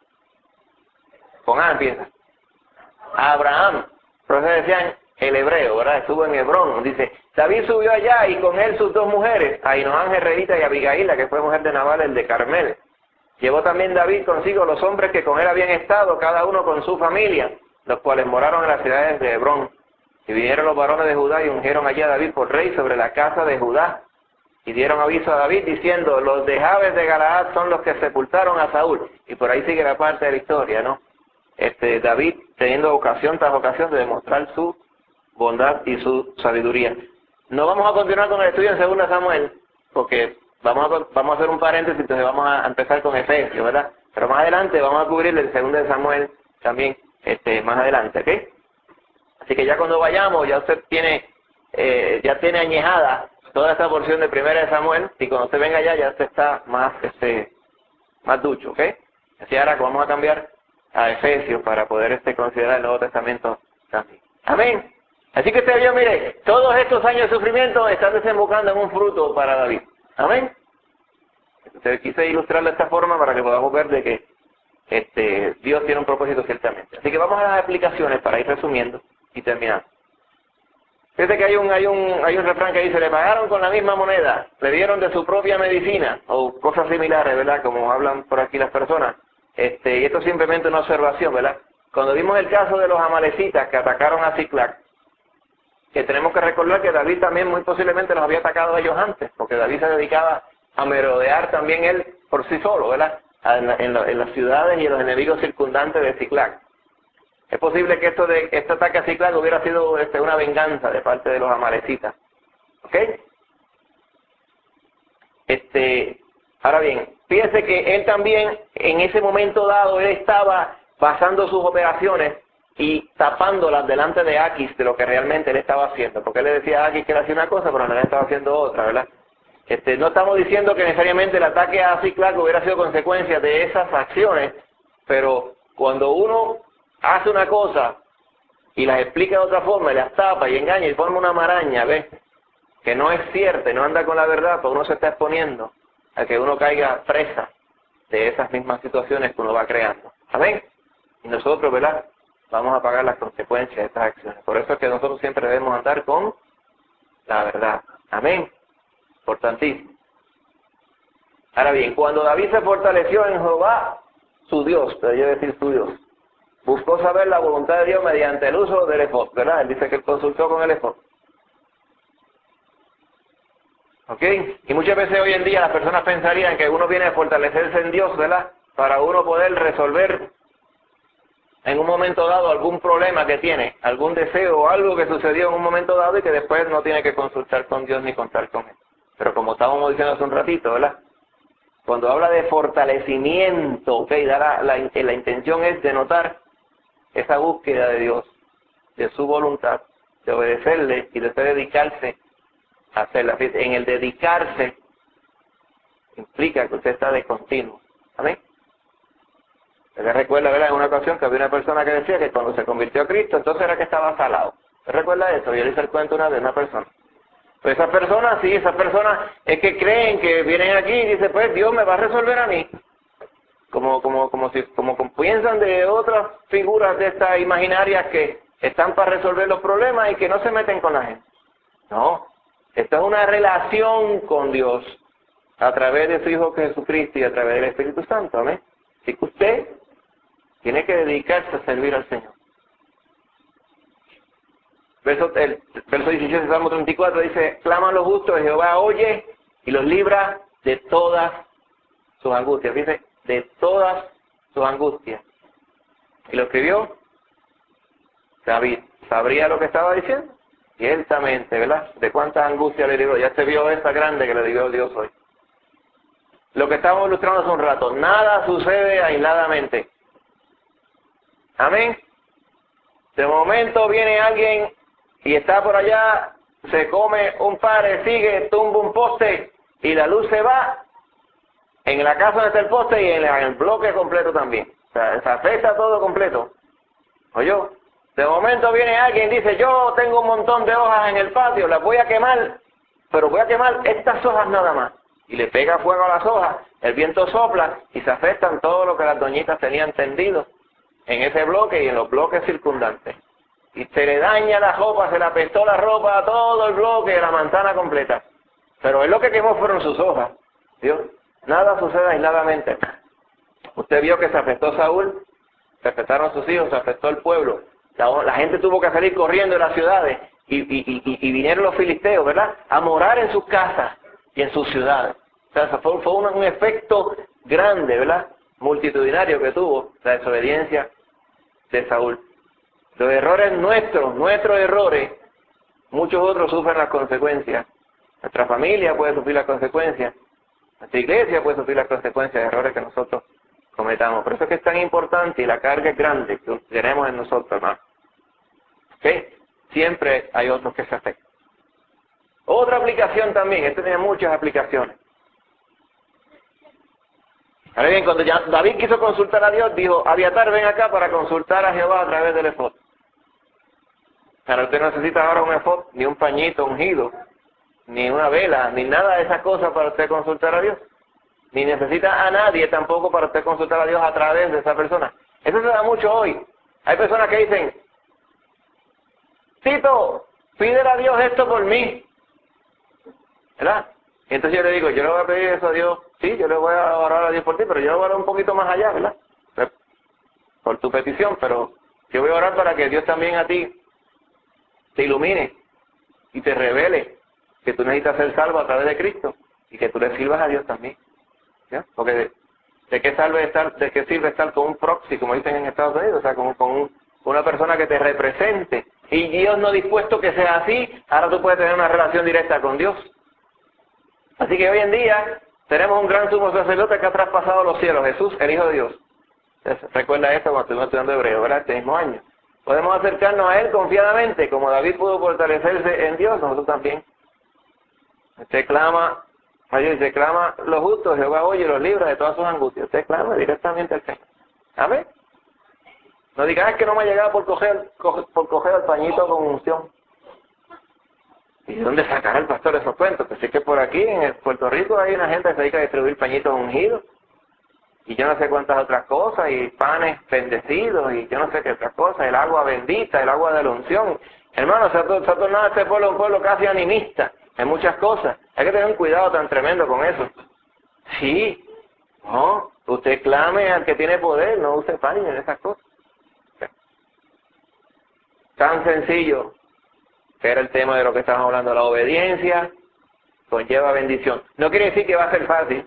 Con A empieza. Abraham. Por eso decían el hebreo, ¿verdad? Estuvo en Hebrón. Dice, David subió allá y con él sus dos mujeres, Ahinoam Jerreíta y Abigail, la que fue mujer de Nabal, el de Carmel. Llevó también David consigo los hombres que con él habían estado, cada uno con su familia, los cuales moraron en las ciudades de Hebrón. Y vinieron los varones de Judá y ungieron allá a David por rey sobre la casa de Judá. Y dieron aviso a David diciendo, los de Jabes de Galaad son los que sepultaron a Saúl. Y por ahí sigue la parte de la historia, ¿no? David teniendo ocasión tras ocasión de demostrar su bondad y su sabiduría. No vamos a continuar con el estudio en 2 Samuel, porque vamos a hacer un paréntesis, entonces vamos a empezar con Efesios, ¿verdad? Pero más adelante vamos a cubrir el 2 Samuel también, más adelante, ¿ok? Así que ya cuando vayamos, ya usted tiene añejada toda esta porción de 1 Samuel, y cuando usted venga allá, ya usted está más ducho, ¿ok? Así ahora vamos a cambiar a Efesios para poder considerar el Nuevo Testamento también. Amén. Así que usted vio, mire, todos estos años de sufrimiento están desembocando en un fruto para David. Amén. Entonces quise ilustrarlo de esta forma para que podamos ver de que Dios tiene un propósito ciertamente. Así que vamos a las explicaciones para ir resumiendo y terminando. Fíjate que hay un refrán que dice, le pagaron con la misma moneda, le dieron de su propia medicina, o cosas similares, ¿verdad? Como hablan por aquí las personas. Y esto es simplemente una observación, ¿verdad? Cuando vimos el caso de los amalecitas que atacaron a Ziklag, que tenemos que recordar que David también muy posiblemente los había atacado a ellos antes, porque David se dedicaba a merodear también él por sí solo, ¿verdad? En las ciudades y en los enemigos circundantes de Ziklag. Es posible que este ataque a Ziklag hubiera sido una venganza de parte de los amalecitas. ¿Ok? Ahora bien, fíjese que él también, en ese momento dado, él estaba basando sus operaciones y tapándolas delante de Aquis de lo que realmente él estaba haciendo. Porque él le decía a Aquis que él hacía una cosa, pero en realidad estaba haciendo otra, ¿verdad? No estamos diciendo que necesariamente el ataque a Ziklag hubiera sido consecuencia de esas acciones, pero cuando uno hace una cosa y las explica de otra forma, y las tapa y engaña y forma una maraña, ¿ves? Que no es cierta y no anda con la verdad, pues uno se está exponiendo a que uno caiga presa de esas mismas situaciones que uno va creando. ¿Amén? Y nosotros, ¿verdad? Vamos a pagar las consecuencias de estas acciones. Por eso es que nosotros siempre debemos andar con la verdad. Amén. Importantísimo. Ahora bien, cuando David se fortaleció en Jehová, su Dios, debería decir su Dios, buscó saber la voluntad de Dios mediante el uso del efod, ¿verdad? Él dice que él consultó con el efod. ¿Ok? Y muchas veces hoy en día las personas pensarían que uno viene a fortalecerse en Dios, ¿verdad? Para uno poder resolver en un momento dado algún problema que tiene, algún deseo o algo que sucedió en un momento dado y que después no tiene que consultar con Dios ni contar con Él. Pero como estábamos diciendo hace un ratito, ¿verdad? Cuando habla de fortalecimiento, ¿ok? La intención es denotar esa búsqueda de Dios, de su voluntad, de obedecerle y de dedicarse a hacerla. En el dedicarse implica que usted está de continuo. ¿Amén? Usted recuerda, ¿verdad? En una ocasión que había una persona que decía que cuando se convirtió a Cristo, entonces era que estaba salado. ¿Usted recuerda eso? Yo le hice el cuento una vez a una persona. Pues esas personas es que creen que vienen aquí y dicen, pues Dios me va a resolver a mí. Como piensan de otras figuras de estas imaginarias que están para resolver los problemas y que no se meten con la gente. No, esta es una relación con Dios a través de su Hijo Jesucristo y a través del Espíritu Santo. Amén. Así que usted tiene que dedicarse a servir al Señor. Verso 17 de Salmo 34 dice, claman los justos, Jehová oye y los libra de todas sus angustias. Dice, de todas sus angustias. Y lo escribió David. ¿Sabría lo que estaba diciendo? Ciertamente, ¿verdad? De cuántas angustias le libró. Ya se vio esta grande que le libró Dios hoy. lo que estábamos ilustrando hace un rato. Nada sucede aisladamente. Amén. De momento viene alguien y está por allá, se come un padre, sigue, tumba un poste y la luz se va en la casa donde está el poste y en el bloque completo también. O sea, se afecta todo completo. ¿Oyó? De momento viene alguien y dice, yo tengo un montón de hojas en el patio, las voy a quemar, pero voy a quemar estas hojas nada más. Y le pega fuego a las hojas, el viento sopla y se afectan todo lo que las doñitas tenían tendido en ese bloque y en los bloques circundantes. Y se le daña la ropa, se le apestó la ropa a todo el bloque, la manzana completa. Pero él lo que quemó fueron sus hojas. ¿Vio? Nada sucede aisladamente. Usted vio que se afectó Saúl, se afectaron sus hijos, se afectó el pueblo. La gente tuvo que salir corriendo de las ciudades y vinieron los filisteos, ¿verdad? A morar en sus casas y en sus ciudades. O sea, fue un efecto grande, ¿verdad? Multitudinario que tuvo la desobediencia de Saúl. Los errores nuestros errores, muchos otros sufren las consecuencias. Nuestra familia puede sufrir las consecuencias. Nuestra iglesia puede sufrir las consecuencias de errores que nosotros cometamos. Por eso es que es tan importante y la carga es grande que tenemos en nosotros, hermano. ¿Ok? Siempre hay otros que se afectan. Otra aplicación también, este tiene muchas aplicaciones. Ahora bien, cuando David quiso consultar a Dios, dijo, Abiatar, ven acá para consultar a Jehová a través del efod. Pero usted no necesita ahora un efod, ni un pañito ungido, ni una vela, ni nada de esas cosas para usted consultar a Dios. Ni necesita a nadie tampoco para usted consultar a Dios a través de esa persona. Eso se da mucho hoy. Hay personas que dicen, Tito, pídele a Dios esto por mí. ¿Verdad? Y entonces yo le digo, yo le voy a pedir eso a Dios. Sí, yo le voy a orar a Dios por ti, pero yo voy a orar un poquito más allá, ¿verdad? Por tu petición, pero yo voy a orar para que Dios también a ti te ilumine y te revele que tú necesitas ser salvo a través de Cristo y que tú le sirvas a Dios también. ¿Ya? Porque ¿de qué sirve estar con un proxy, como dicen en Estados Unidos? O sea, con una persona que te represente. Y Dios no ha dispuesto que sea así, ahora tú puedes tener una relación directa con Dios. Así que hoy en día tenemos un gran sumo sacerdote que ha traspasado los cielos, Jesús, el Hijo de Dios. Entonces, recuerda esto cuando estuvimos estudiando hebreo, ¿verdad? Este mismo año. Podemos acercarnos a Él confiadamente, como David pudo fortalecerse en Dios, nosotros también. Usted clama, se clama los justos, Jehová oye, los libra de todas sus angustias. Usted clama directamente al Señor. Amén. No digas que no me ha llegado por coger el pañito con unción. ¿Y de dónde sacará el pastor esos cuentos? Pues es que por aquí, en Puerto Rico, hay una gente que se dedica a distribuir pañitos ungidos. Y yo no sé cuántas otras cosas, y panes bendecidos, y yo no sé qué otras cosas, el agua bendita, el agua de la unción. Hermano, se ha tornado este pueblo un pueblo casi animista en muchas cosas. Hay que tener un cuidado tan tremendo con eso. Sí, no, usted clame al que tiene poder, no use paños en esas cosas. Tan sencillo, que era el tema de lo que estábamos hablando, la obediencia conlleva bendición. No quiere decir que va a ser fácil,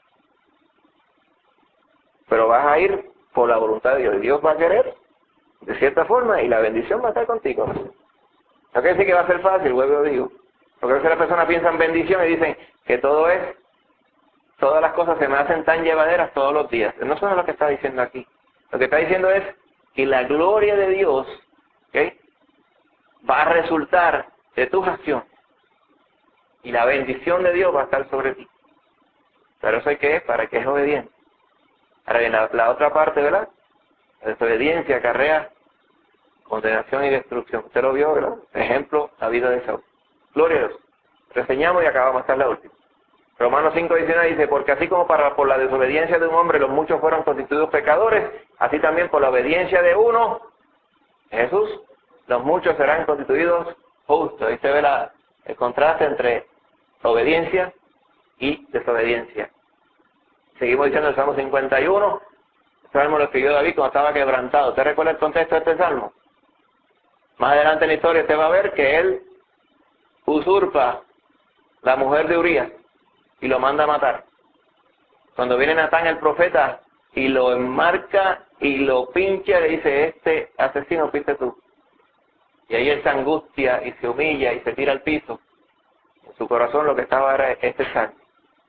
pero vas a ir por la voluntad de Dios. Y Dios va a querer, de cierta forma, y la bendición va a estar contigo. No quiere decir que va a ser fácil, vuelvo a digo. Porque a veces las personas piensan en bendición y dicen que todas las cosas se me hacen tan llevaderas todos los días. No eso es lo que está diciendo aquí. Lo que está diciendo es que la gloria de Dios, ¿okay?, va a resultar de tus acciones. Y la bendición de Dios va a estar sobre ti. Pero eso hay que es para que es obediente. Ahora bien, la otra parte, ¿verdad? La desobediencia acarrea condenación y destrucción. Usted lo vio, ¿verdad? Ejemplo, la vida de Saúl. Gloria a Dios. Reseñamos y acabamos. Esta es la última. Romanos 5:19 dice, porque así como por la desobediencia de un hombre los muchos fueron constituidos pecadores, así también por la obediencia de uno, Jesús, los muchos serán constituidos justos. Ahí se ve el contraste entre obediencia y desobediencia. Seguimos diciendo el Salmo 51, el Salmo lo escribió David cuando estaba quebrantado. ¿Usted recuerda el contexto de este Salmo? Más adelante en la historia usted va a ver que él usurpa la mujer de Urías y lo manda a matar. Cuando viene Natán el profeta y lo enmarca y lo pincha, le dice, este asesino fuiste tú. Y ahí él se angustia y se humilla y se tira al piso. En su corazón lo que estaba era este salmo.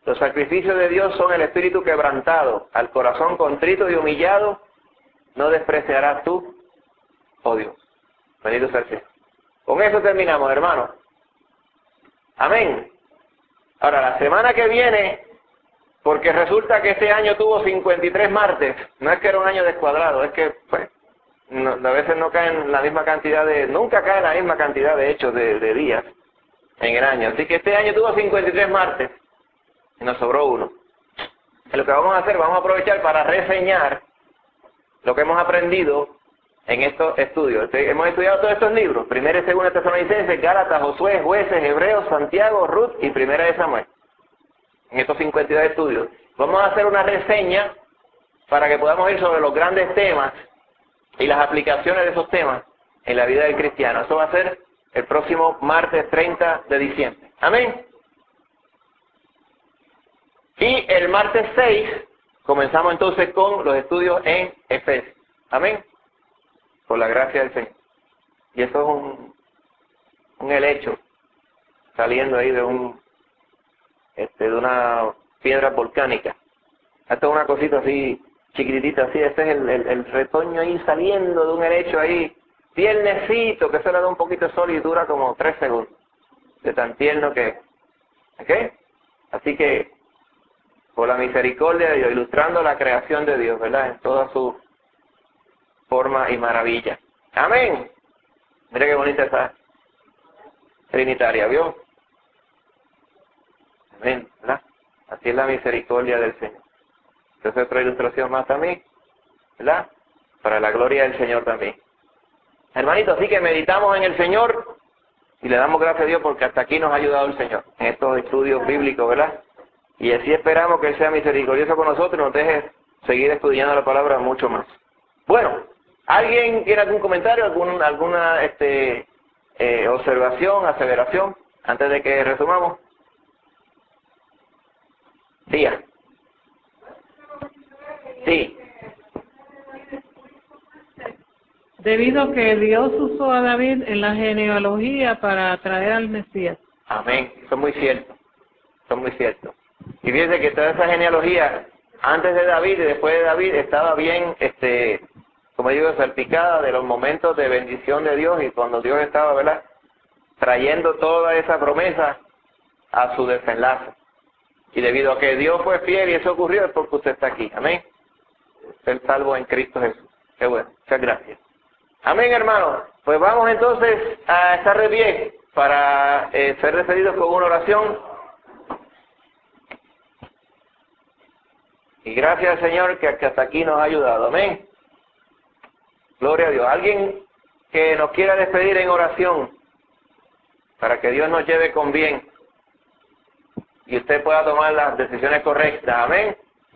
Los sacrificios de Dios son el espíritu quebrantado, al corazón contrito y humillado, no despreciarás tú, oh Dios. Bendito sea el Señor. Con eso terminamos, hermanos. Amén. Ahora, la semana que viene, porque resulta que este año tuvo 53 martes, no es que era un año descuadrado, es que, pues, a veces no caen la misma cantidad nunca cae la misma cantidad de hechos de días en el año. Así que este año tuvo 53 martes y nos sobró uno. Lo que vamos a hacer, vamos a aprovechar para reseñar lo que hemos aprendido en estos estudios. Hemos estudiado todos estos libros, 1 y 2 Tesalonicenses, Gálatas, Josué, Jueces, Hebreos, Santiago, Ruth y 1 de Samuel. En estos 52 estudios. Vamos a hacer una reseña para que podamos ir sobre los grandes temas y las aplicaciones de esos temas en la vida del cristiano. Eso va a ser el próximo martes 30 de diciembre. Amén. Y el martes 6 comenzamos entonces con los estudios en Efesios. Amén. Por la gracia del Señor. Y eso es un helecho saliendo ahí de una piedra volcánica. Esto es una cosita así chiquitita, así. Este es el retoño ahí saliendo de un helecho ahí, tiernecito, que se le da un poquito de sol y dura como 3 segundos. De tan tierno que es. ¿Ok? Así que, por la misericordia de Dios, ilustrando la creación de Dios, ¿verdad? En toda su forma y maravilla. Amén. Mira qué bonita esa trinitaria, ¿vio? Amén, ¿verdad? Así es la misericordia del Señor. Entonces otra ilustración más también, ¿verdad? Para la gloria del Señor también. Hermanito, así que meditamos en el Señor y le damos gracias a Dios porque hasta aquí nos ha ayudado el Señor en estos estudios bíblicos, ¿verdad? Y así esperamos que Él sea misericordioso con nosotros y nos deje seguir estudiando la palabra mucho más. Bueno, ¿alguien tiene algún comentario, alguna observación, aseveración, antes de que resumamos? Tía. Sí. Debido a que Dios usó a David en la genealogía para traer al Mesías. Amén. Eso es muy cierto. Eso es muy cierto. Y fíjense que toda esa genealogía, antes de David y después de David, estaba bien, como digo, salpicada de los momentos de bendición de Dios y cuando Dios estaba, ¿verdad?, trayendo toda esa promesa a su desenlace. Y debido a que Dios fue fiel y eso ocurrió, es porque usted está aquí. Amén. Ser salvo en Cristo Jesús. Qué bueno. Muchas gracias. Amén, hermano. Pues vamos entonces a estar de pie para ser despedidos con una oración. Y gracias al Señor que hasta aquí nos ha ayudado. Amén. Gloria a Dios. ¿Alguien que nos quiera despedir en oración para que Dios nos lleve con bien y usted pueda tomar las decisiones correctas? Amén.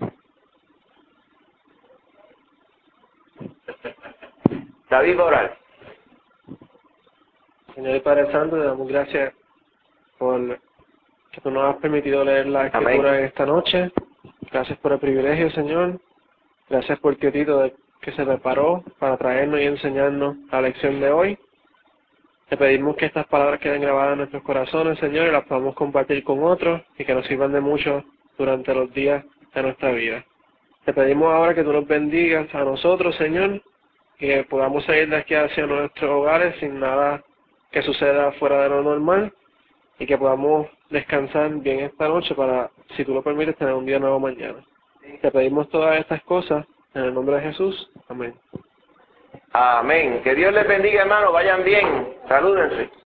David Moral. Señor y Padre Santo, te damos gracias por que tú nos has permitido leer la Escritura en esta noche. Gracias por el privilegio, Señor. Gracias por tío Tito que se preparó para traernos y enseñarnos la lección de hoy. Te pedimos que estas palabras queden grabadas en nuestros corazones, Señor, y las podamos compartir con otros y que nos sirvan de mucho durante los días de nuestra vida. Te pedimos ahora que tú nos bendigas a nosotros, Señor, que podamos seguir de aquí hacia nuestros hogares sin nada que suceda fuera de lo normal y que podamos descansar bien esta noche para, si tú lo permites, tener un día nuevo mañana. Te pedimos todas estas cosas en el nombre de Jesús. Amén. Amén. Que Dios les bendiga, hermano. Vayan bien. Salúdense.